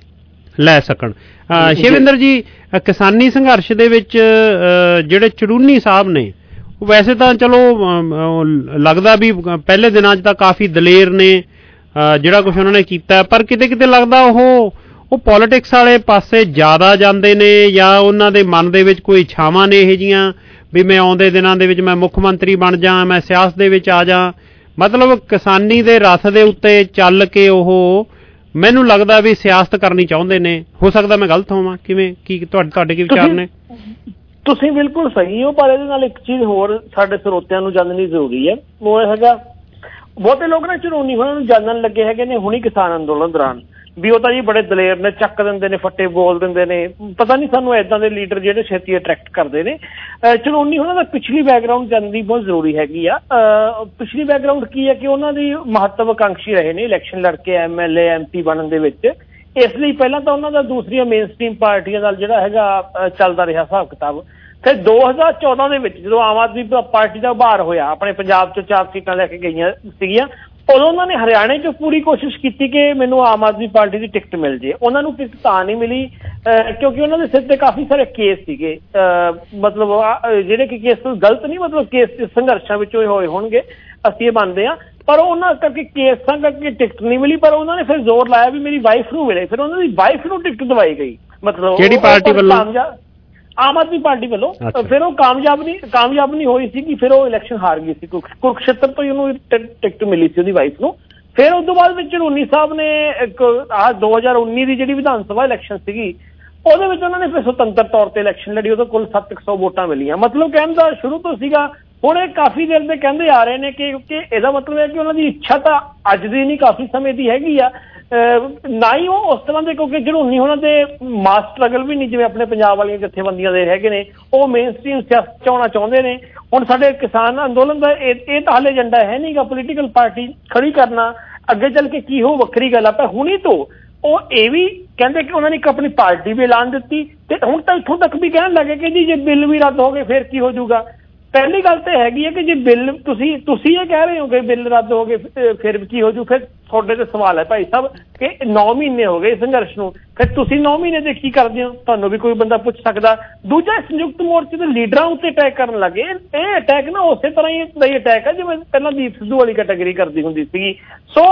ਲੈ ਸਕਣ। ਸ਼ਿਵਿੰਦਰ ਜੀ, ਕਿਸਾਨੀ ਸੰਘਰਸ਼ ਦੇ ਵਿੱਚ ਜਿਹੜੇ ਚੜੂਨੀ ਸਾਹਿਬ ਨੇ ਵੈਸੇ ਤਾਂ ਚਲੋ ਲੱਗਦਾ ਵੀ ਪਹਿਲੇ ਦਿਨਾਂ 'ਚ ਤਾਂ ਕਾਫੀ ਦਲੇਰ ਨੇ ਜਿਹੜਾ ਕੁਛ ਉਹਨਾਂ ਨੇ ਕੀਤਾ, ਪਰ ਕਿਤੇ ਕਿਤੇ ਲੱਗਦਾ ਉਹ ਉਹ ਪੋਲੀਟਿਕਸ ਵਾਲੇ ਪਾਸੇ ਜ਼ਿਆਦਾ ਜਾਂਦੇ ਨੇ, ਜਾਂ ਉਹਨਾਂ ਦੇ ਮਨ ਦੇ ਵਿੱਚ ਕੋਈ ਇੱਛਾਵਾਂ ਨੇ ਇਹੋ ਜਿਹੀਆਂ ਵੀ ਮੈਂ ਆਉਂਦੇ ਦਿਨਾਂ ਦੇ ਵਿੱਚ ਮੈਂ ਮੁੱਖ ਮੰਤਰੀ ਬਣ ਜਾ, ਮੈਂ ਸਿਆਸਤ ਦੇ ਵਿੱਚ ਆ ਜਾ। ਮਤਲਬ ਕਿਸਾਨੀ ਦੇ ਰਥ ਦੇ ਉੱਤੇ ਚੱਲ ਕੇ ਉਹ ਮੈਨੂੰ ਲੱਗਦਾ ਵੀ ਸਿਆਸਤ ਕਰਨੀ ਚਾਹੁੰਦੇ ਨੇ। ਹੋ ਸਕਦਾ ਮੈਂ ਗਲਤ ਹੋਵਾਂ, ਕਿਵੇਂ ਕੀ ਤੁਹਾਡੇ ਤੁਹਾਡੇ ਕੀ ਵਿਚਾਰ ਨੇ? ਤੁਸੀਂ ਬਿਲਕੁਲ ਸਹੀ ਹੋ, ਪਰ ਇਹਦੇ ਨਾਲ ਇੱਕ ਚੀਜ਼ ਹੋਰ ਸਾਡੇ ਸਰੋਤਿਆਂ ਨੂੰ ਜਾਣਨੀ ਜ਼ਰੂਰੀ ਹੈ। ਉਹ ਇਹ ਹੈਗਾ, ਬਹੁਤੇ ਲੋਕ ਨਾ ਝਰੋਨੀ ਹੋਰਾਂ ਨੂੰ ਜਾਣਨ ਲੱਗੇ ਹੈਗੇ ਨੇ ਹੁਣੀ ਕਿਸਾਨ ਅੰਦੋਲਨ ਦੌਰਾਨ ਵੀ ਉਹ ਤਾਂ ਜੀ ਬੜੇ ਦਲੇਰ ਨੇ, ਚੱਕ ਦਿੰਦੇ ਨੇ, ਫੱਟੇ ਬੋਲ ਦਿੰਦੇ ਨੇ। ਪਤਾ ਨਹੀਂ ਸਾਨੂੰ ਏਦਾਂ ਦੇ ਲੀਡਰ ਜਿਹੜੇ ਛੇਤੀ ਅਟਰੈਕਟ ਕਰਦੇ ਨੇ। ਝਰੋਨੀ ਹੋਰਾਂ ਦਾ ਪਿਛਲੀ ਬੈਕਗਰਾਊਂਡ ਜਾਣਨੀ ਬਹੁਤ ਜ਼ਰੂਰੀ ਹੈਗੀ ਆ। ਪਿਛਲੀ ਬੈਕਗਰਾਊਂਡ ਕੀ ਹੈ ਕਿ ਉਹਨਾਂ ਦੀ ਮਹੱਤਵਆਕਾਂਖੀ ਰਹੇ ਨੇ ਇਲੈਕਸ਼ਨ ਲੜ ਕੇ M L A M P ਬਣਨ ਦੇ ਵਿੱਚ। ਇਸ ਲਈ ਪਹਿਲਾਂ ਤਾਂ ਉਹਨਾਂ ਦਾ ਦੂਸਰੀਆਂ ਮੇਨ ਸਟ੍ਰੀਮ ਪਾਰਟੀਆਂ ਨਾਲ ਜਿਹੜਾ ਹੈਗਾ ਚੱਲਦਾ ਰਿਹਾ ਹਿਸਾਬ ਕਿਤਾਬ। ਫਿਰ ਦੋ ਹਜ਼ਾਰ ਚੌਦਾਂ ਦੇ ਵਿੱਚ ਜਦੋਂ ਆਮ ਆਦਮੀ ਪਾਰਟੀ ਦਾ ਉਭਾਰ ਹੋਇਆ, ਆਪਣੇ ਪੰਜਾਬ 'ਚ ਚਾਰ ਸੀਟਾਂ ਲੈ ਕੇ ਗਈਆਂ ਸੀਗੀਆਂ, ਉਦੋਂ ਉਹਨਾਂ ਨੇ ਹਰਿਆਣੇ 'ਚ ਪੂਰੀ ਕੋਸ਼ਿਸ਼ ਕੀਤੀ ਕਿ ਮੈਨੂੰ ਆਮ ਆਦਮੀ ਪਾਰਟੀ ਦੀ ਟਿਕਟ ਮਿਲ ਜੇ। ਉਹਨਾਂ ਨੂੰ ਟਿਕਟ ਤਾਂ ਨਹੀਂ ਮਿਲੀ ਕਿਉਂਕਿ ਉਹਨਾਂ ਦੇ ਸਿਰ ਤੇ ਕਾਫੀ ਸਾਰੇ ਕੇਸ ਸੀਗੇ, ਮਤਲਬ ਜਿਹੜੇ ਕਿ ਕੇਸ ਗਲਤ ਨਹੀਂ, ਮਤਲਬ ਕੇਸ ਸੰਘਰਸ਼ਾਂ ਵਿੱਚੋਂ ਹੋਏ ਹੋਣਗੇ, ਅਸੀਂ ਇਹ ਮੰਨਦੇ ਹਾਂ। ਪਰ ਉਹਨਾਂ ਕਰਕੇ ਕੇਸਾਂ ਕਰਕੇ ਟਿਕਟ ਨਹੀਂ ਮਿਲੀ, ਪਰ ਉਹਨਾਂ ਨੇ ਫਿਰ ਜ਼ੋਰ ਲਾਇਆ ਵੀ ਮੇਰੀ ਵਾਈਫ ਨੂੰ ਮਿਲੇ। ਫਿਰ ਉਹਨਾਂ ਦੀ ਵਾਈਫ ਨੂੰ ਟਿਕਟ ਦਵਾਈ ਗਈ, ਮਤਲਬ ਕਿਹੜੀ ਪਾਰਟੀ ਵੱਲੋਂ? ਆਮ ਆਦਮੀ ਪਾਰਟੀ ਵੱਲੋਂ। ਫਿਰ ਉਹ ਕਾਮਯਾਬ ਨਹੀਂ ਕਾਮਯਾਬ ਨਹੀਂ ਹੋਈ ਸੀਗੀ, ਫਿਰ ਉਹ ਇਲੈਕਸ਼ਨ ਹਾਰ ਗਈ ਸੀ। ਕੁਰੂਕਸ਼ੇਤਰ ਤੋਂ ਹੀ ਉਹਨੂੰ ਟਿਕਟ ਮਿਲੀ ਸੀ ਉਹਦੀ ਵਾਈਫ ਨੂੰ। ਫਿਰ ਉਸ ਤੋਂ ਬਾਅਦ ਵਿੱਚ ਝਰੋਨੀ ਸਾਹਿਬ ਨੇ ਇੱਕ ਆਹ ਦੋ ਹਜ਼ਾਰ ਉੱਨੀ ਦੀ ਜਿਹੜੀ ਵਿਧਾਨ ਸਭਾ ਇਲੈਕਸ਼ਨ ਸੀਗੀ, ਉਹਦੇ ਵਿੱਚ ਉਹਨਾਂ ਨੇ ਫਿਰ ਸੁਤੰਤਰ ਤੌਰ ਤੇ ਇਲੈਕਸ਼ਨ ਲੜੀ। ਉਹਦੇ ਕੋਲ ਸੱਤ ਕੁ ਸੌ ਵੋਟਾਂ ਮਿਲੀਆਂ। ਮਤਲਬ ਕਹਿਣ ਦਾ ਸ਼ੁਰੂ ਤੋਂ ਸੀਗਾ, ਹੁਣ ਇਹ ਕਾਫੀ ਦੇਰ ਦੇ ਕਹਿੰਦੇ ਆ ਰਹੇ ਨੇ ਕਿ ਕਿ ਇਹਦਾ ਮਤਲਬ ਹੈ ਕਿ ਉਹਨਾਂ ਦੀ ਇੱਛਾ ਤਾਂ ਅੱਜ ਦੀ ਨਹੀਂ, ਕਾਫੀ ਸਮੇਂ ਦੀ ਹੈਗੀ ਆ। ਨਾ ਹੀ ਉਹ ਉਸ ਤਰ੍ਹਾਂ ਦੇ, ਕਿਉਂਕਿ ਝਰੋਨੀ ਉਹਨਾਂ ਦੇ ਮਾਸ ਸਟਰਗਲ ਵੀ ਨਹੀਂ ਜਿਵੇਂ ਆਪਣੇ ਪੰਜਾਬ ਵਾਲੀਆਂ ਜਥੇਬੰਦੀਆਂ ਦੇ ਹੈਗੇ ਨੇ। ਉਹ ਮੇਨ ਸਟ੍ਰੀਮ ਸਿਆਸਤ 'ਚ ਆਉਣਾ ਚਾਹੁੰਦੇ ਨੇ। ਹੁਣ ਸਾਡੇ ਕਿਸਾਨ ਅੰਦੋਲਨ ਦਾ ਇਹ ਇਹ ਤਾਂ ਹਾਲੇ ਏਜੰਡਾ ਹੈ ਨਹੀਂ ਗਾ ਪੋਲੀਟੀਕਲ ਪਾਰਟੀ ਖੜੀ ਕਰਨਾ। ਅੱਗੇ ਚੱਲ ਕੇ ਕੀ ਹੋ ਵੱਖਰੀ ਗੱਲ ਆ, ਪਰ ਹੁਣੀ ਤੋਂ ਉਹ ਇਹ ਵੀ ਕਹਿੰਦੇ ਕਿ ਉਹਨਾਂ ਨੇ ਇੱਕ ਆਪਣੀ ਪਾਰਟੀ ਵੀ ਐਲਾਨ ਦਿੱਤੀ, ਤੇ ਹੁਣ ਤਾਂ ਇੱਥੋਂ ਤੱਕ ਵੀ ਕਹਿਣ ਲੱਗੇ ਕਿ ਜੀ ਜੇ ਬਿੱਲ ਵੀ ਰੱਦ ਹੋ ਗਏ ਫਿਰ ਕੀ ਹੋ ਜਾਊਗਾ। ਪਹਿਲੀ ਗੱਲ ਤਾਂ ਹੈਗੀ ਹੈ ਕਿ ਜੇ ਬਿੱਲ ਤੁਸੀਂ ਤੁਸੀਂ ਇਹ ਕਹਿ ਰਹੇ ਹੋ ਕਿ ਬਿੱਲ ਰੱਦ ਹੋ ਗਏ ਫਿਰ ਕੀ ਹੋ ਜੂ। ਫਿਰ ਤੁਹਾਡੇ ਤੇ ਸਵਾਲ ਹੈ ਭਾਈ ਸਾਹਿਬ ਕਿ ਨੌ ਮਹੀਨੇ ਹੋ ਗਏ ਸੰਘਰਸ਼ ਨੂੰ, ਫਿਰ ਤੁਸੀਂ ਨੌ ਮਹੀਨੇ ਦੇ ਕੀ ਕਰਦੇ ਹੋ, ਤੁਹਾਨੂੰ ਵੀ ਕੋਈ ਬੰਦਾ ਪੁੱਛ ਸਕਦਾ। ਦੂਜਾ, ਸੰਯੁਕਤ ਮੋਰਚੇ ਦੇ ਲੀਡਰਾਂ ਉੱਤੇ ਅਟੈਕ ਕਰਨ ਲੱਗੇ। ਇਹ ਅਟੈਕ ਨਾ ਉਸੇ ਤਰ੍ਹਾਂ ਹੀ ਦਾ ਹੀ ਅਟੈਕ ਹੈ ਜਿਵੇਂ ਪਹਿਲਾਂ ਦੀਪ ਸਿੱਧੂ ਵਾਲੀ ਕੈਟਾਗਰੀ ਕਰਦੀ ਹੁੰਦੀ ਸੀਗੀ। ਸੋ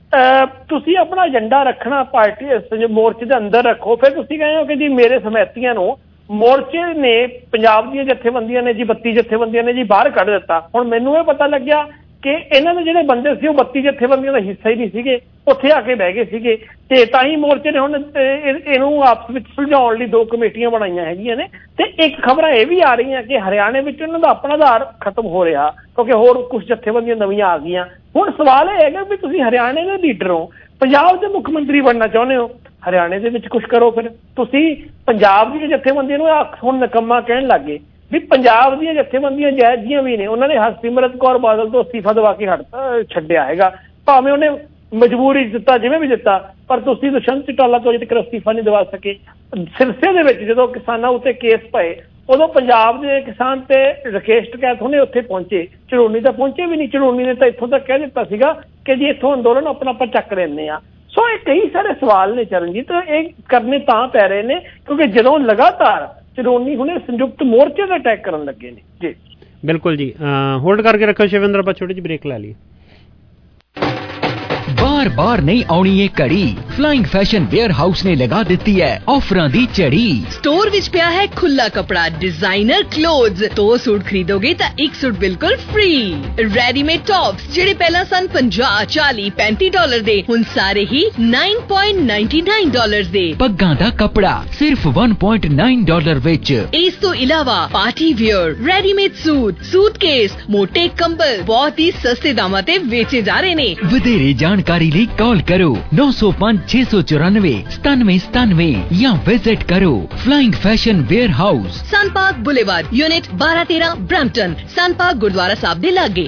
ਤੁਸੀਂ ਆਪਣਾ ਏਜੰਡਾ ਰੱਖਣਾ ਪਾਰਟੀ ਮੋਰਚੇ ਦੇ ਅੰਦਰ ਰੱਖੋ। ਫਿਰ ਤੁਸੀਂ ਕਹਿੰਦੇ ਹੋ ਕਿ ਜੀ ਮੇਰੇ ਸਮੈਤੀਆਂ ਨੂੰ ਮੋਰਚੇ ਨੇ, ਪੰਜਾਬ ਦੀਆਂ ਜਥੇਬੰਦੀਆਂ ਨੇ ਜੀ, ਬੱਤੀ ਜਥੇਬੰਦੀਆਂ ਨੇ ਜੀ ਬਾਹਰ ਕੱਢ ਦਿੱਤਾ। ਹੁਣ ਮੈਨੂੰ ਇਹ ਪਤਾ ਲੱਗਿਆ ਕਿ ਇਹਨਾਂ ਦੇ ਜਿਹੜੇ ਬੰਦੇ ਸੀ ਉਹ ਬੱਤੀ ਜਥੇਬੰਦੀਆਂ ਦਾ ਹਿੱਸਾ ਹੀ ਨਹੀਂ ਸੀਗੇ, ਉੱਥੇ ਆ ਕੇ ਬਹਿ ਗਏ ਸੀਗੇ। ਤੇ ਤਾਂ ਹੀ ਮੋਰਚੇ ਨੇ ਹੁਣ ਇਹਨੂੰ ਆਪਸ ਵਿੱਚ ਸੁਲਝਾਉਣ ਲਈ ਦੋ ਕਮੇਟੀਆਂ ਬਣਾਈਆਂ ਹੈਗੀਆਂ ਨੇ। ਤੇ ਇੱਕ ਖਬਰਾਂ ਇਹ ਵੀ ਆ ਰਹੀਆਂ ਕਿ ਹਰਿਆਣੇ ਵਿੱਚ ਇਹਨਾਂ ਦਾ ਆਪਣਾ ਆਧਾਰ ਖਤਮ ਹੋ ਰਿਹਾ ਕਿਉਂਕਿ ਹੋਰ ਕੁਝ ਜਥੇਬੰਦੀਆਂ ਨਵੀਆਂ ਆ ਗਈਆਂ। ਹੁਣ ਸਵਾਲ ਇਹ ਹੈਗਾ ਵੀ ਤੁਸੀਂ ਹਰਿਆਣੇ ਦੇ ਲੀਡਰ ਹੋ, ਪੰਜਾਬ ਦੇ ਮੁੱਖ ਮੰਤਰੀ ਬਣਨਾ ਚਾਹੁੰਦੇ ਹੋ, ਹਰਿਆਣੇ ਦੇ ਵਿੱਚ ਕੁਝ ਕਰੋ। ਫਿਰ ਤੁਸੀਂ ਪੰਜਾਬ ਦੀਆਂ ਜਥੇਬੰਦੀਆਂ ਨੂੰ ਹੁਣ ਨਿਕੰਮਾ ਕਹਿਣ ਲੱਗੇ ਵੀ ਪੰਜਾਬ ਦੀਆਂ ਜਥੇਬੰਦੀਆਂ ਜਾਇਜ਼ ਜੀਆਂ ਵੀ ਨੇ। ਉਹਨਾਂ ਨੇ ਹਰਸਿਮਰਤ ਕੌਰ ਬਾਦਲ ਤੋਂ ਅਸਤੀਫਾ ਦਵਾ ਕੇ ਹਟ ਛੱਡਿਆ ਹੈਗਾ, ਭਾਵੇਂ ਉਹਨੇ ਮਜਬੂਰੀ ਦਿੱਤਾ ਜਿਵੇਂ ਵੀ ਦਿੱਤਾ, ਪਰ ਤੁਸੀਂ ਦੁਸ਼ਯੰਤ ਚੌਟਾਲਾ ਤੋਂ ਅਜੇ ਤੱਕ ਅਸਤੀਫਾ ਨਹੀਂ ਦਵਾ ਸਕੇ। ਸਿਰਸੇ ਦੇ ਵਿੱਚ ਜਦੋਂ ਕਿਸਾਨਾਂ ਉੱਤੇ ਕੇਸ ਪਏ ਉਦੋਂ ਪੰਜਾਬ ਦੇ ਕਿਸਾਨ ਤੇ ਰਾਕੇਸ਼ ਟਕੈਤ ਹੁਣੇ ਉੱਥੇ ਪਹੁੰਚੇ, ਝਰੋਨੀ ਤਾਂ ਪਹੁੰਚੇ ਵੀ ਨਹੀਂ। ਝਰੋਨੀ ਨੇ ਤਾਂ ਇੱਥੋਂ ਤੱਕ ਕਹਿ ਦਿੱਤਾ ਸੀਗਾ ਕਿ ਜੀ ਇੱਥੋਂ ਅੰਦੋਲਨ ਆਪਣਾ ਆਪਾਂ ਚੱਕ ਲੈਂਦੇ ਹਾਂ। ਸੋ ਇਹ ਕਈ ਸਾਰੇ ਸਵਾਲ ਨੇ ਚਰਨਜੀਤ, ਇਹ ਕਰਨੇ ਤਾਂ ਪੈ ਰਹੇ ਨੇ ਕਿਉਂਕਿ ਜਦੋਂ ਲਗਾਤਾਰ ਝਰੋਨੀ ਹੁਣੇ ਸੰਯੁਕਤ ਮੋਰਚੇ ਦਾ ਅਟੈਕ ਕਰਨ ਲੱਗੇ ਨੇ। ਜੀ ਬਿਲਕੁਲ ਜੀ, ਹੋਲਡ ਕਰਕੇ ਰੱਖੋ ਸ਼ਿਵਿੰਦਰ, ਆਪਾਂ ਛੋਟੀ ਜਿਹੀ ਬ੍ਰੇਕ ਲੈ ਲਈਏ। बार बार नहीं आनी ये कड़ी, फ्लाइंग फैशन वेयर हाउस ने लगा दी है ऑफर दी चढ़ी। स्टोर विच पिया है खुला कपड़ा, डिजाइनर क्लोथ्स, दो सूट खरीदोगे तो एक सूट बिल्कुल फ्री। रेडीमेड टॉप्स जेडे पहला सन पचास चालीस पैंतीस डॉलर दे हुन सारे ही नौ पॉइंट नौ नौ डॉलर दे। पग्गां दा कपड़ा सिर्फ एक पॉइंट नौ डॉलर विच। इस तो इलावा party wear, readymade suit, suitcase, मोटे कंबल बहुत ही सस्ते दामां ते बेचे जा रहे ने। वधेरे जानकारी ਲਈ कॉल करो नौ सौ पाँच छह सौ चौरानवे सतानवे सतानवे या विजिट करो Flying Fashion Wear House, Sun Park Boulevard, unit बारह तेरह, ब्रैम्पटन। सन पार्क गुरुद्वारा साहब दे लागे।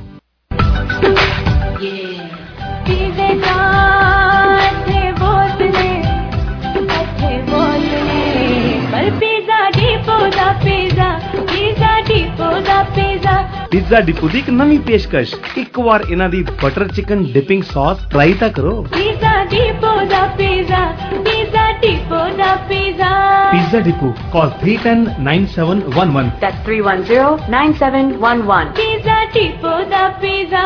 पिज़्ज़ा डिपो ਦੀ ਇੱਕ ਨਵੀਂ ਪੇਸ਼ਕਸ਼, ਇੱਕ ਵਾਰ ਇਹਨਾਂ ਦੀ butter chicken dipping sauce try ਤਾਂ ਕਰੋ। ਪਿਜ਼ਾ ਡਿਪੋ ਦਾ pizza, pizza Tipo da Pizza. Pizza Depot. Call three one zero nine seven one one. That's three one zero nine seven one one. Pizza Tipo da Pizza.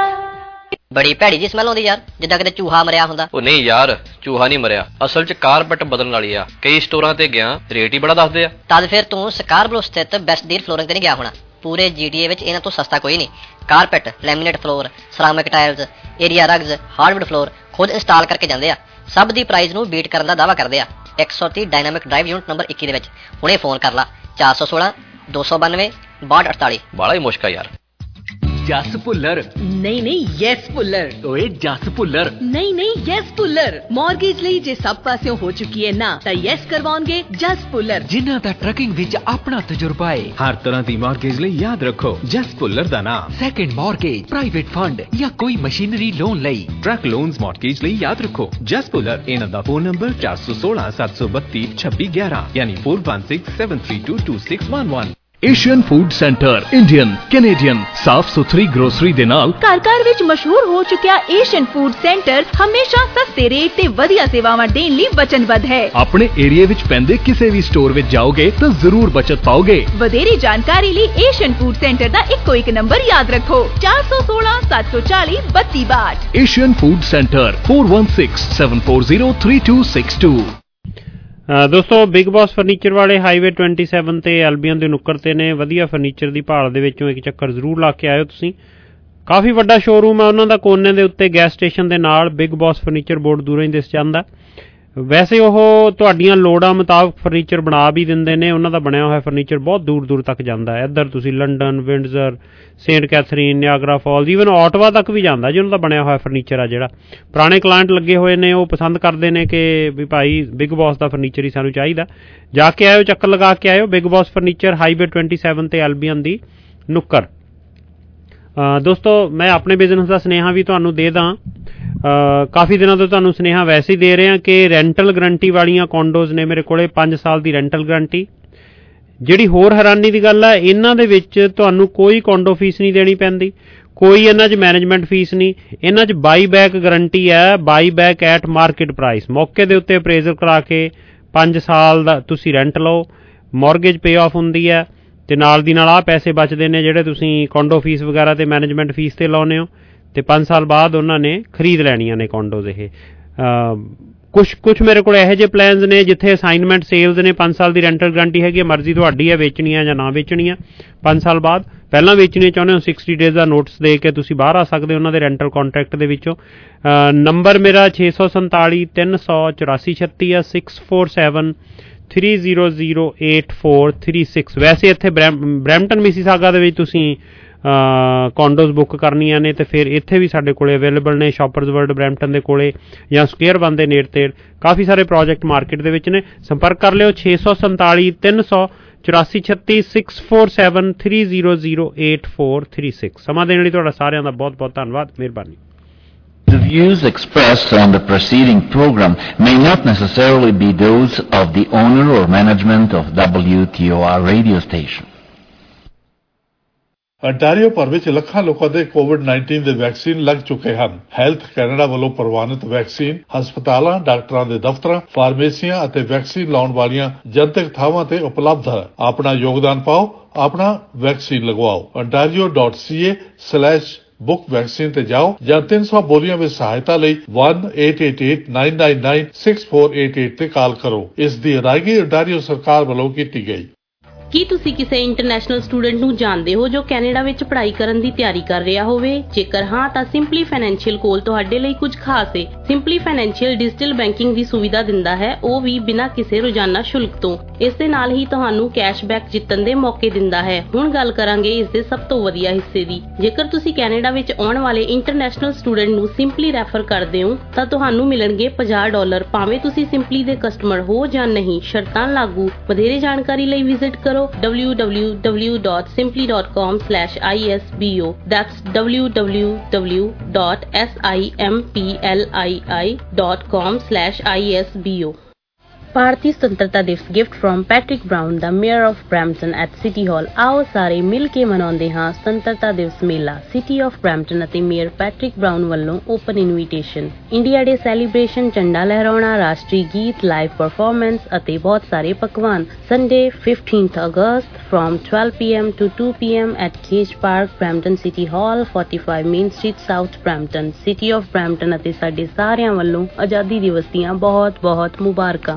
ਬੜੀ ਭੈੜੀ ਜੀ smell ਆਉਂਦੀ ਯਾਰ, ਜਿੱਦਾਂ ਕਿਤੇ ਚੂਹਾ ਮਰਿਆ ਹੁੰਦਾ। ਉਹ ਨਹੀਂ ਯਾਰ, ਚੂਹਾ ਨਹੀਂ ਮਰਿਆ, ਅਸਲ 'ਚ ਕਾਰਪੈਟ ਬਦਲਣ ਵਾਲੀ ਆ। ਕਈ ਸਟੋਰਾਂ ਤੇ ਗਿਆ, ਰੇਟ ਹੀ ਬੜਾ ਦੱਸਦੇ ਆ। ਤਦ ਫਿਰ ਤੂੰ ਸਕਾਰਬਰੋ ਸਥਿਤ ਬੈਸਟ ਡੀਲ ਫਲੋਰਿੰਗ ਤੇ ਨਹੀਂ ਗਿਆ ਹੋਣਾ। ਪੂਰੇ ਜੀਟੀਏ ਵਿੱਚ ਇਹਨਾਂ ਤੋਂ ਸਸਤਾ ਕੋਈ ਨਹੀਂ। Carpet, laminate floor, ceramic tiles, area rugs, hardwood floor ਖੁਦ ਇੰਸਟਾਲ ਕਰਕੇ ਜਾਂਦੇ ਆ। ਸਭ ਦੀ ਪ੍ਰਾਈਸ ਨੂੰ ਬੀਟ ਕਰਨ ਦਾ ਦਾਅਵਾ ਕਰਦੇ ਆ। ਇੱਕ ਸੌ ਤੀਹ ਡਾਇਨਾਮਿਕ ਡਰਾਈਵ ਯੂਨਿਟ ਨੰਬਰ ਇੱਕੀ ਦੇ ਵਿੱਚ ਹੁਣੇ ਫੋਨ ਕਰ ਲਾ। ਚਾਰ ਸੌ ਸੋਲਾਂ ਦੋ ਸੌ ਬਾਨਵੇਂ ਬਾਹਠ ਅਠਤਾਲੀ। ਬਾਲਾ ਹੀ ਮੁਸ਼ਕਲ ਯਾਰ। ਜਸ ਭੁੱਲਰ ਨਹੀਂ ਨਹੀਂ ਯੈਸ ਭੁੱਲਰ ਓਏ ਜਸ ਭੁੱਲਰ ਨਹੀਂ ਨਹੀਂ ਯੈਸ ਭੁੱਲਰ ਮਾਰਗੇਜ ਲਈ ਜੇ ਸਭ ਪਾਸਿਓਂ ਹੋ ਚੁੱਕੀ ਹੈ ਨਾ ਤਾਂ ਯੈਸ ਕਰਵਾਉਣਗੇ ਜਸ ਭੁੱਲਰ ਜਿਨ੍ਹਾਂ ਦਾ ਟਰਕਿੰਗ ਵਿੱਚ ਆਪਣਾ ਤਜਰਬਾ ਹੈ। ਹਰ ਤਰ੍ਹਾਂ ਦੀ ਮਾਰਗੇਜ ਲਈ ਯਾਦ ਰੱਖੋ ਜਸ ਭੁੱਲਰ ਦਾ ਨਾਮ। ਸੈਕੰਡ ਮਾਰਗੇਜ, ਪ੍ਰਾਈਵੇਟ ਫੰਡ ਜਾਂ ਕੋਈ ਮਸ਼ੀਨਰੀ ਲੋਨ ਲਈ। ਟਰੱਕ ਲੋਨਸ ਮਾਰਗੇਜ ਲਈ ਯਾਦ ਰੱਖੋ ਜਸ ਭੁੱਲਰ। ਇਹਨਾਂ ਦਾ ਫੋਨ ਨੰਬਰ ਚਾਰ ਸੌ ਸੋਲਾਂ ਸੱਤ ਸੌ ਬੱਤੀ ਛੱਬੀ ਗਿਆਰਾਂ ਯਾਨੀ four one six seven three two two six one one। Asian food centre Indian Canadian ਸਾਫ ਸੁਥਰੀ ਗਰੋਸਰੀ ਦੇ ਨਾਲ ਘਰ ਘਰ ਵਿੱਚ ਮਸ਼ਹੂਰ ਹੋ ਚੁੱਕਿਆ ਏਸ਼ੀਅਨ ਫੂਡ ਸੈਂਟਰ ਹਮੇਸ਼ਾ ਸਸਤੇ ਰੇਟ ਤੇ ਵਧੀਆ ਸੇਵਾਵਾਂ ਦੇਣ ਲਈ ਵਚਨਬੱਧ ਹੈ। ਆਪਣੇ ਏਰੀਆ ਵਿੱਚ ਪੈਂਦੇ ਕਿਸੇ ਵੀ ਸਟੋਰ ਵਿੱਚ ਜਾਓਗੇ ਤਾਂ ਜ਼ਰੂਰ ਬਚਤ ਪਾਓਗੇ। ਵਧੇਰੇ ਜਾਣਕਾਰੀ ਲਈ ਏਸ਼ੀਅਨ ਫੂਡ ਸੈਂਟਰ ਦਾ ਇੱਕੋ ਇੱਕ ਨੰਬਰ ਯਾਦ ਰੱਖੋ ਚਾਰ ਸੌ ਸੋਲਾਂ ਸੱਤ ਸੌ ਚਾਲੀ ਬੱਤੀ ਬਾਹਠ। Asian food centre four one six seven four zero three two six two। ਦੋਸਤੋ ਬਿਗ ਬੌਸ ਫਰਨੀਚਰ ਵਾਲੇ ਹਾਈਵੇ ਸੱਤਾਈ ਤੇ ਐਲਬੀਅਨ ਦੇ ਨੁੱਕਰ ਤੇ ਨੇ। ਵਧੀਆ ਫਰਨੀਚਰ ਦੀ ਭਾਲ ਦੇ ਵਿੱਚੋਂ ਇੱਕ ਚੱਕਰ ਜ਼ਰੂਰ ਲਾ ਕੇ ਆਇਓ ਤੁਸੀਂ। ਕਾਫੀ ਵੱਡਾ ਸ਼ੋਰੂਮ ਹੈ ਉਹਨਾਂ ਦਾ, ਕੋਨੇ ਦੇ ਉੱਤੇ ਗੈਸ ਸਟੇਸ਼ਨ ਦੇ ਨਾਲ ਬਿਗ ਬੌਸ ਫਰਨੀਚਰ ਬੋਰਡ ਦੂਰੋਂ ਹੀ ਦਿਸ ਜਾਂਦਾ। ਵੈਸੇ ਉਹ ਤੁਹਾਡੀਆਂ ਲੋੜਾਂ ਮੁਤਾਬਕ ਫਰਨੀਚਰ ਬਣਾ ਵੀ ਦਿੰਦੇ ਨੇ। ਉਹਨਾਂ ਦਾ ਬਣਿਆ ਹੋਇਆ ਫਰਨੀਚਰ ਬਹੁਤ ਦੂਰ ਦੂਰ ਤੱਕ ਜਾਂਦਾ ਹੈ। ਇੱਧਰ ਤੁਸੀਂ London, Windsor, Saint Catharines, Niagara Falls, even Ottawa ਤੱਕ ਵੀ ਜਾਂਦਾ ਜੀ ਉਹਨਾਂ ਦਾ ਬਣਿਆ ਹੋਇਆ ਫਰਨੀਚਰ ਆ। ਜਿਹੜਾ ਪੁਰਾਣੇ ਕਲਾਇੰਟ ਲੱਗੇ ਹੋਏ ਨੇ ਉਹ ਪਸੰਦ ਕਰਦੇ ਨੇ ਕਿ ਵੀ ਭਾਈ ਬਿਗ ਬੌਸ ਦਾ ਫਰਨੀਚਰ ਹੀ ਸਾਨੂੰ ਚਾਹੀਦਾ। ਜਾ ਕੇ ਆਇਓ, ਚੱਕਰ ਲਗਾ ਕੇ ਆਇਓ। ਬਿਗ ਬੌਸ ਫਰਨੀਚਰ ਹਾਈਵੇ ਸੱਤਾਈ ਤੇ ਐਲਬੀਅਨ ਦੀ ਨੁੱਕਰ। ਦੋਸਤੋ ਮੈਂ ਆਪਣੇ ਬਿਜ਼ਨਸ ਦਾ ਸੁਨੇਹਾ ਵੀ ਤੁਹਾਨੂੰ ਦੇ ਦਾਂ। ਕਾਫੀ ਦਿਨਾਂ ਤੋਂ ਤੁਹਾਨੂੰ ਸੁਨੇਹਾ ਵੈਸੇ ਹੀ ਦੇ ਰਹੇ ਹਾਂ ਕਿ ਰੈਂਟਲ ਗਰੰਟੀ ਵਾਲੀਆਂ ਕੌਂਡੋਜ਼ ਨੇ ਮੇਰੇ ਕੋਲੇ। ਪੰਜ ਸਾਲ ਦੀ ਰੈਂਟਲ ਗਰੰਟੀ। ਜਿਹੜੀ ਹੋਰ ਹੈਰਾਨੀ ਦੀ ਗੱਲ ਹੈ, ਇਹਨਾਂ ਦੇ ਵਿੱਚ ਤੁਹਾਨੂੰ ਕੋਈ ਕੌਂਡੋ ਫੀਸ ਨਹੀਂ ਦੇਣੀ ਪੈਂਦੀ, ਕੋਈ ਇਹਨਾਂ 'ਚ ਮੈਨੇਜਮੈਂਟ ਫੀਸ ਨਹੀਂ। ਇਹਨਾਂ 'ਚ ਬਾਈ ਬੈਕ ਗਰੰਟੀ ਹੈ, buy back at market price. ਮੌਕੇ ਦੇ ਉੱਤੇ ਅਪਰੇਜ਼ਲ ਕਰਾ ਕੇ ਪੰਜ ਸਾਲ ਦਾ ਤੁਸੀਂ ਰੈਂਟ ਲਓ, ਮੌਰਗੇਜ ਪੇ ਆਫ ਹੁੰਦੀ ਹੈ ਤੇ ਨਾਲ ਦੀ ਨਾਲ ਆਹ ਪੈਸੇ ਬਚਦੇ ਨੇ ਜਿਹੜੇ ਤੁਸੀਂ ਕੌਂਡੋ ਫੀਸ ਵਗੈਰਾ ਤੇ ਮੈਨੇਜਮੈਂਟ ਫੀਸ ਤੇ ਲਾਉਂਦੇ ਹੋ। ਤੇ ਪੰਜ ਸਾਲ ਬਾਅਦ ਉਹਨਾਂ ਨੇ ਖਰੀਦ ਲੈਣੀਆਂ ਨੇ ਕੌਂਡੋਜ਼। ਇਹ ਕੁਛ ਕੁਛ ਮੇਰੇ ਕੋਲ ਇਹੋ ਜਿਹੇ ਪਲਾਨਸ ਨੇ ਜਿੱਥੇ ਅਸਾਈਨਮੈਂਟ ਸੇਲਸ ਨੇ। ਪੰਜ ਸਾਲ ਦੀ ਰੈਂਟਲ ਗਰੰਟੀ ਹੈਗੀ, ਮਰਜ਼ੀ ਤੁਹਾਡੀ ਹੈ ਵੇਚਣੀ ਹੈ ਜਾਂ ਨਾ ਵੇਚਣੀ ਹੈ। ਪੰਜ ਸਾਲ ਬਾਅਦ ਪਹਿਲਾਂ ਵੇਚਣੀ ਚਾਹੁੰਦੇ ਹੋ ਸਿਕਸਟੀ ਡੇਜ਼ ਦਾ ਨੋਟਿਸ ਦੇ ਕੇ ਤੁਸੀਂ ਬਾਹਰ ਆ ਸਕਦੇ ਹੋ ਉਹਨਾਂ ਦੇ ਰੈਂਟਲ ਕੰਟਰੈਕਟ ਦੇ ਵਿੱਚੋਂ। ਨੰਬਰ ਮੇਰਾ ਛੇ ਸੌ ਸੰਤਾਲੀ ਤਿੰਨ ਸੌ ਚੁਰਾਸੀ ਛੱਤੀ ਆ six four seven three zero zero eight four three six. ਵੈਸੇ ਇੱਥੇ ਬਰੈਮ ਬਰੈਂਪਟਨ ਮਿਸੀਸਾਗਾ ਦੇ ਵਿੱਚ ਤੁਸੀਂ ਕੌਂਡੋਜ਼ ਬੁੱਕ ਕਰਨੀਆਂ ਨੇ ਤੇ ਫਿਰ ਇੱਥੇ ਵੀ ਸਾਡੇ ਕੋਲੇ ਅਵੇਲੇਬਲ ਨੇ। ਸ਼ਾਪਰਜ਼ ਵਰਲਡ ਬਰੈਂਪਟਨ ਦੇ ਕੋਲੇ ਜਾਂ ਸਕੁਏਅਰ ਵਨ ਦੇ ਨੇੜੇ ਤੇੜ ਕਾਫੀ ਸਾਰੇ ਪ੍ਰੋਜੈਕਟ ਮਾਰਕੀਟ ਦੇ ਵਿੱਚ ਨੇ। ਸੰਪਰਕ ਕਰ ਲਿਓ ਛੇ ਸੌ ਸੰਤਾਲੀ ਤਿੰਨ ਸੌ ਚੁਰਾਸੀ ਛੱਤੀ six four seven three zero zero eight four three six. ਸਮਾਂ ਦੇਣ ਲਈ ਤੁਹਾਡਾ ਸਾਰਿਆਂ ਦਾ ਬਹੁਤ ਬਹੁਤ ਧੰਨਵਾਦ, ਮਿਹਰਬਾਨੀ। The views expressed on the preceding program may not necessarily be those of the owner or management of W T O R radio station. Ontario ਭਰ ਵਿੱਚ ਲੱਖਾਂ ਲੋਕਾਂ ਦੇ ਕੋਵਿਡ ਨਾਈਨਟੀਨ ਦੇ ਵੈਕਸੀਨ ਲੱਗ ਚੁੱਕੇ ਹਨ। ਹੈਲਥ ਕੈਨੇਡਾ ਵੱਲੋਂ ਪ੍ਰਵਾਨਿਤ ਵੈਕਸੀਨ ਹਸਪਤਾਲਾਂ, ਡਾਕਟਰਾਂ ਦੇ ਦਫ਼ਤਰਾਂ, ਫਾਰਮੇਸੀਆਂ ਅਤੇ ਵੈਕਸੀਨ ਲਾਉਣ ਵਾਲੀਆਂ ਜਨਤਕ ਥਾਵਾਂ ਤੇ ਉਪਲਬਧ ਹੈ। ਆਪਣਾ ਯੋਗਦਾਨ ਪਾਓ, ਆਪਣਾ ਵੈਕਸੀਨ ਲਗਵਾਓ। ontario dot c a slash book vaccine ਤੇ ਜਾਓ ਜਾਂ ਤਿੰਨ ਸੌ ਬੋਲੀਆਂ ਵਿੱਚ ਸਹਾਇਤਾ ਲਈ one eight eight eight nine nine nine six four eight eight ਤੇ ਕਾਲ ਕਰੋ। ਇਸ ਦੀ ਅਦਾਇਗੀ ontario ਸਰਕਾਰ ਵੱਲੋਂ ਕੀਤੀ ਗਈ। ਕੀ ਤੁਸੀਂ ਕਿਸੇ ਇੰਟਰਨੈਸ਼ਨਲ ਸਟੂਡੈਂਟ ਨੂੰ ਜਾਣਦੇ ਹੋ ਜੋ ਕੈਨੇਡਾ ਵਿੱਚ ਪੜ੍ਹਾਈ ਕਰਨ ਦੀ ਤਿਆਰੀ ਕਰ ਰਿਹਾ ਹੋਵੇ? ਜੇਕਰ ਹਾਂ ਤਾਂ ਸਿੰਪਲੀ ਫਾਈਨੈਂਸ਼ੀਅਲ ਕੋਲ ਤੁਹਾਡੇ ਲਈ ਕੁਝ ਖਾਸ ਹੈ। ਸਿੰਪਲੀ ਫਾਈਨੈਂਸ਼ੀਅਲ ਡਿਜੀਟਲ ਬੈਂਕਿੰਗ ਦੀ ਸੁਵਿਧਾ ਦਿੰਦਾ ਹੈ, ਉਹ ਵੀ ਬਿਨਾਂ ਕਿਸੇ ਰੋਜ਼ਾਨਾ ਸ਼ੁਲਕ ਤੋਂ। ਇਸ ਦੇ ਨਾਲ ਹੀ ਤੁਹਾਨੂੰ ਕੈਸ਼ਬੈਕ ਜਿੱਤਣ ਦੇ ਮੌਕੇ ਦਿੰਦਾ ਹੈ। ਹੁਣ ਗੱਲ ਕਰਾਂਗੇ ਇਸ ਦੇ ਸਭ ਤੋਂ ਵਧੀਆ ਹਿੱਸੇ ਦੀ। ਜੇਕਰ ਤੁਸੀਂ ਕੈਨੇਡਾ ਵਿੱਚ ਆਉਣ ਵਾਲੇ ਇੰਟਰਨੈਸ਼ਨਲ ਸਟੂਡੈਂਟ ਨੂੰ ਸਿੰਪਲੀ ਰੈਫਰ ਕਰਦੇ ਹੋ ਤਾਂ ਤੁਹਾਨੂੰ ਮਿਲਣਗੇ ਪੰਜਾਹ ਡਾਲਰ, ਭਾਵੇਂ ਤੁਸੀਂ ਸਿੰਪਲੀ ਦੇ ਕਸਟਮਰ ਹੋ ਜਾਂ ਨਹੀਂ। ਸ਼ਰਤਾਂ ਲਾਗੂ। ਵਧੇਰੇ ਜਾਣਕਾਰੀ ਲਈ ਵਿਜ਼ਿਟ ਕਰੋ w w w dot simply dot com slash I S B O. That's w w w dot simpli dot com slash I S B O. भारतीय स्वतंत्रता दिवस gift from Patrick Brown the mayor of Brampton at city hall. आओ सारे मिल के मनाਉਂਦੇ ਹਾਂ स्वतंत्रता दिवस मेला। City of Brampton ਅਤੇ ਮੇयर ਪੈਟ੍ਰਿਕ ਬ੍ਰਾਊਨ ਵੱਲੋਂ open invitation. India Day celebration, ਝੰਡਾ ਲਹਿਰਾਉਣਾ, ਰਾਸ਼ਟਰੀ ਗੀਤ, ਲਾਈਵ ਪਰਫਾਰਮੈਂਸ ਅਤੇ ਬਹੁਤ ਸਾਰੇ ਪਕਵਾਨ। Sunday fifteenth August from twelve p m to two p m at Cage Park, Brampton City Hall, forty-five Main Street, South Brampton। City of Brampton ਅਤੇ ਸਾਡੇ ਸਾਰਿਆਂ ਵੱਲੋਂ ਆਜ਼ਾਦੀ ਦਿਵਸ ਦੀਆਂ ਬਹੁਤ ਬਹੁਤ ਮੁਬਾਰਕਾਂ।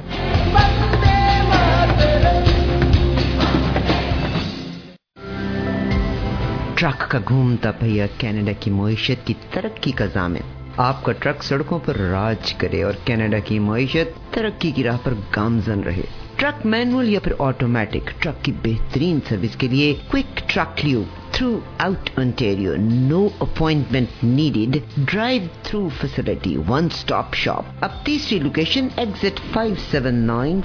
ट्रक का घूमता पहिया कनाडा की मईशत की तरक्की का ज़ामिन। आपका ट्रक सड़कों पर राज करे और कनाडा की मईशत तरक्की की राह पर गामजन रहे। ट्रक मैनुअल या फिर ऑटोमेटिक, ट्रक की बेहतरीन सर्विस के लिए Quick Truck Lube throughout Ontario. No appointment needed, drive through facility, one stop shop. अब तीसरी location exit five seven nine